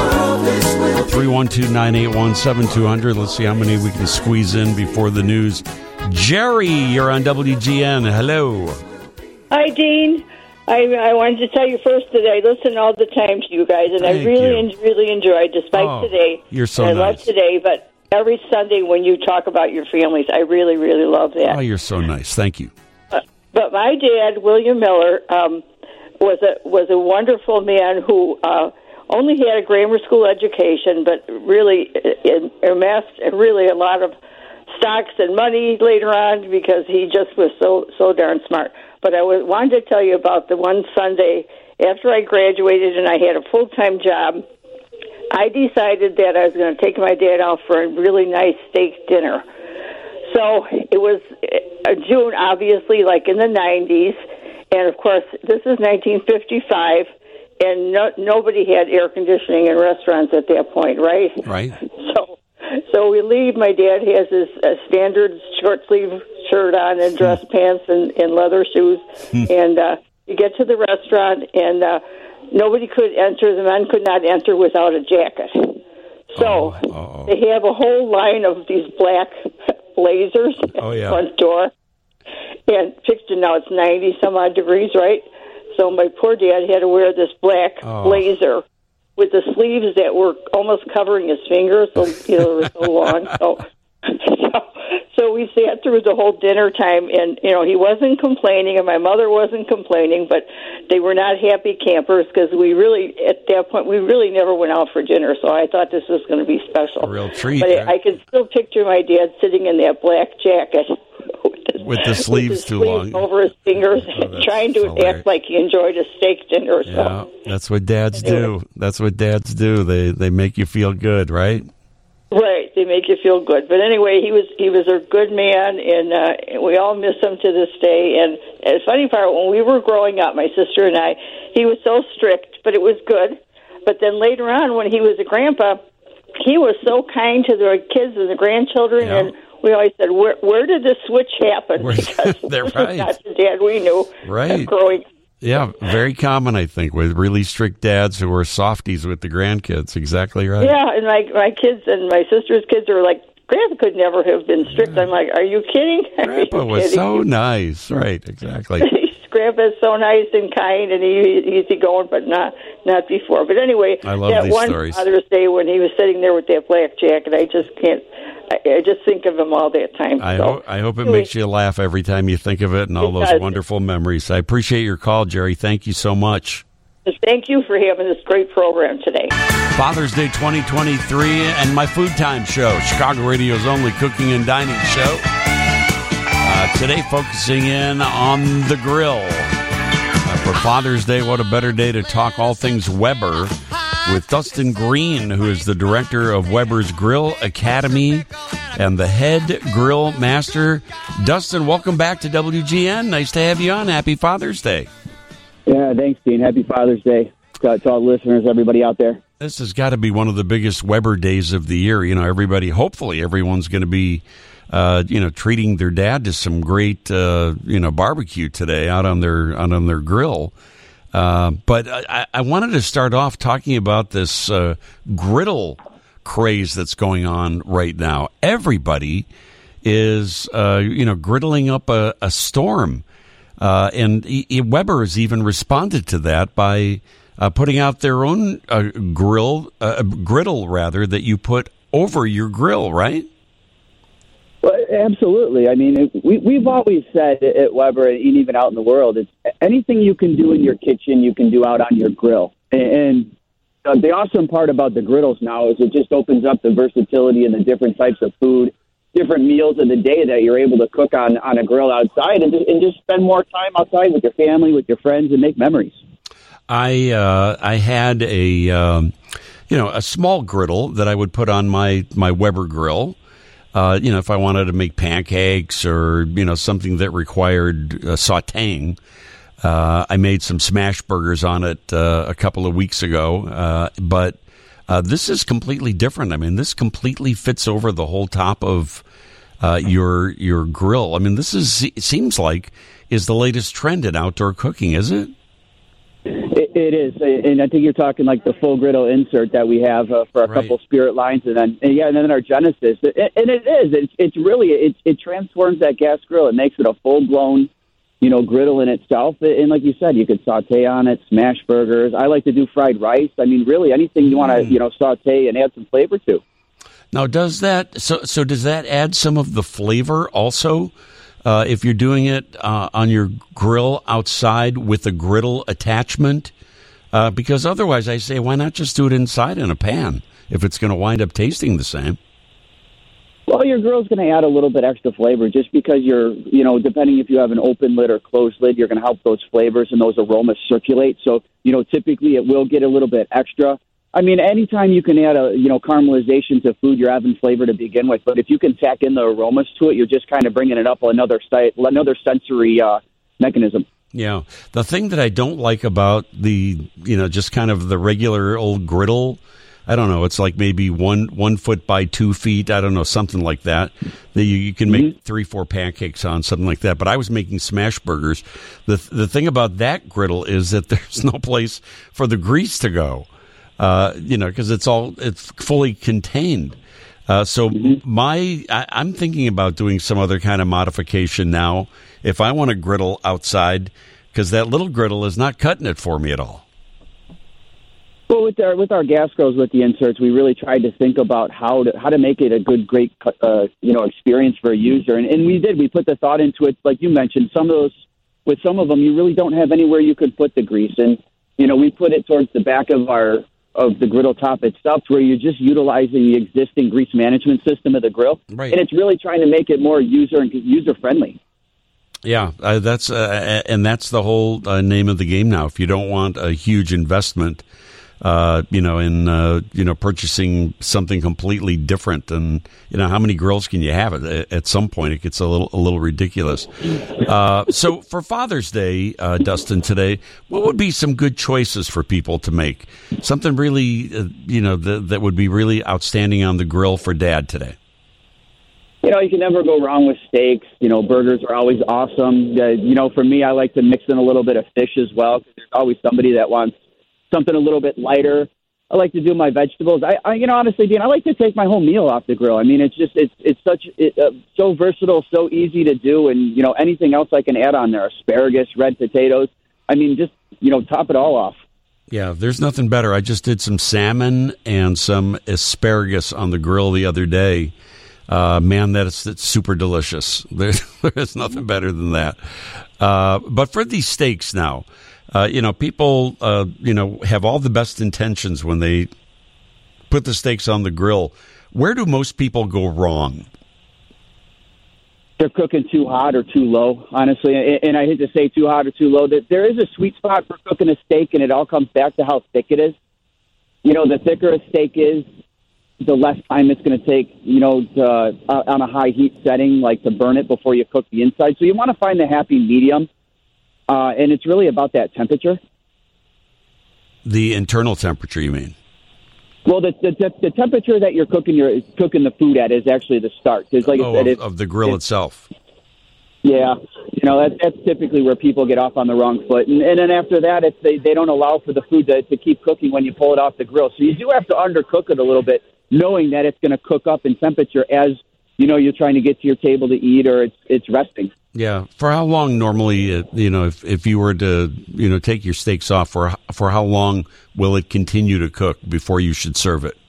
three one two, nine eight one, seven two zero zero. Let's see how many we can squeeze in before the news. Jerry, you're on W G N. Hello. Hi, Dean. I, I wanted to tell you first that I listen all the time to you guys, and Thank I really, you. en- really enjoyed, despite Oh, today. you're so and I nice. love today, but every Sunday when you talk about your families, I really, really love that. Oh, you're so nice. Thank you. But, but my dad, William Miller, um, was a was a wonderful man who uh, only had a grammar school education, but really uh, amassed really a lot of stocks and money later on because he just was so so darn smart. But I was, wanted to tell you about the one Sunday after I graduated and I had a full-time job. I decided that I was going to take my dad out for a really nice steak dinner. So it was uh, June, obviously, like in the nineties. And, of course, this is nineteen fifty-five, and no, nobody had air conditioning in restaurants at that point, right? Right. So so we leave. My dad has his uh, standard short-sleeve shirt on and dress pants and, and leather shoes. And uh, you get to the restaurant, and uh, nobody could enter. The men could not enter without a jacket. So oh, they have a whole line of these black blazers at oh, yeah. the front door. And picture now, it's ninety some odd degrees, right? So my poor dad had to wear this black oh. blazer with the sleeves that were almost covering his fingers, so you know, they were so long. So, so, so we sat through the whole dinner time, and you know, he wasn't complaining, and my mother wasn't complaining, but they were not happy campers because we really, at that point, we really never went out for dinner. So I thought this was going to be special, a real treat. But right? I, I can still picture my dad sitting in that black jacket. With the sleeves with his too sleeves long. over his fingers, Oh, trying to hilarious. act like he enjoyed a steak dinner. So. Yeah, that's what dads do. That's what dads do. They they make you feel good, right? Right, they make you feel good. But anyway, he was he was a good man, and uh, we all miss him to this day. And, and the funny part, when we were growing up, my sister and I, he was so strict, but it was good. But then later on, when he was a grandpa, he was so kind to the kids and the grandchildren, Yeah. and we always said, where, where did the switch happen? Where- Because they're this right. is not the dad we knew Right. growing up. Yeah, very common, I think, with really strict dads who are softies with the grandkids. Exactly right. Yeah, and my my kids and my sister's kids are like, Grandpa could never have been strict. I'm like, are you kidding? Are Grandpa you was kidding? so nice. Right, exactly. Grandpa's so nice and kind and he, easygoing, but not not before. But anyway, I love that these one stories. Father's Day when he was sitting there with that black jacket, I just can't. I, I just think of him all that time. I, so, ho- I hope it anyway, makes you laugh every time you think of it and all It those does. wonderful memories. I appreciate your call, Jerry. Thank you so much. Thank you for having this great program today. Father's Day twenty twenty-three and my Food Time show, Chicago Radio's only cooking and dining show. Uh, today focusing in on the grill. Uh, for Father's Day, what a better day to talk all things Weber with Dustin Green, who is the director of Weber's Grill Academy and the head grill master. Dustin, welcome back to W G N. Nice to have you on. Happy Father's Day. Yeah, thanks, Dean. Happy Father's Day to, to all the listeners, everybody out there. This has got to be one of the biggest Weber days of the year. You know, everybody, hopefully everyone's going to be, uh, you know, treating their dad to some great, uh, you know, barbecue today out on their, out on their grill. Uh, but I, I wanted to start off talking about this uh, griddle craze that's going on right now. Everybody is, uh, you know, griddling up a, a storm. Uh, and e- e- Weber has even responded to that by uh, putting out their own uh, grill, uh, griddle rather, that you put over your grill, right? Well, absolutely. I mean, it, we, we've always said at Weber, and even out in the world, it's anything you can do in your kitchen, you can do out on your grill. And uh, the awesome part about the griddles now is it just opens up the versatility and the different types of food, different meals of the day that you're able to cook on, on a grill outside and just, and just spend more time outside with your family, with your friends, and make memories. I uh, I had a um, you know a small griddle that I would put on my my Weber grill. Uh, you know, if I wanted to make pancakes or you know something that required uh, sautéing. Uh, I made some smash burgers on it uh, a couple of weeks ago, uh, but. Uh, this is completely different. I mean, this completely fits over the whole top of uh, your your grill. I mean, this is it seems like is the latest trend in outdoor cooking, is it? It, it is, and I think you're talking like the full griddle insert that we have uh, for a Right. couple Spirit lines, and then and yeah, and then our Genesis, and it is. It's, it's really it, it transforms that gas grill. It makes it a full blown, you know, griddle in itself. And like you said, you could saute on it, smash burgers. I like to do fried rice. I mean, really anything you want to, you know, saute and add some flavor to. Now, does that so? So does that add some of the flavor also? Uh, if you're doing it uh, on your grill outside with a griddle attachment, uh, because otherwise, I say, why not just do it inside in a pan if it's going to wind up tasting the same? Well, your grill's going to add a little bit extra flavor just because you're, you know, depending if you have an open lid or closed lid, you're going to help those flavors and those aromas circulate. So, you know, typically it will get a little bit extra. I mean, anytime you can add a, you know, caramelization to food, you're having flavor to begin with. But if you can tack in the aromas to it, you're just kind of bringing it up another site, another sensory uh, mechanism. Yeah. The thing that I don't like about the, you know, just kind of the regular old griddle, I don't know, it's like maybe one one foot by two feet, I don't know, something like that. That you, you can make mm-hmm. three, four pancakes on, something like that. But I was making smash burgers. The the thing about that griddle is that there's no place for the grease to go, uh, you know, because it's all, it's fully contained. Uh, so mm-hmm. my, I, I'm thinking about doing some other kind of modification now. If I want a griddle outside, because that little griddle is not cutting it for me at all. Well, with our with our gas grills with the inserts, we really tried to think about how to how to make it a good, great uh, you know experience for a user, and, and we did. We put the thought into it, like you mentioned. Some of those, with some of them, you really don't have anywhere you could put the grease, and you know we put it towards the back of our of the griddle top itself, where you're just utilizing the existing grease management system of the grill, right. And it's really trying to make it more user and user friendly. Yeah, uh, that's uh, and that's the whole uh, name of the game now. If you don't want a huge investment. Uh, you know, in, uh, you know, purchasing something completely different. And, you know, how many grills can you have? At, at some point, it gets a little a little ridiculous. Uh, so for Father's Day, uh, Dustin, today, what would be some good choices for people to make? Something really, uh, you know, th- that would be really outstanding on the grill for Dad today? You know, you can never go wrong with steaks. You know, burgers are always awesome. Uh, you know, for me, I like to mix in a little bit of fish as well, because there's always somebody that wants something a little bit lighter. I like to do my vegetables. I, I you know, honestly, Dean, I like to take my whole meal off the grill. I mean, it's just, it's it's such, it, uh, so versatile, so easy to do. And, you know, anything else I can add on there, asparagus, red potatoes. I mean, just, you know, top it all off. Yeah, there's nothing better. I just did some salmon and some asparagus on the grill the other day. Uh, man, that's, that's super delicious. There, there is nothing better than that. Uh, but for these steaks now, Uh, you know, people, uh, you know, have all the best intentions when they put the steaks on the grill. Where do most people go wrong? They're cooking too hot or too low, honestly. And I hate to say too hot or too low. That there is a sweet spot for cooking a steak, and it all comes back to how thick it is. You know, the thicker a steak is, the less time it's going to take, you know, to, uh, on a high heat setting, like to burn it before you cook the inside. So you want to find the happy medium. Uh, and it's really about that temperature. The internal temperature, you mean? Well, the the, the temperature that you're cooking your cooking the food at is actually the start. Because, like oh, I said, of, it's, of the grill it's, itself. Yeah, you know that, that's typically where people get off on the wrong foot, and, and then after that, it's they, they don't allow for the food to, to keep cooking when you pull it off the grill. So you do have to undercook it a little bit, knowing that it's going to cook up in temperature as you know you're trying to get to your table to eat, or it's it's resting. Yeah. For how long normally, uh, you know, if, if you were to, you know, take your steaks off, for for how long will it continue to cook before you should serve it?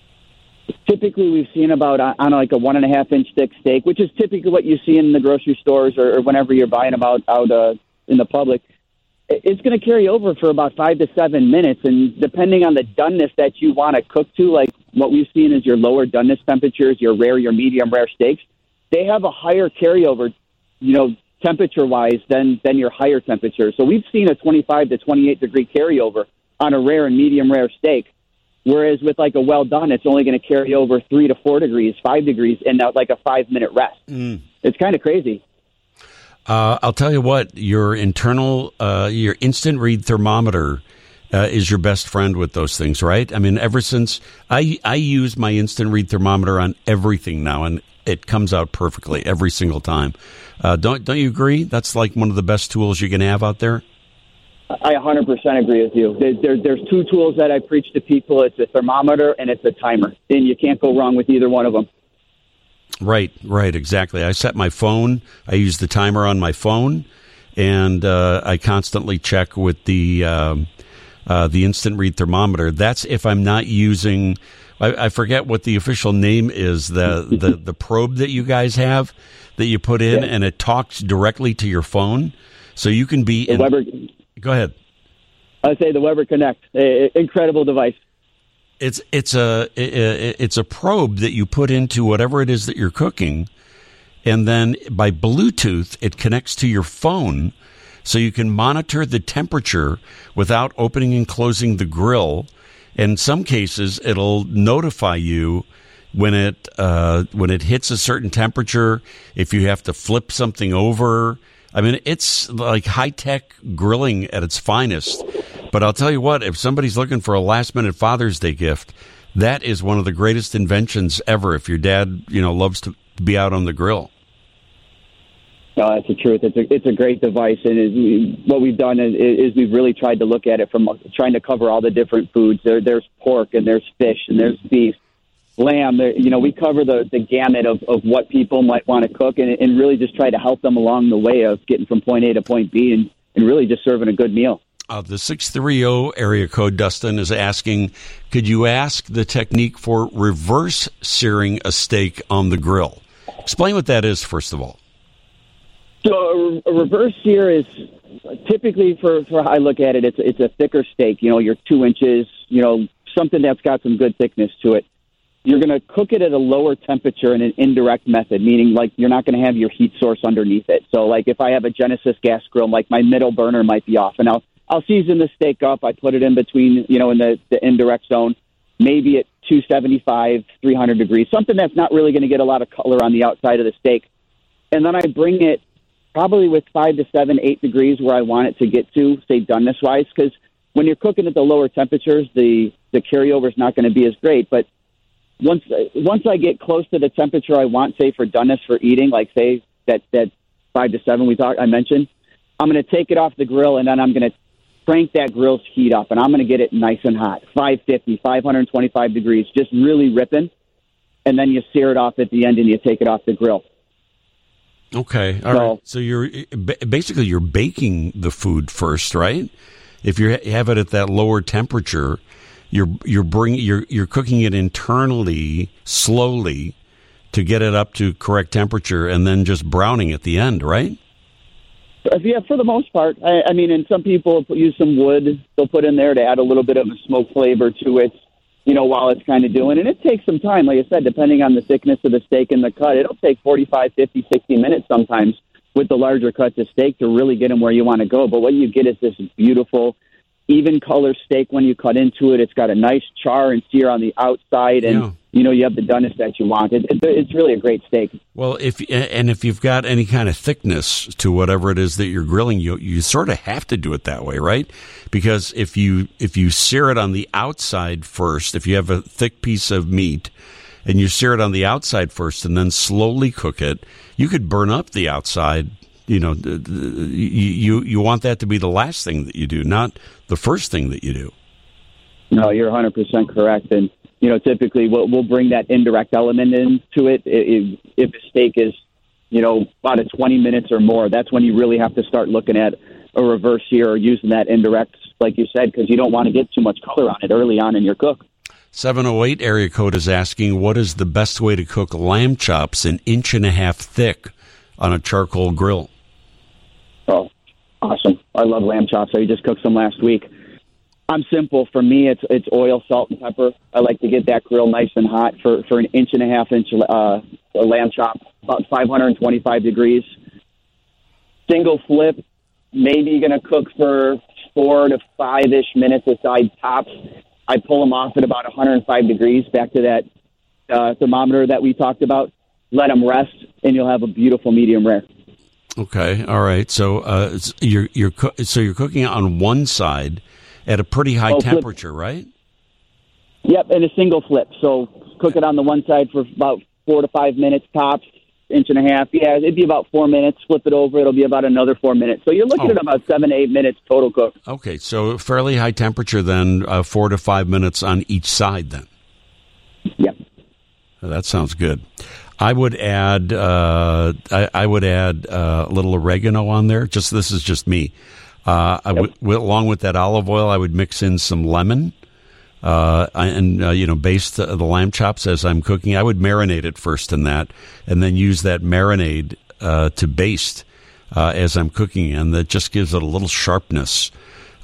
Typically, we've seen about uh, on like a one and a half inch thick steak, which is typically what you see in the grocery stores or, or whenever you're buying them out, out uh, in the public. It's going to carry over for about five to seven minutes. And depending on the doneness that you want to cook to, like what we've seen is your lower doneness temperatures, your rare, your medium rare steaks, they have a higher carryover, you know, temperature-wise than than your higher temperature. So we've seen a twenty-five to twenty-eight degree carryover on a rare and medium rare steak, whereas with like a well done, it's only going to carry over three to four degrees, five degrees, and now like a five-minute rest. Mm. It's kind of crazy. Uh, I'll tell you what, your internal, uh, your instant read thermometer uh, is your best friend with those things, right? I mean, ever since I I use my instant read thermometer on everything now, and it comes out perfectly every single time. Uh, don't don't you agree? That's like one of the best tools you can have out there. I one hundred percent agree with you. There, there, there's two tools that I preach to people. It's a thermometer and it's a timer, and you can't go wrong with either one of them. Right, right, exactly. I set my phone. I use the timer on my phone, and uh, I constantly check with the um, uh, the instant read thermometer. That's if I'm not using. I, I forget what the official name is. The, the the probe that you guys have that you put in, yeah. and it talks directly to your phone, so you can be. In, Weber, go ahead. I say the Weber Connect, a, incredible device. It's it's a it's a probe that you put into whatever it is that you're cooking, and then by Bluetooth it connects to your phone, so you can monitor the temperature without opening and closing the grill. In some cases, it'll notify you when it uh, when it hits a certain temperature, if you have to flip something over. I mean, it's like high-tech grilling at its finest. But I'll tell you what, if somebody's looking for a last-minute Father's Day gift, that is one of the greatest inventions ever, if your dad, you know, loves to be out on the grill. No, that's the truth. It's a, it's a great device, and is we, what we've done is, is we've really tried to look at it from trying to cover all the different foods. There, there's pork, and there's fish, and there's beef, lamb. There, you know, we cover the, the gamut of, of what people might want to cook, and, and really just try to help them along the way of getting from point A to point B, and, and really just serving a good meal. Uh, the six three zero area code, Dustin, is asking, could you ask the technique for reverse searing a steak on the grill? Explain what that is, first of all. So a, a reverse sear is typically, for, for how I look at it, it's, it's a thicker steak. You know, you're two inches, you know, something that's got some good thickness to it. You're going to cook it at a lower temperature in an indirect method, meaning like you're not going to have your heat source underneath it. So like if I have a Genesis gas grill, like my middle burner might be off, and I'll I'll season the steak up. I put it in between, you know, in the, the indirect zone, maybe at two seventy-five, three hundred degrees, something that's not really going to get a lot of color on the outside of the steak. And then I bring it probably with five to seven, eight degrees where I want it to get to, say, doneness-wise, because when you're cooking at the lower temperatures, the, the carryover is not going to be as great. But once once I get close to the temperature I want, say, for doneness for eating, like, say, that, that five to seven we talked, I mentioned, I'm going to take it off the grill, and then I'm going to crank that grill's heat up, and I'm going to get it nice and hot, five fifty, five twenty-five degrees, just really ripping, and then you sear it off at the end and you take it off the grill. Okay, all so, right. So you're basically you're baking the food first, right? If you have it at that lower temperature, you're you're bringing you're you're cooking it internally slowly to get it up to correct temperature, and then just browning at the end, right? Yeah, for the most part. I, I mean, and some people use some wood they'll put in there to add a little bit of a smoke flavor to it, you know, while it's kind of doing. And it takes some time, like I said, depending on the thickness of the steak and the cut. It'll take forty-five, fifty, sixty minutes sometimes with the larger cuts of steak to really get them where you want to go. But what you get is this beautiful, even color steak when you cut into it. It's got a nice char and sear on the outside, and yeah. you know, you have the doneness that you want. It, it, it's really a great steak. Well, if and if you've got any kind of thickness to whatever it is that you're grilling, you you sort of have to do it that way, right? Because if you if you sear it on the outside first, if you have a thick piece of meat and you sear it on the outside first and then slowly cook it, you could burn up the outside. You know, you you want that to be the last thing that you do, not the first thing that you do. No, you're one hundred percent correct. And, you know, typically we'll, we'll bring that indirect element into it. If, if a steak is, you know, about a twenty minutes or more, that's when you really have to start looking at a reverse sear or using that indirect, like you said, because you don't want to get too much color on it early on in your cook. seven oh eight area code is asking, what is the best way to cook lamb chops an inch and a half thick on a charcoal grill? Oh, awesome. I love lamb chops. I just cooked some last week. I'm simple. For me, it's it's oil, salt, and pepper. I like to get that grill nice and hot for, for an inch and a half inch uh, lamb chop, about five twenty-five degrees. Single flip, maybe going to cook for four to five-ish minutes aside tops. I pull them off at about one hundred five degrees, back to that uh, thermometer that we talked about. Let them rest, and you'll have a beautiful medium rare. Okay, all right. So uh, you're you're co- so you're cooking on one side at a pretty high oh, temperature, flip. Right? Yep, and a single flip. So cook it on the one side for about four to five minutes tops, inch and a half. Yeah, it'd be about four minutes. Flip it over, it'll be about another four minutes. So you're looking oh. at about seven, eight minutes total cook. Okay, so fairly high temperature then, uh, four to five minutes on each side then. Yeah. That sounds good. I would add uh, I, I would add uh, a little oregano on there. Just this is just me. Uh, I w- w- along with that olive oil, I would mix in some lemon uh, and uh, you know baste the, the lamb chops as I'm cooking. I would marinate it first in that, and then use that marinade uh, to baste uh, as I'm cooking, and that just gives it a little sharpness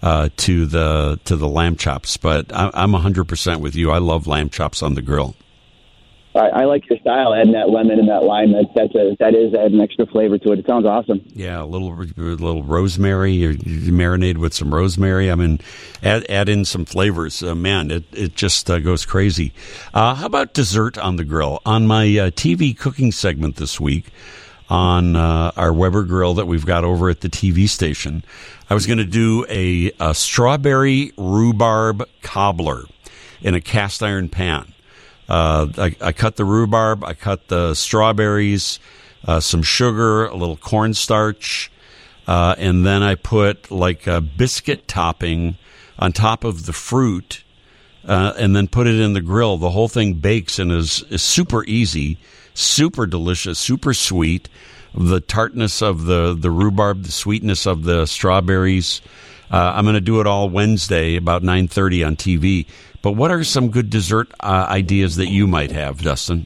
uh, to the to the lamb chops. But I, I'm one hundred percent with you. I love lamb chops on the grill. I, I like your style, adding that lemon and that lime. That that's a, that is adding extra flavor to it. It sounds awesome. Yeah, a little a little rosemary. You marinate with some rosemary. I mean, add add in some flavors. Uh, man, it it just uh, goes crazy. Uh, how about dessert on the grill? On my uh, T V cooking segment this week, on uh, our Weber grill that we've got over at the T V station, I was going to do a, a strawberry rhubarb cobbler in a cast iron pan. Uh, I, I cut the rhubarb, I cut the strawberries, uh, some sugar, a little cornstarch, uh, and then I put like a biscuit topping on top of the fruit, uh, and then put it in the grill. The whole thing bakes and is, is super easy, super delicious, super sweet. The tartness of the, the rhubarb, the sweetness of the strawberries. Uh, I'm going to do it all Wednesday about nine thirty on T V. But what are some good dessert uh, ideas that you might have, Dustin?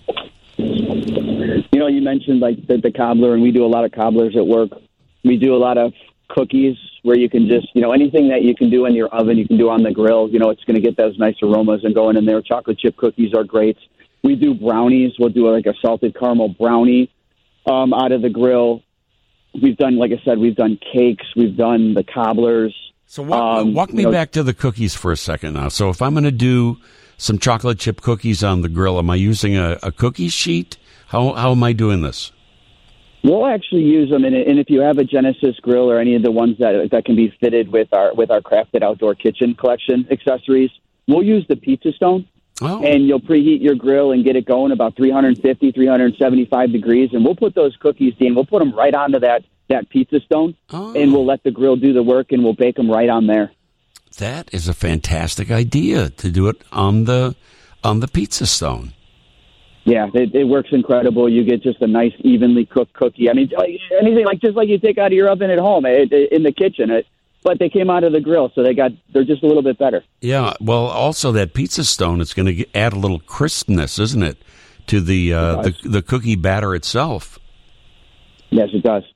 You know, you mentioned like the, the cobbler, and we do a lot of cobblers at work. We do a lot of cookies where you can just, you know, anything that you can do in your oven, you can do on the grill. You know, it's going to get those nice aromas and going in there. Chocolate chip cookies are great. We do brownies. We'll do like a salted caramel brownie um, out of the grill. We've done, like I said, we've done cakes. We've done the cobblers. So walk, um, walk me you know, back to the cookies for a second now. So if I'm going to do some chocolate chip cookies on the grill, am I using a, a cookie sheet? How how am I doing this? We'll actually use them, and, and if you have a Genesis grill or any of the ones that that can be fitted with our with our Crafted Outdoor Kitchen collection accessories, we'll use the pizza stone. Oh. And you'll preheat your grill and get it going about three fifty, three seventy-five degrees, and we'll put those cookies, Dean, we'll put them right onto that that pizza stone, oh. and we'll let the grill do the work, and we'll bake them right on there. That is a fantastic idea, to do it on the on the pizza stone. Yeah, it, it works incredible. You get just a nice, evenly cooked cookie. I mean, like, anything like just like you take out of your oven at home, it, it, in the kitchen. It, but they came out of the grill, so they got they're just a little bit better. Yeah, well, also that pizza stone, it's going to add a little crispness, isn't it, to the uh, the the cookie batter itself? Yes, it does.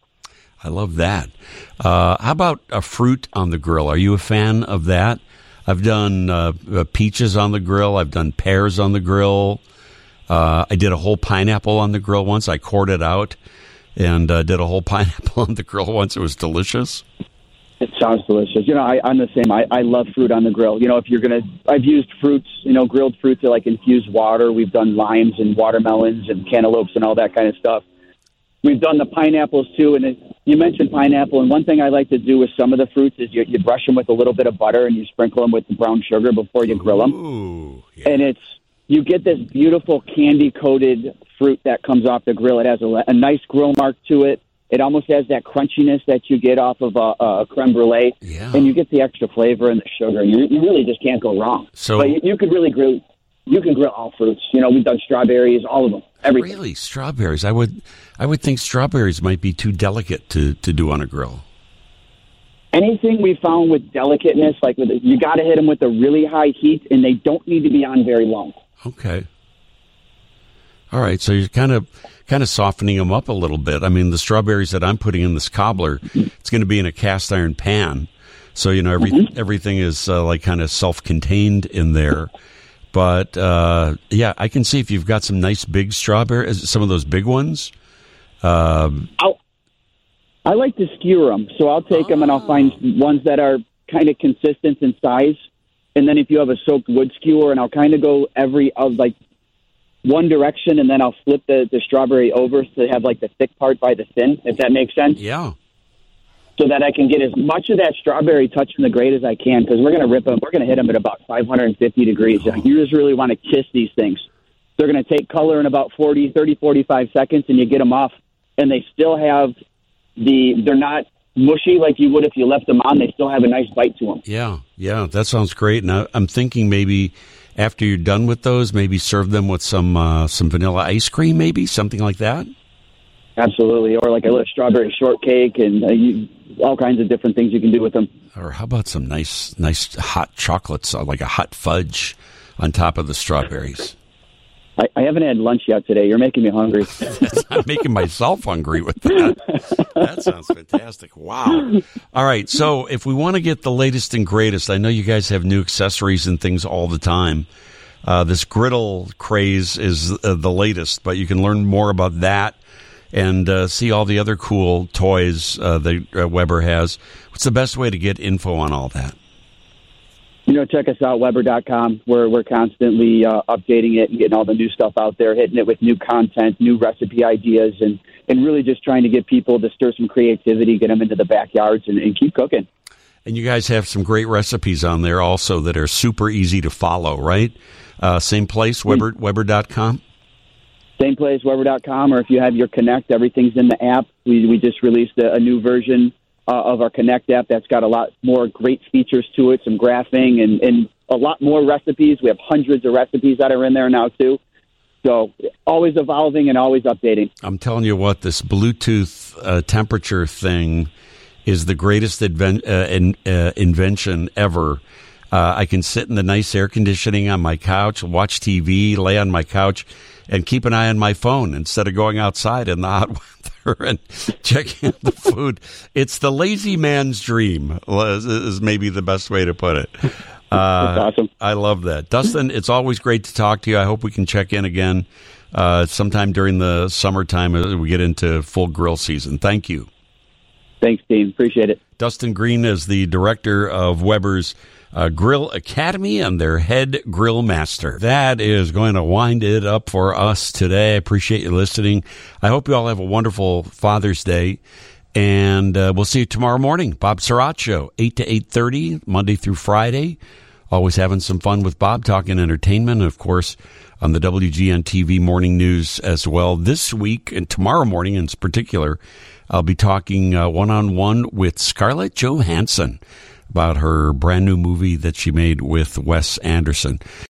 I love that. Uh, how about a fruit on the grill? Are you a fan of that? I've done uh, peaches on the grill. I've done pears on the grill. Uh, I did a whole pineapple on the grill once. I cored it out and uh, did a whole pineapple on the grill once. It was delicious. It sounds delicious. You know, I, I'm the same. I, I love fruit on the grill. You know, if you're going to, I've used fruits, you know, grilled fruit to like infuse water. We've done limes and watermelons and cantaloupes and all that kind of stuff. We've done the pineapples too. And it, you mentioned pineapple. And one thing I like to do with some of the fruits is you, you brush them with a little bit of butter and you sprinkle them with the brown sugar before you grill them. Ooh, yeah. And it's, you get this beautiful candy coated fruit that comes off the grill. It has a, a nice grill mark to it. It almost has that crunchiness that you get off of a, a creme brulee, yeah. and you get the extra flavor and the sugar. You, you really just can't go wrong. So, but you, you could really grill. You can grill all fruits. You know, we've done strawberries, all of them, everything. Really, strawberries? I would, I would think strawberries might be too delicate to, to do on a grill. Anything we found with delicateness, like with you got to hit them with a really high heat, and they don't need to be on very long. Okay. All right, so you're kind of kind of softening them up a little bit. I mean, the strawberries that I'm putting in this cobbler, it's going to be in a cast iron pan, so you know every mm-hmm. everything is uh, like kind of self-contained in there. But uh, yeah, I can see if you've got some nice big strawberries, some of those big ones. Um, I'll, I like to skewer them, so I'll take oh. them and I'll find ones that are kind of consistent in size. And then if you have a soaked wood skewer, and I'll kind of go every of like. one direction, and then I'll flip the, the strawberry over to have like the thick part by the thin, if that makes sense. Yeah. So that I can get as much of that strawberry touching the grate as I can, because we're going to rip them. We're going to hit them at about five fifty degrees. Oh. You just really want to kiss these things. They're going to take color in about forty, thirty, forty-five seconds, and you get them off, and they still have the, they're not mushy like you would if you left them on. They still have a nice bite to them. Yeah, yeah, that sounds great. Now I'm thinking maybe after you're done with those, maybe serve them with some uh, some vanilla ice cream, maybe something like that. Absolutely, or like a little strawberry shortcake, and uh, you, all kinds of different things you can do with them. Or how about some nice, nice hot chocolates, uh, like a hot fudge on top of the strawberries? I, I haven't had lunch yet today. You're making me hungry. I'm making myself hungry with that. That sounds fantastic. Wow. All right. So if we want to get the latest and greatest, I know you guys have new accessories and things all the time. Uh, this griddle craze is uh, the latest, but you can learn more about that and uh, see all the other cool toys uh, that uh, Weber has. What's the best way to get info on all that? You know, check us out, Weber dot com. We're, we're constantly uh, updating it and getting all the new stuff out there, hitting it with new content, new recipe ideas, and, and really just trying to get people to stir some creativity, get them into the backyards, and, and keep cooking. And you guys have some great recipes on there also that are super easy to follow, right? Uh, same place, Weber, Weber dot com? Same place, Weber dot com, or if you have your Connect, everything's in the app. We, we just released a, a new version Uh, of our Connect app that's got a lot more great features to it, some graphing and, and a lot more recipes. We have hundreds of recipes that are in there now, too. So always evolving and always updating. I'm telling you what, this Bluetooth uh, temperature thing is the greatest adven- uh, in, uh, invention ever. Uh, I can sit in the nice air conditioning on my couch, watch T V, lay on my couch, and keep an eye on my phone instead of going outside in the hot weather and checking out the food. It's the lazy man's dream, is maybe the best way to put it. Uh, That's awesome. I love that. Dustin, it's always great to talk to you. I hope we can check in again uh, sometime during the summertime as we get into full grill season. Thank you. Thanks, Dean. Appreciate it. Dustin Green is the director of Weber's Uh, Grill Academy and their head grill master. That is going to wind it up for us today. I appreciate you listening. I hope you all have a wonderful Father's Day, and uh, we'll see you tomorrow morning. Bob Sirott Show, eight to eight thirty, Monday through Friday. Always having some fun with Bob, talking entertainment, and of course, on the W G N T V Morning News as well. This week, and tomorrow morning in particular, I'll be talking uh, one-on-one with Scarlett Johansson about her brand new movie that she made with Wes Anderson.